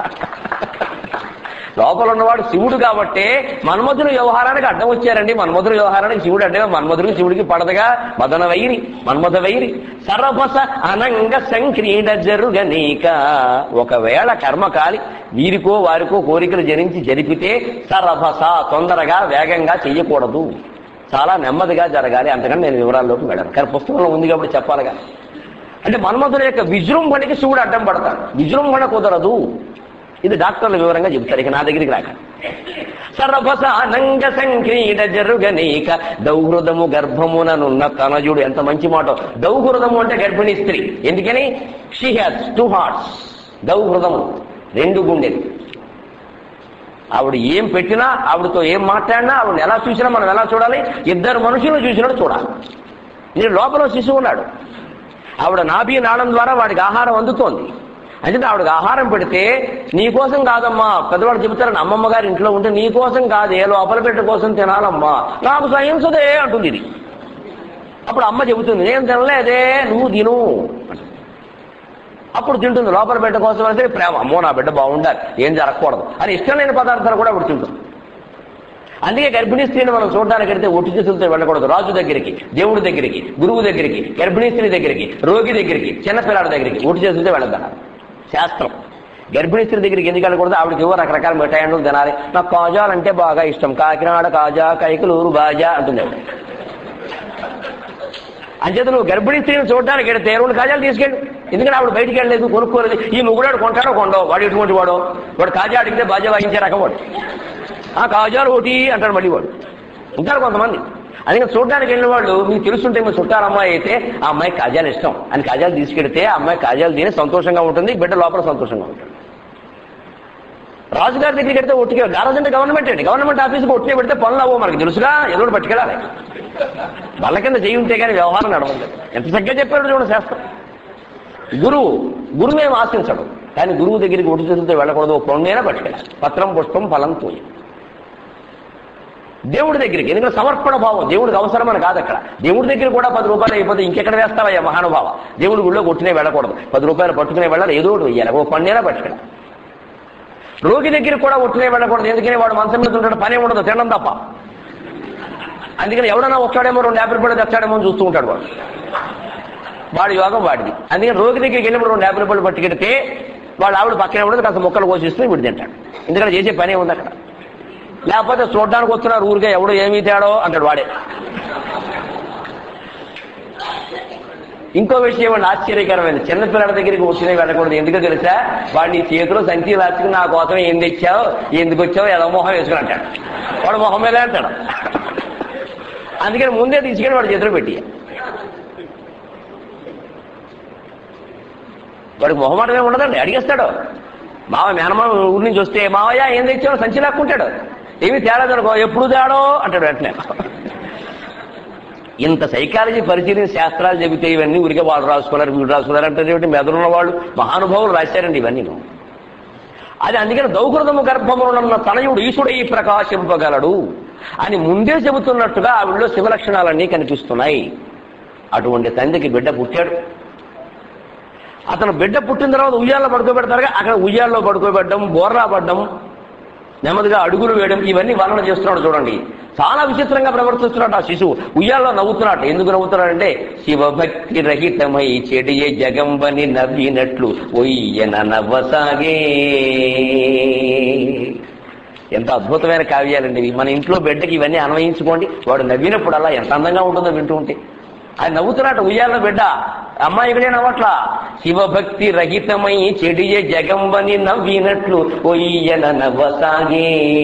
లోపల ఉన్నవాడు శివుడు కాబట్టి మన్మధుని వ్యవహారానికి అడ్డం వచ్చారండి. మన్మధుని వ్యవహారానికి శివుడు అంటే మన్మధుడికి శివుడికి పడదగా మదన వైరి మన్మథ వైరి. సర్వస అనంగ సంక్రీడ జరుగనీక. ఒకవేళ కర్మకాలి వీరికో వారికో కోరికలు జరిపితే సర్వస తొందరగా వేగంగా చెయ్యకూడదు, చాలా నెమ్మదిగా జరగాలి. అంతకని నేను వివరాల్లోకి వెళ్ళాను, కానీ పుస్తకంలో ఉంది కాబట్టి చెప్పాలిగా. అంటే మన్మధుని యొక్క విజృంభణకి శివుడు అడ్డం పడతాడు. విజృంభణ కుదరదు. ఇది డాక్టర్లు వివరంగా చెబుతారు, ఇక నా దగ్గరికి రాక. సర్వసానంగ సంక్రీడ జరుగనీక. దౌహృదము గర్భముననున్న తనజుడు. ఎంత మంచి మాట. దౌహృదము అంటే గర్భిణీ స్త్రీ. ఎందుకని? She has 2 hearts. దౌహృదము 2 గుండెలు. ఆవిడ ఏం పెట్టినా, ఆవిడతో ఏం మాట్లాడినా, ఆవిడని ఎలా చూసినా మనం ఎలా చూడాలి? 2 మనుషులను చూసినట్టు చూడాలి. నేను లోపల శిశువు ఉన్నాడు, ఆవిడ నాభి నాళం ద్వారా వాడికి ఆహారం అందుతోంది. అంటే ఆవిడకి ఆహారం పెడితే నీకోసం కాదమ్మా, పెద్దవాడు చెబుతారని అమ్మమ్మ గారి ఇంట్లో ఉంటే నీకోసం కాదే, లోపల బిడ్డ కోసం తినాలమ్మా, నాకు సహించదే అంటుంది ఇది. అప్పుడు అమ్మ చెబుతుంది నేను తినలేదే, నువ్వు తిను. అప్పుడు తింటుంది. లోపల బిడ్డ కోసం అంటే ప్రేమ, అమ్మో నా బిడ్డ బాగుండాలి, ఏం జరగకూడదు అని ఇష్టం లేని పదార్థాలు కూడా అప్పుడు తింటుంది. అందుకే గర్భిణీ స్త్రీని మనం చూడడానికి వెళ్తే ఒట్టి చేతులతో వెళ్ళకూడదు. రాజు దగ్గరికి, దేవుడి దగ్గరికి, గురువు దగ్గరికి, గర్భిణీ స్త్రీ దగ్గరికి, రోగి దగ్గరికి, చిన్నపిల్లాడి దగ్గరికి ఒట్టి చేతులతో వెళ్ళద్దా శాస్త్రం. గర్భిణీ స్త్రీ దగ్గరికి ఎందుకు వెళ్ళకూడదు? ఆవిడకి ఏవో రకరకాల మిఠాయిలు తినాలి. నాకు కాజాలంటే బాగా ఇష్టం, కాకినాడ కాజా, కైకలూరు బాజా అంటుంది ఆవిడ. అంచేత నువ్వు గర్భిణీ స్త్రీని చూడడానికి వెళితే 2 కాజాలు తీసుకెళ్ళు. ఎందుకంటే ఆవిడ బయటికి వెళ్ళలేదు, కొనుక్కోలేదు. ఈ ముగ్గురాడు కొంటాడో కొండో, వాడు ఎటువంటి వాడో. వాడు కాజా అడిగితే బాజా వాయించే రకం వాడు. ఆ కాజాలు ఒకటి అంటాడు మళ్ళీ వాడు. ఉంటారు కొంతమంది. అందుకని చూడడానికి వెళ్ళిన వాళ్ళు మీకు తెలుస్తుంటే మీరు చుట్టారు అమ్మాయి అయితే ఆ అమ్మాయి కాజాలు ఇష్టం అని కాజాలు తీసుకెడితే ఆ అమ్మాయి కాజాలు తిని సంతోషంగా ఉంటుంది, బిడ్డ లోపల సంతోషంగా ఉంటుంది. రాజుగారి దగ్గరికి వెళ్తే ఒట్టిగా, గారాజ్ అంటే గవర్నమెంట్ అండి, గవర్నమెంట్ ఆఫీస్కి ఒట్టిగా పెడితే పనులు అవ్వవు మనకు తెలుసుగా, ఏదో పట్టుకెళ్ళాలి. వాళ్ళ కింద చేయి ఉంటే కానీ వ్యవహారం నడవదు. ఎంత చక్కగా చెప్పాడు చూడండి శాస్త్రం. గురువేం ఆశించడు, కానీ గురువు దగ్గరికి ఒట్టి చేతులతో వెళ్ళకూడదు. పొంగైనా పట్టుకెళ్ళాలి. పత్రం పుష్పం ఫలం తోయి. దేవుడి దగ్గరికి. ఎందుకంటే సమర్పణ భావం దేవుడికి అవసరమని కాదు. అక్కడ దేవుడి దగ్గర కూడా 10 రూపాయలు అయిపోతే ఇంకెక్కడ వేస్తావయ్యా మహానుభావ? దేవుడి గుళ్ళో కొట్టునే వెళ్ళకూడదు, 10 రూపాయలు పట్టుకునే వెళ్ళాలి, ఏదో ఒకటి వెయ్యాలి, ఓ పన్నైనా పట్టుకుని. రోగి దగ్గర కూడా ఒట్టునే వెళ్ళకూడదు, ఎందుకని వాడు మంచం మీద ఉంటాడు, పనే ఉండదు, తినడం తప్ప. అందుకని ఎవడన్నా వచ్చాడేమో 2 యాభై రూపాయలు తెచ్చాడేమో అని చూస్తూ ఉంటాడు వాడి యోగం వాడిది. అందుకని రోగి దగ్గరికి వెళ్ళినప్పుడు 2 50 రూపాయలు పట్టుకెడితే వాడు ఆవిడ పక్కనే ఉండదు, కాస్త మొక్కలు కోసిస్తూ వీడు తింటాడు. ఎందుకంటే చేసే పనే ఉంది అక్కడ. లేకపోతే చూడడానికి వస్తున్నారు ఊరికే, ఎవడో ఏమీ తేడో అంటాడు వాడే. ఇంకో విషయం అండి ఆశ్చర్యకరమైనది, చిన్నపిల్లల దగ్గరికి వచ్చినే వెళ్ళకూడదు. ఎందుకో తెలుసా? వాడిని చేతిలో సంచి రాసుకుని నా కోసం ఏం తెచ్చావు, ఎందుకు వచ్చావు, ఎలా మొహం వేసుకుని అంటాడు. వాడు మొహం మీదే అంటాడు. అందుకని ముందే తీసుకెళ్ళి వాడు చేతిలో పెట్టి, వాడికి మొహమాటమే ఉండదండి, అడిగేస్తాడు. మేనమామ ఊరి నుంచి వస్తే మావయ్య ఏం తెచ్చావు సంచి లాక్కుంటాడు. ఏమి తేడా దొరకో, ఎప్పుడు తేడో అంటాడు వెంటనే. ఇంత సైకాలజీ పరిశీలన శాస్త్రాలు చెబితే ఇవన్నీ ఊరికే వాళ్ళు రాసుకున్నారు వీళ్ళు రాసుకున్నారు అంటే మెదడున్న వాళ్ళు మహానుభావులు రాశారండి ఇవన్నీ. అది అందుకని దౌహృదము గర్భమునున్న తనయుడు ఈశుడై ప్రకాశింపగలడు అని ముందే చెబుతున్నట్టుగా ఆవిడలో శివలక్షణాలన్నీ కనిపిస్తున్నాయి. అటువంటి తండ్రికి బిడ్డ పుట్టాడు. అతను బిడ్డ పుట్టిన తర్వాత ఉయ్యాల్లో పడుకోబెడతారుగా, అక్కడ ఉయ్యాల్లో పడుకోబెట్టడం, బోర్లా పడ్డం, నెమ్మదిగా అడుగులు వేయడం, ఇవన్నీ వర్ణన చేస్తున్నాడు. చూడండి, చాలా విచిత్రంగా ప్రవర్తిస్తున్నాడు ఆ శిశువు. ఉయ్యాల్లో నవ్వుతున్నాడు. ఎందుకు నవ్వుతున్నాడంటే శివభక్తి రహితమై చెడియే జగంబని నవ్వినట్లు ఒయ్యన నవ్వసాగే. ఎంత అద్భుతమైన కావ్యాలండి ఇవి. మన ఇంట్లో బిడ్డకి ఇవన్నీ అన్వయించుకోండి. వాడు నవ్వినప్పుడు అలా ఎంత అందంగా ఉంటుందో వింటూ ఉంటే. ఆయన నవ్వుతున్నాడు ఉయ్యాల్లో బిడ్డ. అమ్మాయి ఇక్కడే నవ్వట్లా. శివభక్తి రహితమై చెడియే జగంబని నవ్వినట్లు ఒయ్యన నవ్వసాగే.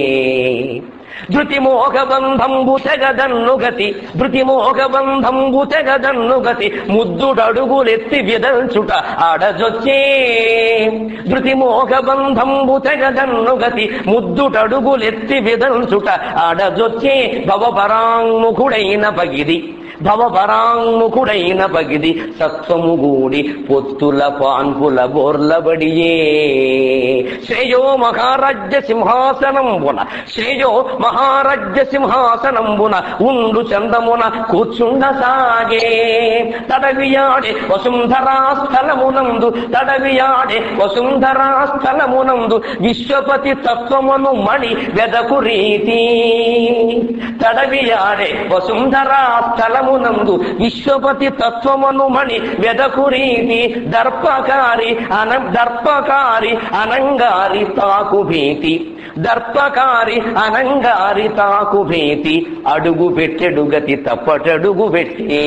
ధృతిమోహబంధంబు తెగదన్నుగతి, ధృతిమోహబంధంబు తెగదన్నుగతి, ముద్దుడడుగులెత్తి విదల్చుట ఆడజొచ్చే. ధృతిమోహబంధంబు తెగదన్నుగతి, ముద్దుడడుగులెత్తి విదల్చుట ఆడజొచ్చే. భవపరాంగుడైన పగిది, భవపరాంగుడైన పగిది, సత్వముగూడి పొత్తుల పాన్పుల బోర్లబడియే. శ్రేయో మహారాజ్య సింహాసనంబున, శ్రేయో మహారాజ్య సింహాసనంబున ఉండు చందమున కూర్చుండసాగే. తడవియాడే వసుంధరాస్థలమునందు, తడవియాడే వసుంధరాస్థలమునందు విశ్వపతి తత్వమును మణి వెదకు రీతి. తడవియాడే వసుంధరాస్థలమునందు విశ్వపతి తత్వమును మణి వెదకు రీతి. దర్పకారి దర్పకారి అనంగారి తాకు భీతి, దర్పకారి అనంగారి తాకు భీతి. అడుగు పెట్టెడు గతి తప్పటడుగు పెట్టే.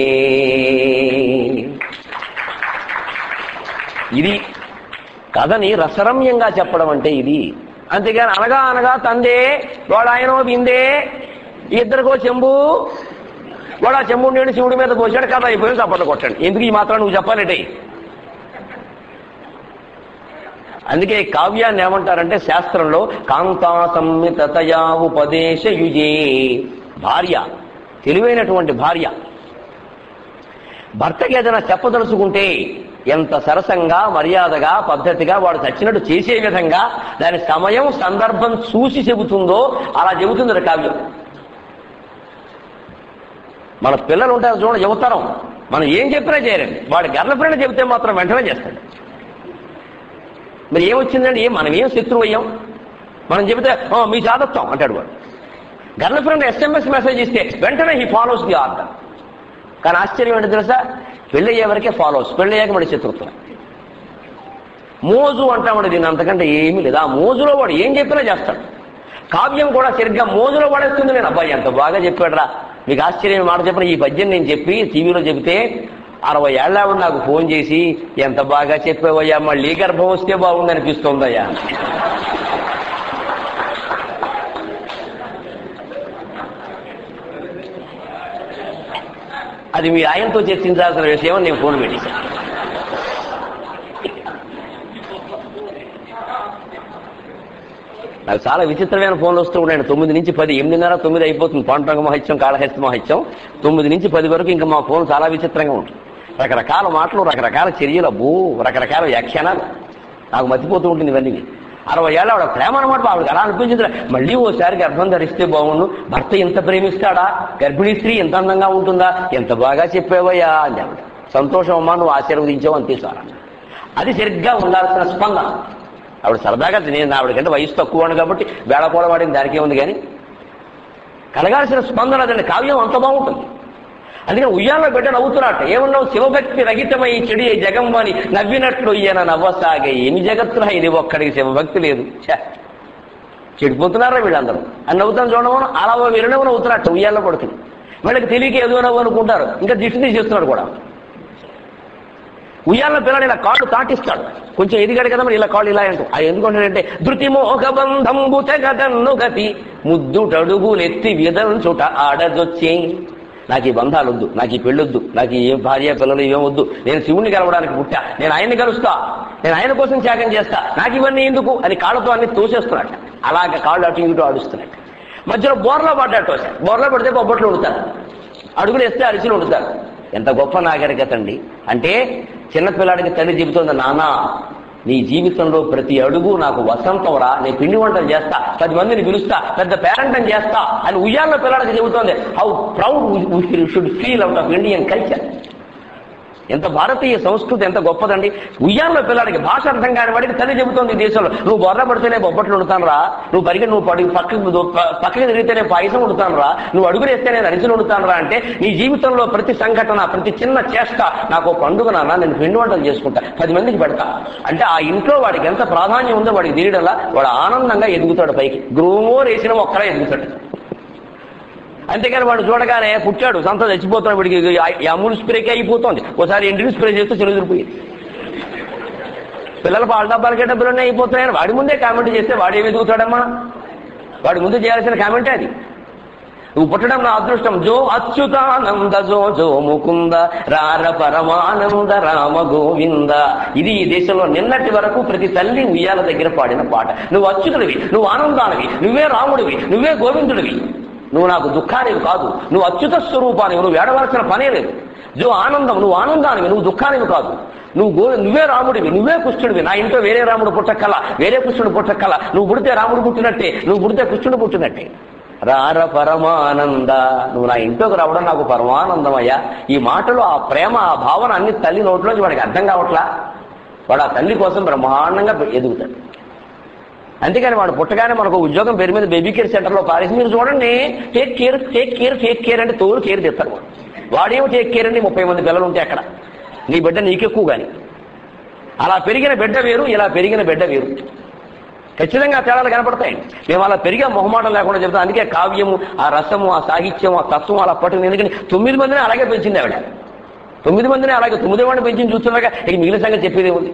ఇది కథని రసరమ్యంగా చెప్పడం అంటే ఇది. అంతేగాని అనగా అనగా తందే వాడు ఆయనో బిందే, ఇద్దరికో చెంబు, వాడు ఆ చెంబు నీడు శివుడి మీద పోసాడు, కథ అయిపోయి చప్పట్లు కొట్టండి. ఎందుకు ఈ మాత్రం నువ్వు చెప్పాలంటే? అందుకే కావ్యాన్ని ఏమంటారంటే శాస్త్రంలో కాంతా సంహితయా ఉపదేశయుజే. భార్య, తెలివైనటువంటి భార్య భర్తకి ఏదైనా చెప్పదలుచుకుంటే ఎంత సరసంగా మర్యాదగా పద్ధతిగా వాడు చచ్చినట్టు చేసే విధంగా దాని సమయం సందర్భం చూసి చెబుతుందో అలా చెబుతుంది కావ్యం. మన పిల్లలు ఉంటారు చూడండి, యువతరం, మనం ఏం చెప్పినా చేయరండి. వాడి గర్ల్ ఫ్రెండ్ చెబితే మాత్రం వెంటనే చేస్తాడు. మరి ఏమొచ్చిందండి, మనం ఏం శత్రువు అయ్యాం? మనం చెబితే మీ చాదత్వం అంటాడు వాడు. గర్ల్ ఫ్రెండ్ SMS మెసేజ్ ఇస్తే వెంటనే హీ ఫాలోస్ ది ఆర్డర్. కానీ ఆశ్చర్యం ఏంటో తెలుసా, పెళ్ళయ్యే వరకే ఫాలోస్, పెళ్ళయ్యాక వాడి శత్రుత్వం. మోజు అంటామండి దీన్ని, అంతకంటే ఏమీ లేదు. ఆ మోజులో వాడు ఏం చెప్పినా చేస్తాడు. కావ్యం కూడా సరిగ్గా మోజులో పడేస్తుంది. నేను అబ్బాయి ఎంత బాగా చెప్పాడురా, మీకు ఆశ్చర్యం మాట చెప్పిన ఈ పద్యం నేను చెప్పి టీవీలో చెబితే 60 ఏళ్ళ నాకు ఫోన్ చేసి ఎంత బాగా చెప్పావయ్యా, మళ్ళీ గర్భం వస్తే బాగుంది అనిపిస్తుందయ్యా. అది మీ ఆయనతో చర్చించాల్సిన విషయం. నేను ఫోన్ పెట్టేశాను. నాకు చాలా విచిత్రమైన ఫోన్లు వస్తూ ఉన్నాయండి. 9 నుంచి 10, 8:30, 9 అయిపోతుంది. పాండురంగ మహత్యం, కాళహస్తి మహత్యం 9 నుంచి 10 వరకు ఇంకా మా ఫోన్ చాలా విచిత్రంగా ఉంటుంది. రకరకాల మాటలు, రకరకాల చర్యలు, రకరకాల వ్యాఖ్యానాలు. నాకు మర్చిపోతూ ఉంటుంది ఇవన్నీ. 60 ఏళ్ళ ఆవిడ ప్రేమ అనమాట. ఆవిడకి అలా అనిపించింది, మళ్ళీ ఓసారి గర్భం ధరిస్తే బాగుండు, భర్త ఇంత ప్రేమిస్తాడా, గర్భిణీ స్త్రీ ఎంత అందంగా ఉంటుందా, ఎంత బాగా చెప్పేవయ్యా అని ఆవిడ. సంతోషం అమ్మా, నువ్వు ఆశీర్వదించావు అంతే సార్. అది సరిగ్గా ఉండాల్సిన స్పందన. ఆవిడ సరదాగా, నేను ఆవిడకంటే వయసు తక్కువ అని కాబట్టి వేళకోళవాడిని దానికే ఉంది, కానీ కలగాల్సిన స్పందన అదండి. కావ్యం అంత బాగుంటుంది. అందుకని ఉయ్యాల్లో బిడ్డ నవ్వుతున్నట్టు, ఏమన్నావు, శివభక్తి రహితమై చెడి జగంబని నవ్వినట్లు ఈయన నవ్వసాగే, ఏమి జగత్తురా ఇది, ఒక్కడికి శివభక్తి లేదు, చెడిపోతున్నారా వీళ్ళందరూ అని నవ్వుతాను చూడమని. అలా వీళ్ళనే నవ్వుతున్నట్టు ఉయ్యాల్లో పడుతుంది. వీళ్ళకి తెలియక ఏదో నవ్వు అనుకుంటారు, ఇంకా దిష్టి తీసేస్తున్నాడు కూడా. ఉయ్యాల్లో పిల్లలు ఇలా కాళ్ళు తాటిస్తాడు, కొంచెం ఎదిగాడు కదా మరి ఇలా కాళ్ళు ఇలా అంటూ. అది ఎందుకంటే ధృతిమోహ బంధంబు తెగదన్ను గతి ముద్దుటడుగులెత్తి విధంచుట ఆడదొచ్చే. నాకు ఈ బంధాలు వద్దు, నాకు ఈ పెళ్ళొద్దు, నాకు ఈ భార్య పిల్లలు ఇవేం వద్దు, నేను శివుణ్ణి కలవడానికి పుట్టా, నేను ఆయన్ని కలుస్తా, నేను ఆయన కోసం త్యాగం చేస్తా, నాకు ఇవన్నీ ఎందుకు అని కాళ్ళతో అన్ని తోసేస్తున్నట్ట. అలాగే కాళ్ళు అటు ఇటు ఆడుస్తున్నట్టు. మధ్యలో బోర్లో పడ్డట్టు, బోర్లో పడితే బొబ్బట్లు ఉడతారు, అడుగులు వేస్తే అరిసెలు ఉడతారు. ఎంత గొప్ప నాగరికత అండి. అంటే చిన్నపిల్లాడికి తల్లి చెబుతోంది, నాన్న నీ జీవితంలో ప్రతి అడుగు నాకు వసంతం రా, నేను పిండి వంటలు చేస్తా, 10 మందిని పిలుస్తా, పెద్ద పేరెంటం చేస్తా అని ఉయ్యాల్లో పిల్లాడికి చెబుతోంది. How proud we should feel out of Indian culture. ఎంత భారతీయ సంస్కృతి ఎంత గొప్పదండి. ఉయ్యాల్లో పిల్లాడికి భాష అర్థం కాని వాడికి తల్లి చెబుతోంది ఈ దేశంలో, నువ్వు బొర్ర పడితేనే బొబ్బట్లు ఉడతాను రా, నువ్వు పక్కకి తిరిగితేనే పాయసం ఉడతాను రా, నువ్వు అడుగులు వేస్తే నేను అరిసెలు ఉడతాను రా. అంటే నీ జీవితంలో ప్రతి సంఘటన, ప్రతి చిన్న చేష్ట నాకు పండుగ నాన్న, నేను పిండి వంటలు చేసుకుంటా, 10 మందికి పెడతా అంటే ఆ ఇంట్లో వాడికి ఎంత ప్రాధాన్యం ఉందో వాడికి తెలియడంలా వాడు ఆనందంగా ఎదుగుతాడు పైకి. గ్రోమోర్ వేసిన ఒక్కరా ఎదుగుతాడు. అంతేకాని వాడు చూడగానే పుట్టాడు సంత చచ్చిపోతాడు, వాడికి అమూల్ స్ప్రేకి అయిపోతుంది, ఒకసారి ఇంటిని స్ప్రే చేస్తే చెలుదిరిపోయింది. పిల్లల పాల డబ్బాలకే డబ్బులన్నీ అయిపోతున్నాయని వాడి ముందే కామెంట్ చేస్తే వాడేమి ఎదుగుతాడమ్మా? వాడి ముందు చేయాల్సిన కామెంటే అది. నువ్వు పుట్టడం నా అదృష్టం. జో అచ్యుతానంద జో జో ముకుంద రార పరమానంద రామ గోవింద. ఇది ఈ దేశంలో నిన్నటి వరకు ప్రతి తల్లి ఉయ్యాల దగ్గర పాడిన పాట. నువ్వు అచ్యుతుడివి, నువ్వు ఆనందానివి, నువ్వే రాముడివి, నువ్వే గోవిందుడివి, నువ్వు నాకు దుఃఖానివి కాదు, నువ్వు అచ్యుత స్వరూపానివి, నువ్వు ఏడవలసిన పనే లేదు. జో ఆనందం, నువ్వు ఆనందానివి, నువ్వు దుఃఖానివి కాదు, నువ్వే రాముడివి, నువ్వే కృష్ణుడివి. నా ఇంట్లో వేరే రాముడు పుట్టక్కల, వేరే కృష్ణుడు పుట్టక్కల, నువ్వు పుడితే రాముడు పుట్టినట్టే, నువ్వు పుడితే కృష్ణుడు పుట్టినట్టే. రార పరమానంద, నువ్వు నా ఇంట్లోకి రావడం నాకు పరమానందమయ్యా. ఈ మాటలు, ఆ ప్రేమ, ఆ భావన అన్ని తల్లి నోట్లోంచి వాడికి అర్థం కావట్లా. వాడు ఆ తల్లి కోసం బ్రహ్మాండంగా ఎదుగుతాడు. అంతేకాని వాడు పుట్టగానే మనకు ఉద్యోగం పేరు మీద బేబీ కేర్ సెంటర్లో పారేసి మీరు చూడండి take care take care take care అంటే తోలు కేర్ తెస్తారు. వాడేమో టేక్ కేర్ అండి, 30 మంది పిల్లలు ఉంటే అక్కడ నీ బిడ్డ నీకెక్కువ. కానీ అలా పెరిగిన బిడ్డ వేరు, ఇలా పెరిగిన బిడ్డ వేరు, ఖచ్చితంగా తేడాలు కనపడతాయి. మేము అలా పెరిగా మొహమాటం లేకుండా చెప్తాం. అందుకే కావ్యము, ఆ రసము, ఆ సాహిత్యం, ఆ తత్వం అలా పట్టుకుని. ఎందుకని 9 మందిని అలాగే పెంచింది ఆవిడ. 9 మందిని అలాగే 9 మంది పెంచింది చూస్తున్నాగా ఇక మిగిలిన సంగతి చెప్పేదే ఉంది.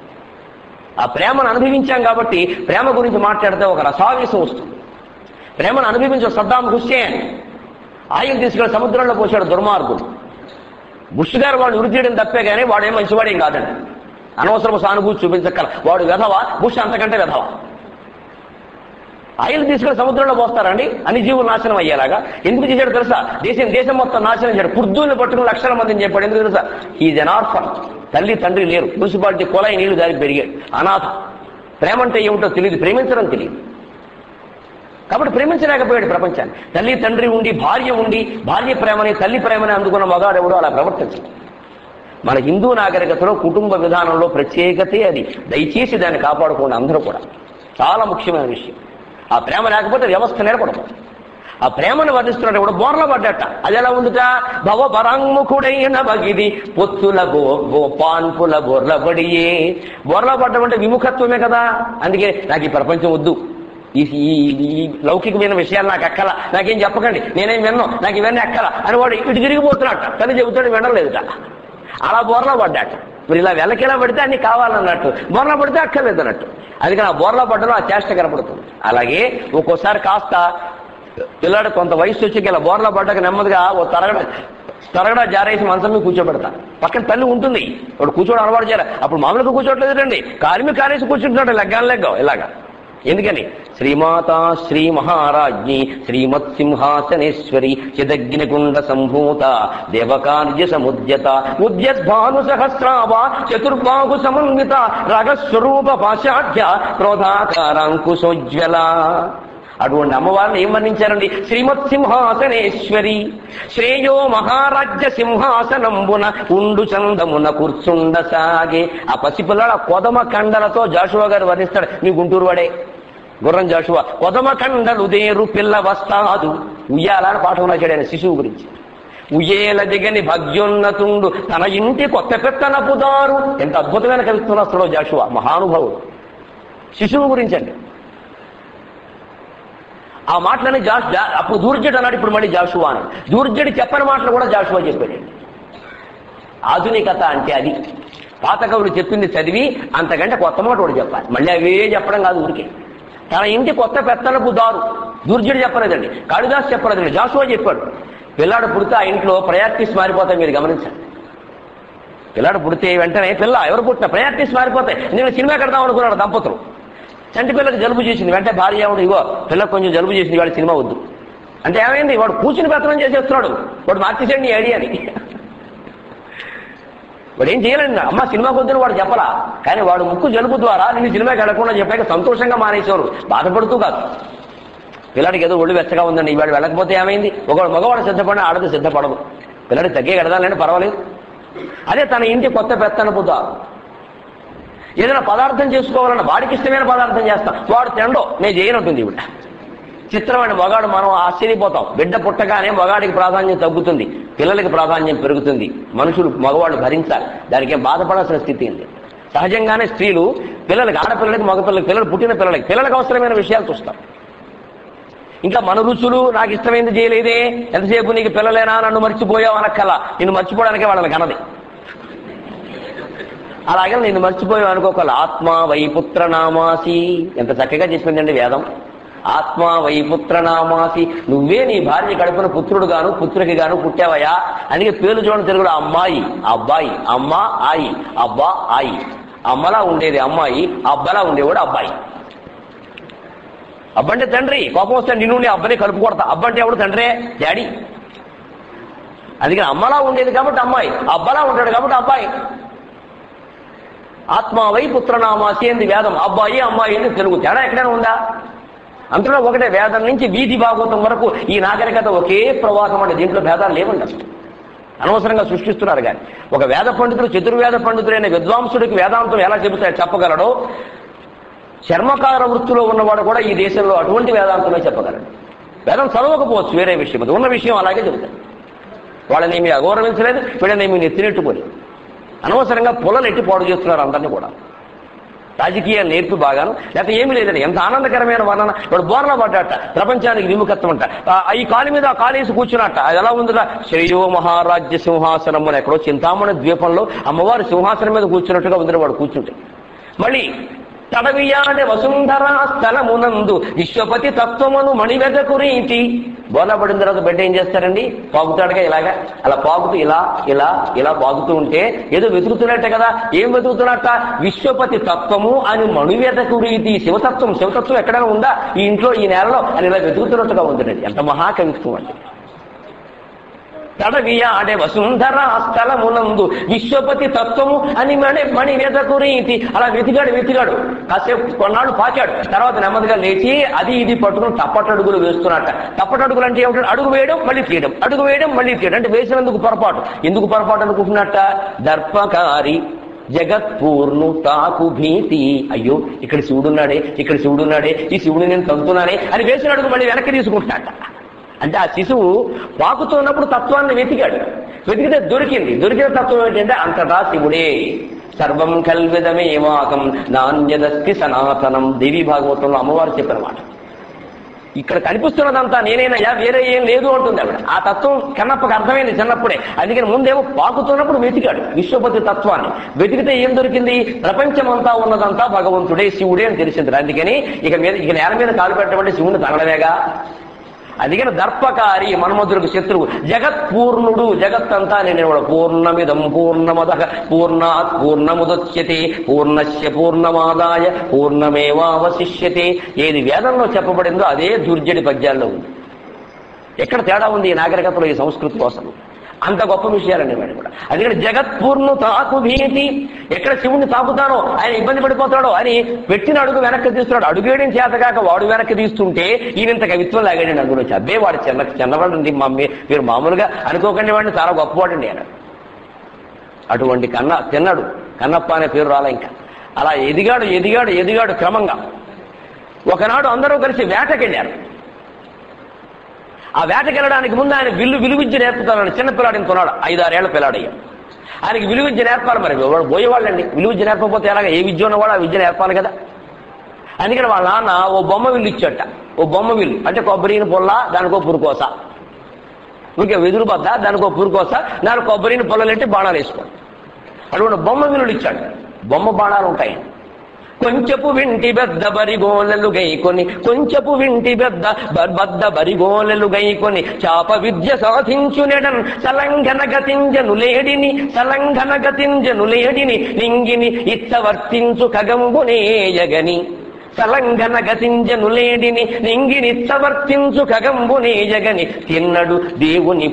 ఆ ప్రేమను అనుభవించాం కాబట్టి ప్రేమ గురించి మాట్లాడితే ఒక రసావేశం వస్తుంది. ప్రేమను అనుభవించే సద్దాం హుస్సేన్ ఆయిల్ తీసుకెళ్లి సముద్రంలో పోసాడు దుర్మార్గుడు. బుష్ గారు వాడు ఉరి తీయడం తప్పే కానీ వాడేం మంచివాడేం కాదండి. అనవసరపు సానుభూతి చూపించక్కల. వాడు వెధవా, బుష్ అంతకంటే వెధవా. ఆయిల్ తీసుకెళ్లి సముద్రంలో పోస్తారండి అన్ని జీవులు నాశనం అయ్యేలాగా. ఎందుకు చేశాడు తెలుసా? దేశం మొత్తం నాశనం చేశాడు. కుర్దూల్ని పట్టుకుని లక్షల మందిని చెప్పాడు. ఎందుకు తెలుసా? Is an orphan. తల్లి తండ్రి లేరు, మున్సిపాలిటీ కుళాయి నీళ్లు దానికి పెరిగాడు, అనాథ. ప్రేమ అంటే ఏమిటో తెలియదు, ప్రేమించడం తెలియదు కాబట్టి ప్రేమించలేకపోయాడు ప్రపంచాన్ని. తల్లి తండ్రి ఉండి, భార్య ఉండి, భార్య ప్రేమని తల్లి ప్రేమని అందుకున్న మగాడెవడో అలా ప్రవర్తించదు. మన హిందూ నాగరికతలో కుటుంబ విధానంలో ప్రత్యేకతే అది. దయచేసి దాన్ని కాపాడుకోండి అందరూ కూడా. చాలా ముఖ్యమైన విషయం. ఆ ప్రేమ లేకపోతే వ్యవస్థ నిలబడదు. ఆ ప్రేమను వర్ణిస్తున్నట్టు కూడా బోర్ల పడ్డట. అది ఎలా ఉందిట? భవ పరాంగుడైన బగిది పొత్తుల పాన్పుల బోర్ల పడియే. బోర్ల పడ్డం అంటే విముఖత్వమే కదా. అందుకే నాకు ఈ ప్రపంచం వద్దు, ఈ లౌకికమైన విషయాలు నాకు ఎక్కల, నాకేం చెప్పకండి, నేనేం విన్నాను, నాకు ఇవన్నీ ఎక్కల అని వాడు ఇటు తిరిగిపోతున్నట్ట. తల్లి చెబుతాడు వినలేదుట. అలా బోర్లా పడ్డాట. మరి ఇలా వెనకెలా పడితే అన్ని కావాలన్నట్టు, బోర్లా పడితే అక్కర్లేదు అన్నట్టు. అందుకని ఆ బోర్లా పడ్డలో ఆ చేష్ట కనపడుతుంది. అలాగే ఒక్కోసారి కాస్త పిల్లాడు కొంత వయసు వచ్చి ఇలా బోర్లా పడ్డాక నెమ్మదిగా ఓ తరగడా జారేసి మంచం మీద కూర్చోబెడతా. పక్కన తల్లి ఉంటుంది, వాడు కూర్చోవడం అలవాటు చేయాలి. అప్పుడు మామూలుగా కూర్చోట్లేదు రండి, కారేసి కూర్చుంటున్నాడు లెగ్గాను లెగ్గావు ఇలాగా. ఎందుకని శ్రీమాతా శ్రీ మహారాజ్ఞి శ్రీమత్సింహాసనేశ్వరి చిదగ్నికుండ సంభూత దేవకార్య సముద్యత ఉద్యద్భాను సహస్రావ చతుర్బాహు సమన్విత రగస్వరూప పాశాఢ్య క్రోధాకారాంకుశోజ్వల. అటువంటి అమ్మవారిని ఏం వర్ణించారండి? శ్రీమత్సింహాసనేశ్వరి. శ్రేయో మహారాజ్య సింహాసనంబున ఉండు చందమున కూర్చుండసాగే. ఆ పసిపిల్లల కొదమ కండలతో జాషువా గారు వర్ణిస్తాడు. మీ గుంటూరు వాడే గుర్రం జాషువా. కొదమ కండలు దేరు పిల్ల వస్తాదు. ఉయ్యాలని పాఠం రాశాడు ఆయన శిశువు గురించి. ఉయ్యేల దిగని భగ్యోన్నతుండు తన ఇంటి కొత్త పెత్తనపుదారు. ఎంత అద్భుతమైన కవిత్వం రాస్తాడో జాషువా, మహానుభావుడు. శిశువు గురించి అండి ఆ మాటలని అప్పుడు దూర్జడు అన్నాడు, ఇప్పుడు మళ్ళీ జాషువా అన్నాడు. దూర్జడి చెప్పని మాటలు కూడా జాషువా చెప్పాడండి. ఆధునికత అంటే అది. పాత కవులు చెప్పింది చదివి అంతకంటే కొత్త మాట కూడా చెప్పాలి. మళ్ళీ అవే చెప్పడం కాదు ఊరికే. తన ఇంటి కొత్త పెత్తనపు దారు దూర్జడి చెప్పలేదండి, కాళిదాసు చెప్పలేదండి, జాషువా చెప్పాడు. పిల్లాడు పుడితే ఆ ఇంట్లో ప్రయారిటీస్ మారిపోతాయి. మీరు గమనించండి. పిల్లాడు పుడితే వెంటనే ఎవరు పుట్టినా ప్రయారిటీస్ మారిపోతాయి. నేను సినిమా కడదాం అనుకున్నాడు దంపతులు. చంటి పిల్లకి జలుబు చేసింది, వెంటనే భార్య ఆవిడ ఇగో పిల్లలకు కొంచెం జలుబు చేసింది, వాడు సినిమా వద్దు అంటే ఏమైంది? వాడు కూర్చుని పెత్తనం చేసేస్తున్నాడు. వాడు మార్చేసాడు నీ ఐడియాని. వాడు ఏం చేయాలండి? అమ్మ సినిమాకి వద్దని వాడు చెప్పలా, కానీ వాడు ముక్కు జలుబు ద్వారా నేను సినిమాకి వెళ్ళకుండా చెప్పాక సంతోషంగా మానేసేవారు, బాధపడుతూ కాదు. పిల్లాడికి ఏదో ఒళ్ళు వెచ్చగా ఉందండి, వాడు వెళ్ళకపోతే ఏమైంది? ఒకవాడు మగవాడు సిద్ధపడిన ఆడది సిద్ధపడదు. పిల్లాడికి తగ్గే కడదాలంటే పర్వాలేదు. అదే తన ఇంటి కొత్త పెత్తనపు దారు. ఏదైనా పదార్థం చేసుకోవాలన్నా వాడికి ఇష్టమైన పదార్థం చేస్తాం, వాడు తినడో నేను చేయనట్టుంది ఇవిడ. చిత్రమైన మగాడు మనం ఆశ్చర్యపోతాం. బిడ్డ పుట్టగానే మగాడికి ప్రాధాన్యం తగ్గుతుంది, పిల్లలకి ప్రాధాన్యం పెరుగుతుంది. మనుషులు మగవాళ్ళు భరించాలి, దానికి ఏం బాధపడాల్సిన స్థితి ఉంది. సహజంగానే స్త్రీలు పిల్లలకి, ఆడపిల్లలకి మగపిల్లలకి, పిల్లలు పుట్టిన పిల్లలకి అవసరమైన విషయాలు చూస్తారు. ఇంకా మన రుచులు నాకు ఇష్టమైంది చేయలేదే, ఎంతసేపు నీకు పిల్లలేనా నన్ను మర్చిపోయావు అనక్కల, నిన్ను మర్చిపోవడానికే వాళ్ళని కనది. అలాగే నిన్ను మర్చిపోయావు అనుకోకల. ఆత్మ వైపుత్ర నామాసి, ఎంత చక్కగా చెప్పిందండి వేదం. ఆత్మ వైపుత్ర నామాసి, నువ్వే నీ భార్య కడుపున పుత్రుడు గాను పుత్రుడికి గాను పుట్టావయా. అందుకే పేర్లు చూడండి తెలుగులో అమ్మాయి అబ్బాయి, అమ్మ ఆయి, అబ్బా ఆయి. అమ్మలా ఉండేది అమ్మాయి, అబ్బలా ఉండేవాడు అబ్బాయి. అబ్బంటే తండ్రి, కోపం వస్తే నిన్ను అబ్బని కలుపు కొడతా. అబ్బంటే ఎవడు? తండ్రే, డాడీ. అందుకని అమ్మలా ఉండేది కాబట్టి అమ్మాయి, అబ్బలా ఉంటాడు కాబట్టి అబ్బాయి. ఆత్మ వై పుత్రనామాసి ఏంది వేదం. అబ్బాయి అమ్మాయి ఏంది తెలుగు. తేడా ఎక్కడైనా ఉందా? అంతలో ఒకటే. వేదం నుంచి వీధి భాగవతం వరకు ఈ నాగరికత ఒకే ప్రవాహం అండి. దీంట్లో భేదాలు లేవండి అసలు. అనవసరంగా సృష్టిస్తున్నారు. కానీ ఒక వేద పండితుడు, చతుర్వేద పండితుడైన విద్వాంసుడికి వేదాంతం ఎలా చెప్పగలడో, చర్మకార వృత్తిలో ఉన్నవాడు కూడా ఈ దేశంలో అటువంటి వేదాంతమే చెప్పగలడు. వేదం చదవకపోవచ్చు, వేరే విషయం. అది ఉన్న విషయం అలాగే చెబుతాడు. వాళ్ళనేమి అగౌరవించలేదు, వీళ్ళనేమి నెత్తినెట్టుకోలేదు. అనవసరంగా పొలలు ఎట్టి పాడు చేస్తున్నారు అందరినీ కూడా. రాజకీయాలు నేర్పి బాగాను, లేకపోతే ఏమీ లేదని. ఎంత ఆనందకరమైన వర్ణన. వాడు బోర్లా పడ్డాట, ప్రపంచానికి విముఖత్వం అంట. ఈ కాలు మీద ఆ కాలేసి కూర్చున్నట్ట. అది ఎలా ఉందిగా? శ్రేయో మహారాజ్య సింహాసనం అని ఎక్కడో చింతామణి ద్వీపంలో అమ్మవారి సింహాసనం మీద కూర్చున్నట్టుగా ఉంది వాడు కూర్చుంటే. మళ్ళీ తడవియాడే వసుంధరా స్థలమునందు విశ్వపతి తత్వమును మణివెదకు రీతి. బోర్లా పడిన తర్వాత బిడ్డ ఏం చేస్తారండి? పాకుతాడుగా ఇలాగా, అలా పాకుతూ ఇలా ఇలా ఇలా పాకుతూ ఉంటే ఏదో వెతుకుతున్నట్టే కదా. ఏం వెతుకుతున్నట్ట? విశ్వపతి తత్వము అని మణివెదకు రీతి. శివతత్వం ఎక్కడైనా ఉందా ఈ ఇంట్లో, ఈ నేలలో అని ఇలా వెతుకుతున్నట్టుగా ఉందండి. ఎంత మహాకవిత్వం అండి. తడవియాడే వసుంధరా స్థలమునందు విశ్వపతి తత్వము అని మణి వెదకు రీతి. అలా వెతికాడు. కాసేపు కొన్నాళ్ళు పాకాడు. తర్వాత నెమ్మదిగా లేచి అది ఇది పట్టుకుని తప్పటడుగులు వేస్తున్నట్ట. తప్పటడుగులు అంటే ఏమిటంటే అడుగు వేయడం మళ్ళీ తీయడం, అడుగు వేయడం మళ్ళీ తీయడం. అంటే వేసినందుకు పొరపాటు. ఎందుకు పొరపాటు అనుకుంటున్నట్ట? దర్పకారి జగత్పూర్ణు తాకు భీతి. అయ్యో ఇక్కడ శివుడున్నాడే, ఈ శివుడు నేను తంతున్నానే అని వేసిన అడుగు మళ్ళీ వెనక్కి తీసుకుంటున్నట్ట. అంటే ఆ శిశువు పాకుతున్నప్పుడు తత్వాన్ని వెతికితే దొరికిన తత్వం ఏంటంటే అంతటా శివుడే. సర్వం కల్విదమేవాకం నాణ్యదస్తి సనాతనం. దేవీ భాగవతంలో అమ్మవారు చెప్పినమాట. ఇక్కడ కనిపిస్తున్నదంతా నేనేనయ్యా, వేరే ఏం లేదు అంటుంది ఆవిడ. ఆ తత్వం కన్నప్పకి అర్థమైంది చిన్నప్పుడే. అందుకని ముందేమో పాకుతున్నప్పుడు వెతికాడు విశ్వపతి తత్వాన్ని. వెతికితే ఏం దొరికింది? ప్రపంచమంతా ఉన్నదంతా భగవంతుడే, శివుడే అని తెలిసింది. అందుకని ఇక నేల మీద కాలు పెట్టబడి శివుని తగలవేగా. అందుకని దర్పకారి మన్మధుడికి శత్రువు. జగత్పూర్ణుడు, జగత్తంతా నేనేవాడు. పూర్ణమిదం పూర్ణమదః పూర్ణాత్ పూర్ణముదచ్యతే పూర్ణస్య పూర్ణమాదాయ పూర్ణమేవావశిష్యతే. ఏది వేదంలో చెప్పబడిందో అదే దుర్జడి పద్యాల్లో ఉంది. ఎక్కడ తేడా ఉంది ఈ నాగరికతలో, ఈ సంస్కృతి కోసం? అంత గొప్ప విషయాలండి వాడు కూడా. అందుకని జగత్పూర్ణు తాకు భీతి. ఎక్కడ శివుణ్ణి తాకుతానో ఆయన ఇబ్బంది పడిపోతాడో అని పెట్టిన అడుగు వెనక్కి తీస్తున్నాడు. అడుగేయడం చేతగాక వాడు వెనక్కి తీస్తుంటే ఈయనంత కవిత్వం లాగాడండి అందులో. అబ్బే వాడు చిన్నవాడండి, మీరు మామూలుగా అనుకోకండి, వాడిని చాలా గొప్పవాడండి ఆయన. అటువంటి తిన్నాడు. కన్నప్ప అనే పేరు రాలే ఇంకా. అలా ఎదిగాడు ఎదిగాడు ఎదిగాడు క్రమంగా. ఒకనాడు అందరూ కలిసి వేటకెళ్ళారు. ఆ వేటకెళ్ళడానికి ముందు ఆయన విలువిద్య నేర్పుతానని చిన్నపిల్లాడిని కొన్నాడు. 5-6 ఏళ్ల పిల్లాడయ్యా. ఆయనకి విలువిద్య నేర్పాలి. మరి పోయేవాళ్ళండి. విలువిద్య నేర్పకపోతే ఎలాగ? ఏ విద్య ఉన్నవాడు ఆ విద్య నేర్పాలి కదా. అందుకని వాళ్ళ నాన్న ఓ బొమ్మ విల్లు ఇచ్చట. ఓ బొమ్మ విల్లు అంటే కొబ్బరిని పొల్ల, దానికో పురుకోస. ఇంకే వెదురు బద్ద, దానికో పురుకోస, దాని కొబ్బరిని పొల్లలంటే బాణాలు వేసుకోండి. అటువంటి బొమ్మ విల్లులు ఇచ్చాడు. బొమ్మ బాణాలు ఉంటాయి. కొంచెపు వింటి బెద్ద బరిగోలెలు గైకొని, కొంచెపు వింటి బద్ద బరిగోలెలు గైకొని, చాప విద్య సాధించునెడన్ సలంఘన గతింజనులేడిని నింగిని ఇచ్చవర్తించు ఖగంబునేయగని. సలంఘన గతింజనులేడిని నింగినిచ్చవర్తించు ఖగంబునేయగని. తిన్నడు దేవుని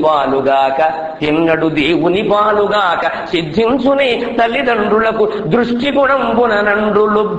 పాలుగాక సిద్ధించునే తల్లిదండ్రులకు దృష్టి గుణంబున నండు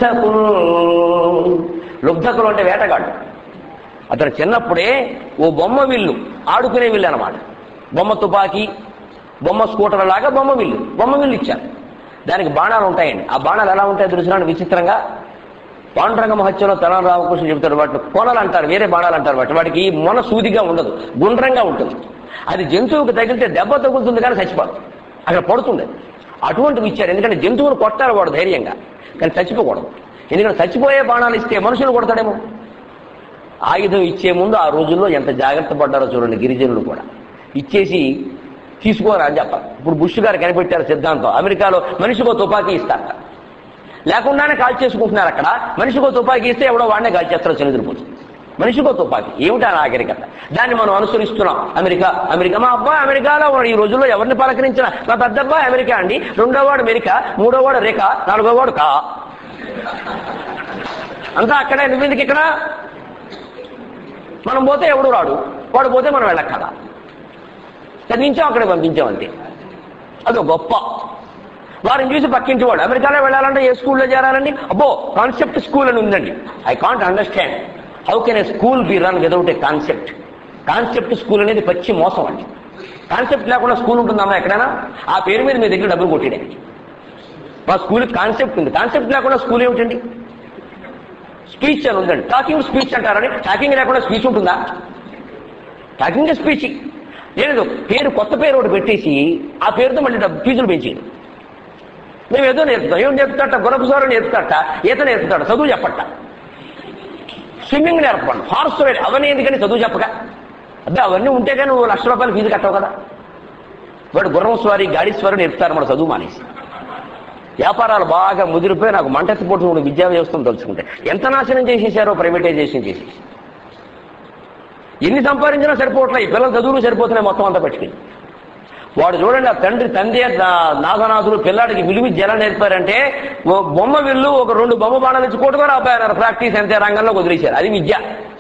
లుబ్ధకులు అంటే వేటగాడు. అతను చిన్నప్పుడే ఓ బొమ్మ విల్లు, ఆడుకునే విల్లు అనమాట. బొమ్మ తుపాకీ, బొమ్మ స్కూటర్ లాగా బొమ్మ విల్లు ఇచ్చారు. దానికి బాణాలు ఉంటాయండి. ఆ బాణాలు ఎలా ఉంటాయో తెలుసుకున్నాను విచిత్రంగా. పాండురంగ మహత్యంలో తెలంగాణ రామకృష్ణ చెబుతాడు. వాటిని కొనలు అంటారు, వేరే బాణాలు అంటారు. వాటికి మొన సూదిగా ఉండదు, గుండ్రంగా ఉంటుంది. అది జంతువుకి తగిలితే దెబ్బ తగులుతుంది కానీ చచ్చిపోదు, అక్కడ పడుతుంది. అటువంటివి ఇచ్చారు. ఎందుకంటే జంతువులు కొట్టాలి వాడు ధైర్యంగా, కానీ చచ్చిపోకూడదు. ఎందుకంటే చచ్చిపోయే బాణాలు ఇస్తే మనుషులు కొడతాడేమో. ఆయుధం ఇచ్చే ముందు ఆ రోజుల్లో ఎంత జాగ్రత్త పడ్డారో చూడండి. గిరిజనులు కూడా ఇచ్చేసి తీసుకోరా అని చెప్పాలి. ఇప్పుడు బుష్ గారు కనిపెట్టారు సిద్ధాంతం. అమెరికాలో మనిషికో తుపాకీ ఇస్తారట, లేకుండానే కాల్ చేసుకుంటున్నారు. అక్కడ మనిషికో తుపాకీ ఇస్తే ఎవడో వాడినే కాల్ చేస్తారో చనిపోతుంది. మనిషికో తుపాకీ ఏమిటా నాగరికత? దాన్ని మనం అనుసరిస్తున్నాం. అమెరికా మా అబ్బాయి అమెరికాలో ఈ రోజుల్లో ఎవరిని పలకరించినా మా పెద్ద అబ్బాయి అమెరికా అండి, 2వ వాడు అమెరికా, 3వ వాడు రేఖ, 4వ వాడు కా. అంతా అక్కడే. నువ్వెందుకు ఇక్కడ? మనం పోతే ఎవడు రాడు, వాడు పోతే మనం వెళ్ళక్కదా. చదివించాం, అక్కడే పంపించాం అంతే. అదో గొప్ప. వారిని చూసి పక్కింటి వాడు అమెరికాలో వెళ్ళాలంటే ఏ స్కూల్లో చేరాలండి? అబ్బో కాన్సెప్ట్ స్కూల్ అని ఉందండి. I can't understand how can a school be run without a concept. Concept school అనేది పచ్చి మోసం అండి. కాన్సెప్ట్ లేకుండా స్కూల్ ఉంటుందమ్మా ఎక్కడైనా? ఆ పేరు మీద మీ దగ్గర డబ్బులు కొట్టేయండి. మా స్కూల్కి కాన్సెప్ట్ ఉంది. కాన్సెప్ట్ లేకుండా స్కూల్ ఏమిటండి? స్పీచ్ అని ఉందండి. టాకింగ్ స్పీచ్ అంటారని. టాకింగ్ లేకుండా స్పీచ్ ఉంటుందా? టాకింగ్ స్పీచ్ లేదు. పేరు కొత్త పేరు ఒకటి పెట్టేసి ఆ పేరుతో మళ్ళీ ఫీజులు పెంచేది. మేము ఏదో నేర్పుతాం. ఏం నేర్పుతాట? గురపుసారు నేర్పుతాట, ఈత నేర్పుతాడు, చదువు చెప్పట. స్విమ్మింగ్ నేర్పండి, హార్స్ రైడ్, అవన్నీ ఎందుకని చదువు చెప్పక? అదే అవన్నీ ఉంటే కానీ నువ్వు ₹1,00,000 ఫీజు కట్టవు కదా. వాడు గుర్రం స్వారీ, గాడి స్వారీ నేర్పుతారు మన చదువు మానేసి. వ్యాపారాలు బాగా ముదిరిపోయి నాకు మంటెత్తిపోతుంది విద్యా వ్యవస్థను తలుచుకుంటే. ఎంత నాశనం చేసేసారో ప్రైవేటైజేషన్ చేసేసి. ఎన్ని సంపాదించినా సరిపోవట్లే. ఈ పిల్లల చదువులు సరిపోతున్నాయి మొత్తం అంతా పట్టుకెళ్ళి. వాడు చూడండి, ఆ తండ్రి నాగనాథులు పిల్లాడికి విలువిద్య ఎలా నేర్పారంటే ఓ బొమ్మ విల్లు, ఒక 2 బొమ్మ బాణాలు ఇచ్చి కొట్టుకొని అబ్బాయి ప్రాక్టీస్ అంతే రంగంలో వదిలేశారు. అది విద్య.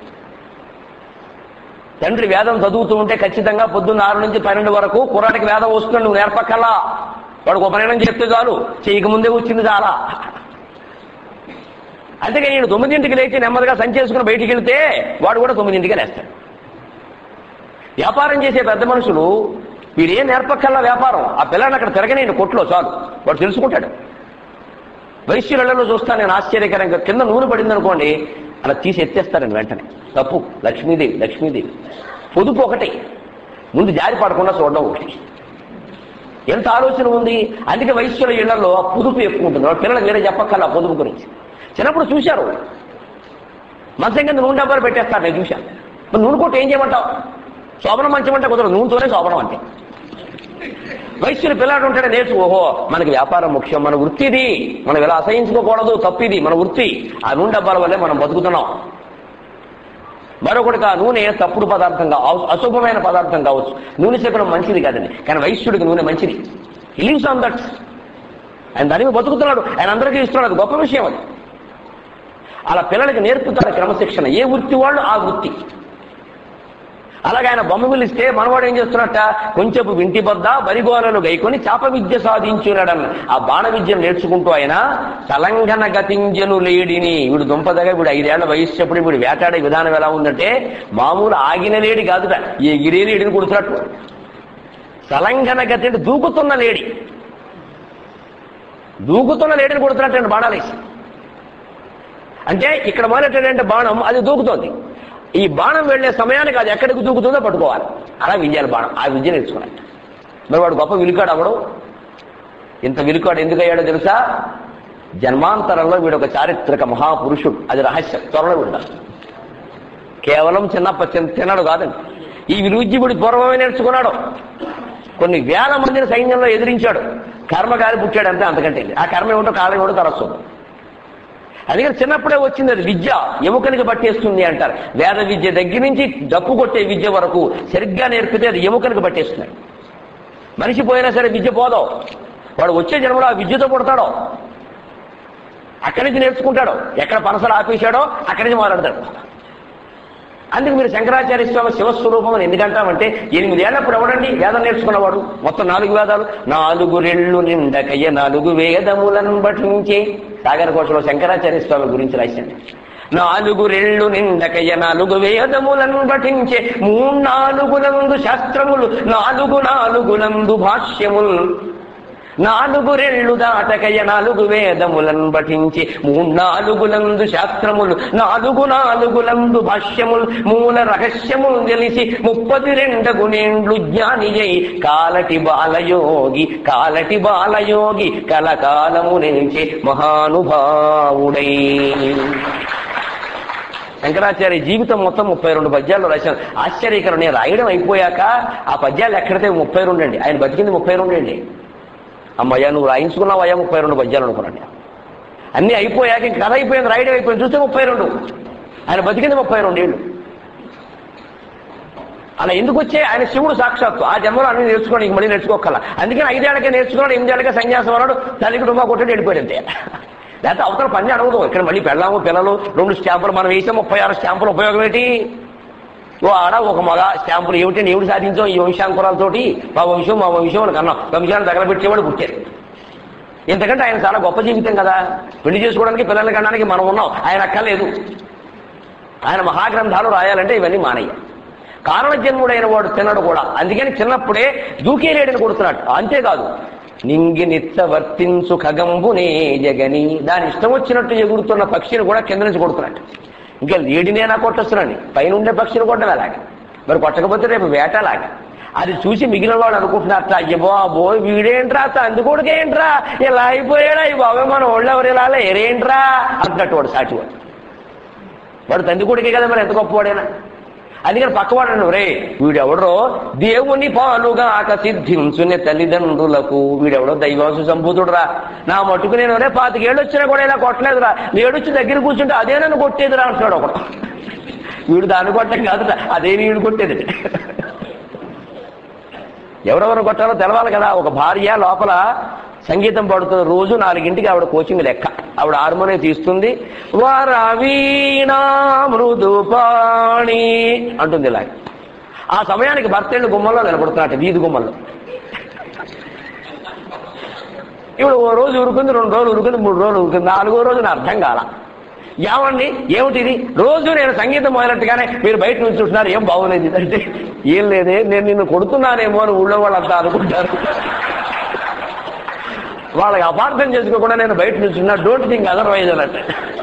తండ్రి వేదం చదువుతూ ఉంటే ఖచ్చితంగా పొద్దున్న 6 నుంచి 12 వరకు కుర్రాడికి వేదం వస్తుంది, నువ్వు నేర్పక్కల్లా. వాడికి ఉపనయనం చేస్తే చాలు, చేయకముందే వచ్చింది చాలా. అందుకే నేను 9ంటికి లేచి నెమ్మదిగా సంచేసుకుని బయటికి వెళ్తే వాడు కూడా 9ంటికే లేస్తాడు. వ్యాపారం చేసే పెద్ద మనుషులు వీడేం నేర్పక్కల్లా వ్యాపారం. ఆ పిల్లని అక్కడ తిరగనేయండి కొట్లో చాలు, వాడు తెలుసుకుంటాడు. వైశ్యులలో చూస్తాను నేను ఆశ్చర్యకరంగా, కింద నూనె పడింది అనుకోండి అలా తీసి ఎత్తేస్తారండి వెంటనే. తప్పు. లక్ష్మీదేవి పొదుపు ఒకటి, ముందు జారి పడకుండా చూడడం ఒకటి. ఎంత ఆలోచన ఉంది. అందుకే వైశ్యుల ఇళ్లలో పొదుపు ఎక్కువ ఉంటుంది. వాడు పిల్లలకు వేరే చెప్పక్కర్లా పొదుపు గురించి. చిన్నప్పుడు చూశారు, మంచం కింద నూనె డబ్బాలు పెట్టేస్తారు, నేను చూశాను. మరి నూనె కొట్టి ఏం చేయమంటావు? శోభనం మంచం అంటే కుదరదు, నూనెతోనే శోభనం అంటే. వైశ్యులు పిల్లాడు ఉంటాడే నేర్చు. ఓహో మనకి వ్యాపారం ముఖ్యం, మన వృత్తిది, మనం ఇలా అసహించుకోకూడదు, తప్పిది మన వృత్తి. ఆ నూనె డబ్బాల వల్లే మనం బతుకుతున్నాం. మరొకటికి ఆ నూనె తప్పుడు పదార్థంగా అశుభమైన పదార్థం కావచ్చు. నూనె శకలం మంచిది కాదండి, కానీ వైశ్యుడికి నూనె మంచిది. He lives on that. ఆయన దాని మీద బతుకుతున్నాడు, ఆయన అందరికీ ఇస్తున్నాడు. అది గొప్ప విషయం. అది అలా పిల్లలకి నేర్పుతాడు క్రమశిక్షణ. ఏ వృత్తి వాళ్ళు ఆ వృత్తి. అలాగే ఆయన బొమ్మ పిలిస్తే మనవాడు ఏం చేస్తున్నట్ట, కొంచెంపు వింటి బద్ద బరిగోరలు గైకొని చాప విద్య సాధించున్నాడన్న. ఆ బాణ విద్యను నేర్చుకుంటూ ఆయన తలంగన గతింజను లేడిని, వీడు దుంపదగా వీడు 5 ఏళ్ల వయస్సు చెప్పుడు వీడు వేటాడే విధానం ఎలా ఉందంటే మామూలు ఆగిన లేడి కాదుట, ఎగిరే లేడిని కుడుతున్నట్టు. తలంగన గతి అంటే దూకుతున్న లేడి, దూకుతున్న లేడిని కుడుతున్నట్టు బాణాలేసి. అంటే ఇక్కడ మొదలెట్టాడంటే బాణం అది దూకుతోంది. ఈ బాణం వెళ్లే సమయానికి అది ఎక్కడికి దూకుతుందో పట్టుకోవాలి. అలా విజయాలు బాణం. ఆ విద్య నేర్చుకున్నాడు. మరి వాడు గొప్ప విలుకాడు అవడు. ఇంత విలుకాడు ఎందుకు అయ్యాడో తెలుసా? జన్మాంతరంలో వీడు ఒక చారిత్రక మహాపురుషుడు. అది రహస్యం, త్వరలో వింటారు. కేవలం తిన్నాడు కాదండి. ఈ విలుజ్జుడు పూర్వమే నేర్చుకున్నాడు. కొన్ని వేల మందిని సైన్యంలో ఎదిరించాడు. కర్మగారి పుట్టాడు అంతే, అంతకంటే ఆ కర్మ ఏమిటో కాలం ఏమిటో తరస్తుంది. అందుకని చిన్నప్పుడే వచ్చింది అది విద్య, ఎముకనికి పట్టేస్తుంది అంటారు. వేద విద్య దగ్గర నుంచి డప్పు కొట్టే విద్య వరకు సరిగ్గా నేర్పితే అది ఎముకనికి పట్టేస్తున్నాడు. మనిషి పోయినా సరే విద్య పోదో, వాడు వచ్చే జన్మలో ఆ విద్యతో పుడతాడో, అక్కడి నుంచి నేర్చుకుంటాడో. ఎక్కడ పనసలు ఆపేశాడో అక్కడి నుంచి మొదలెడతాడు. అందుకు మీరు శంకరాచార్య స్వామి శివస్వరూపం అని ఎందుకంటామంటే 8 ఏళ్లప్పుడు ఎవడండి వేదం నేర్చుకున్నవాడు? మొత్తం 4 వేదాలు. 4 రెళ్ళు నిండకయ్య 4 వేదములను పఠించే. సాగర కోశలో శంకరాచార్య స్వామి గురించి రాశాడు. 4 రెళ్ళు నిండకయ్య 4 వేదములను పఠించే. 3 శాస్త్రములు 4 భాష్యములు. 4 రెళ్ళు దాటకయ్య 4 వేదములను పఠించి. 3 శాస్త్రములు 4 భాష్యములు. మూల రహస్యములు తెలిసి 32 గుణేండ్లు జ్ఞాని అయి కాలటి బాలయోగి కలకాలము నిలిచే మహానుభావుడై. శంకరాచార్య జీవితం మొత్తం 32 పద్యాల్లో రాశారు. ఆశ్చర్యకరం. నేను రాయడం అయిపోయాక ఆ పద్యాలు ఎక్కడితే 32 అండి. ఆయన బతికింది 32 అండి. అమ్మయ్యా నువ్వు రాయించుకున్నావయ్యా 32 పద్యాలు అనుకున్నాను. అన్నీ అయిపోయాక కథ అయిపోయింది, రాయడం అయిపోయింది, చూస్తే 32. ఆయన బతికింది 32 ఏళ్ళు. అలా ఎందుకు వచ్చే? ఆయన శివుడు సాక్షాత్తు. ఆ జన్మలో అన్ని నేర్చుకోండి, మళ్ళీ నేర్చుకోగల. అందుకని 5 ఏళ్లకే నేర్చుకున్నాడు, 8 ఏళ్లకే సన్యాసం అన్నాడు. తల్లికి డుమ్మా కొట్టి వెళ్ళిపోయాడు అంతే. లేకపోతే అవతల పని అడగదు. ఇక్కడ మళ్ళీ పెళ్ళాము పిల్లలు 2 స్టాంపులు మనం వేసాం, 36 స్టాంపులు ఉపయోగం ఏంటి? ఓ ఆడ ఒక మగ స్టాంపులు ఏమిటండి? ఏమిటి సాధించాం ఈ వంశాంకురాలతోటి? మా వంశం అని కన్నాం. వంశాన్ని తగలబెట్టేవాడు పుట్టారు. ఎందుకంటే ఆయన చాలా గొప్ప జీవితం కదా. పెళ్లి చేసుకోవడానికి పిల్లల్ని కనడానికి మనం ఉన్నాం, ఆయన అక్కర్లేదు. ఆయన మహాగ్రంథాలు రాయాలంటే ఇవన్నీ మానయ్య. కారణజన్ముడైన వాడు తినడు కూడా. అందుకని చిన్నప్పుడే దూకేలేడని కొడుతున్నాడు. అంతేకాదు, నింగి నిత్త వర్తించు ఖగంబునే జగని, దాని ఇష్టం వచ్చినట్టు ఎగురుతున్న పక్షిని కూడా కింద నుంచి కొడుతున్నాడు. ఇంకా లేడినేనా కొట్టొస్తున్నాను, పైన ఉండే పక్షిని కొట్టడం అలాగే. మరి కొట్టకపోతే రేపు వేటలాగా. అది చూసి మిగిలిన వాడు అనుకుంటున్నారట, అయ్యబో అబ్బో వీడేంట్రా తందుకొడుకేంట్రా ఇలా అయిపోయాడా, ఈ బాబే మన వాళ్ళు ఎవరు ఇలా ఎరేంట్రా అంటున్నట్టు వాడు సాటివాడు. వాడు తందుకొడికే కదా మరి ఎంత గొప్పవాడైనా. అందుకని పక్కవాడు రే వీడెవడో దేవుని పాలుగాక సిద్ధించునే తల్లిదండ్రులకు, వీడెవడో దైవాంశ సంభూతుడురా. నా మటుకు నేను 25 ఏళ్ళు వచ్చినా కూడా ఇలా కొట్టలేదురా, నేడొచ్చి దగ్గర కూర్చుంటే అదే నన్ను కొట్టేదిరా అంటున్నాడు ఒకడు. వీడు దాన్ని కొట్టం కాదురా, అదే వీడు కొట్టేది. ఎవరెవరు కొట్టాలో తెలవాలి కదా. ఒక భార్య లోపల సంగీతం పాడుతుంది, రోజు 4ంటికి ఆవిడ కోచింగ్ లెక్క. ఆవిడ హార్మోనియం తీస్తుంది, వరవీణా మృదుపాణి అంటుంది ఇలా. ఆ సమయానికి భర్తేళ్ళు గుమ్మల్లో నిలబడుతున్నట్టు, వీధి గుమ్మల్లో. ఇప్పుడు ఓ రోజు ఉరుకుంది, 2 రోజులు ఉరుకుంది, 3 రోజులు ఉరుకుంది, 4వ రోజు నా అర్థం కాల. ఏమండి ఏమిటిది? రోజు నేను సంగీతం మొదలెట్టుగానే మీరు బయట నుంచి చూస్తున్నారు, ఏం బాగోలేదు అంటే, ఏం లేదే నేను నిన్ను కొడుతున్నానేమో అని ఊళ్ళో వాళ్ళంతా అనుకుంటారు. వాళ్ళకి అపార్థం చేసుకోకుండా నేను బయట నుంచున్నా, డోంట్ థింక్ అదర్వైజ్ అన్నట్టు.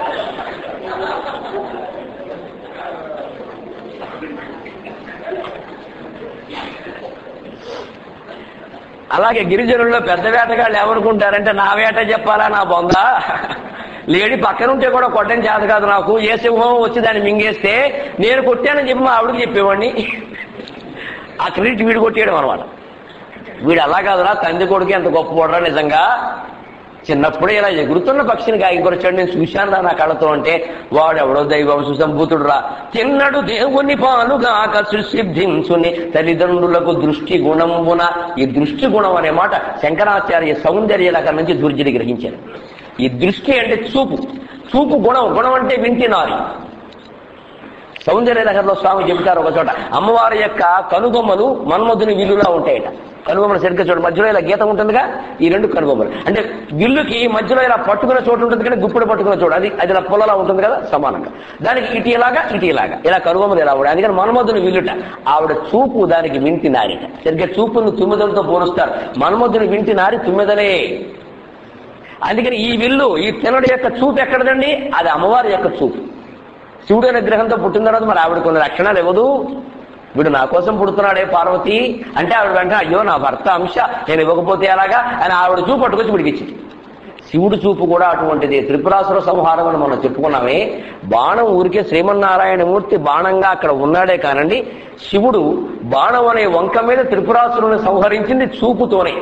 అలాగే గిరిజనుల్లో పెద్ద వేటగాళ్ళు ఏమనుకుంటారంటే, నా వేట చెప్పాలా నా బొందా, లేడి పక్కనుంటే కూడా కొట్టని చేత కాదు నాకు, ఏ సింహం వచ్చి దాన్ని మింగేస్తే నేను కొట్టానని చెప్పి మా ఆవిడకి చెప్పేవాడిని. ఆ క్రెడిట్ వీడు కొట్టేయడం అనమాట. వీడు అలా కాదురా, తండ్రి కొడుకు ఎంత గొప్ప పోడరా నిజంగా, చిన్నప్పుడే ఇలా ఎగురుతున్న పక్షిని గాయకొచ్చాడు, నేను చూశాను నా కళ్ళతో అంటే వాడెవడో దైవంశు సంభూతుడు రా. తిన్నడు దేవుని పాలుగాక సృష్టించుని తల్లిదండ్రులకు దృష్టి గుణమున. ఈ దృష్టి గుణం అనే మాట శంకరాచార్య సౌందర్యలకం నుంచి దుర్జని గ్రహించారు. ఈ దృష్టి అంటే చూపు, చూపు గుణం, గుణం అంటే వింటినారి. సౌందర్యలహరిలో స్వామి చెబుతారు ఒక చోట, అమ్మవారి యొక్క కనుబొమ్మలు మన్మధుని విల్లులా ఉంటాయట. కనుబొమ్మలు సరిగ్గా చూడు, మధ్యలో ఇలా గీత ఉంటుందిగా, ఈ రెండు కనుబొమ్మలు అంటే విల్లుకి మధ్యలో ఇలా పట్టుకున్న చోటు ఉంటుంది కానీ గుప్పుడు పట్టుకున్న చోటు అది అది ఇలా పొలలా ఉంటుంది కదా, సమానంగా. దానికి ఇటీలాగా ఇలా కనుబొమ్మలు ఇలా ఉంటాయి. అందుకని మన్మధుని విల్లుట. ఆవిడ చూపు దానికి వింటి నారిట. సరిగ్గా చూపును తుమ్మెదలతో పోలుస్తారు. మన్మధుని వింటి నారి తుమ్మెదలే. అందుకని ఈ విల్లు, ఈ తినడు యొక్క చూపు ఎక్కడదండి? అది అమ్మవారి యొక్క చూపు. శివుడు అనే గ్రహంతో పుట్టిన తర్వాత మరి ఆవిడ కొన్ని లక్షణాలు ఇవ్వదు. వీడు నా కోసం పుడుతున్నాడే పార్వతి అంటే ఆవిడ వెంటనే అయ్యో నా భర్త అంశ, నేను ఇవ్వకపోతే అలాగా అని ఆవిడ చూపు పట్టుకొచ్చి విడిపించింది. శివుడు చూపు కూడా అటువంటిది. త్రిపురాసుర సంహారం అని మనం చెప్పుకున్నామే. బాణం ఊరికే శ్రీమన్నారాయణమూర్తి బాణంగా అక్కడ ఉన్నాడే కానండి, శివుడు బాణం అనే వంక మీద త్రిపురాసురుని సంహరించింది చూపుతోనే.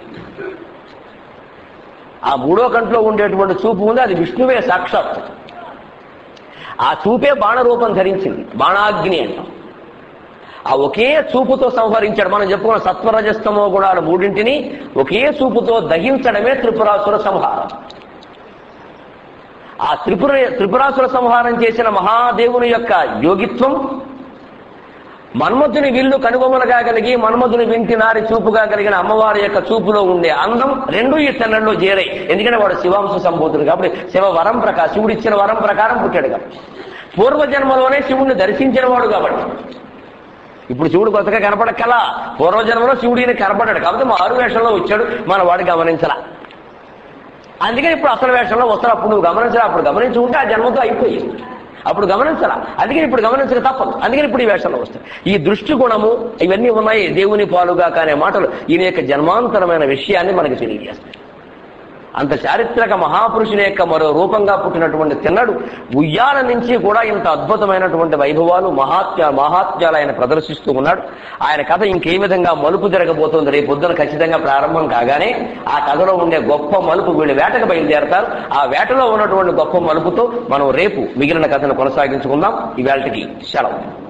ఆ మూడో కంట్లో ఉండేటువంటి చూపు ఉంది, అది విష్ణువే సాక్షాత్. ఆ చూపే బాణరూపం ధరించింది, బాణాగ్ని అంటాం. ఆ ఒకే చూపుతో సంహరించాడు. మనం చెప్పుకున్న సత్వరజస్తమో గుణాలు మూడింటిని ఒకే చూపుతో దహించడమే త్రిపురాసుర సంహారం. ఆ త్రిపురాసుర సంహారం చేసిన మహాదేవుని యొక్క యోగిత్వం, మన్మధుని విల్లు కనుబొమ్మలుగా కలిగి మన్మధుని వింటి నారి చూపుగా కలిగిన అమ్మవారి యొక్క చూపులో ఉండే అందం రెండు ఈ తెన్నల్లో చేరాయి. ఎందుకంటే వాడు శివాంశ సంభూతుడు కాబట్టి, శివ వరం ప్రకారం, శివుడు ఇచ్చిన వరం ప్రకారం పుట్టాడు కాబట్టి, పూర్వజన్మలోనే శివుడిని దర్శించిన వాడు కాబట్టి. ఇప్పుడు శివుడు కొత్తగా కనపడక్కలా, పూర్వజన్మలో శివుడిని కనపడ్డాడు కాబట్టి మారు వేషంలో వచ్చాడు, మన వాడు గమనించలా. అందుకని ఇప్పుడు అసలు వేషంలో వస్తాడు. అప్పుడు నువ్వు గమనించరా, అప్పుడు గమనించి ఉంటే ఆ జన్మతో అయిపోయింది. అప్పుడు గమనించరా, అందుకని ఇప్పుడు గమనించక తప్పదు. అందుకని ఇప్పుడు ఈ వేషంలో వస్తాయి. ఈ దృష్టి గుణము ఇవన్నీ ఉన్నాయి. దేవుని పాలుగా కానే మాటలు ఈయన యొక్క జన్మాంతరమైన విషయాన్ని మనకు తెలియజేస్తాయి. అంత చారిత్రక మహాపురుషుని యొక్క మరో రూపంగా పుట్టినటువంటి తిన్నడు ఉయ్యాల నుంచి కూడా ఇంత అద్భుతమైనటువంటి వైభవాలు మహాత్మ్యాలు ఆయన ప్రదర్శిస్తూ ఉన్నాడు. ఆయన కథ ఇంకే విధంగా మలుపు జరగబోతోంది. రేపు పొద్దున ఖచ్చితంగా ప్రారంభం కాగానే ఆ కథలో ఉండే గొప్ప మలుపు, వీళ్ళు వేటకు బయలుదేరతారు. ఆ వేటలో ఉన్నటువంటి గొప్ప మలుపుతో మనం రేపు మిగిలిన కథను కొనసాగించుకుందాం. ఇవాళకి సెలవు.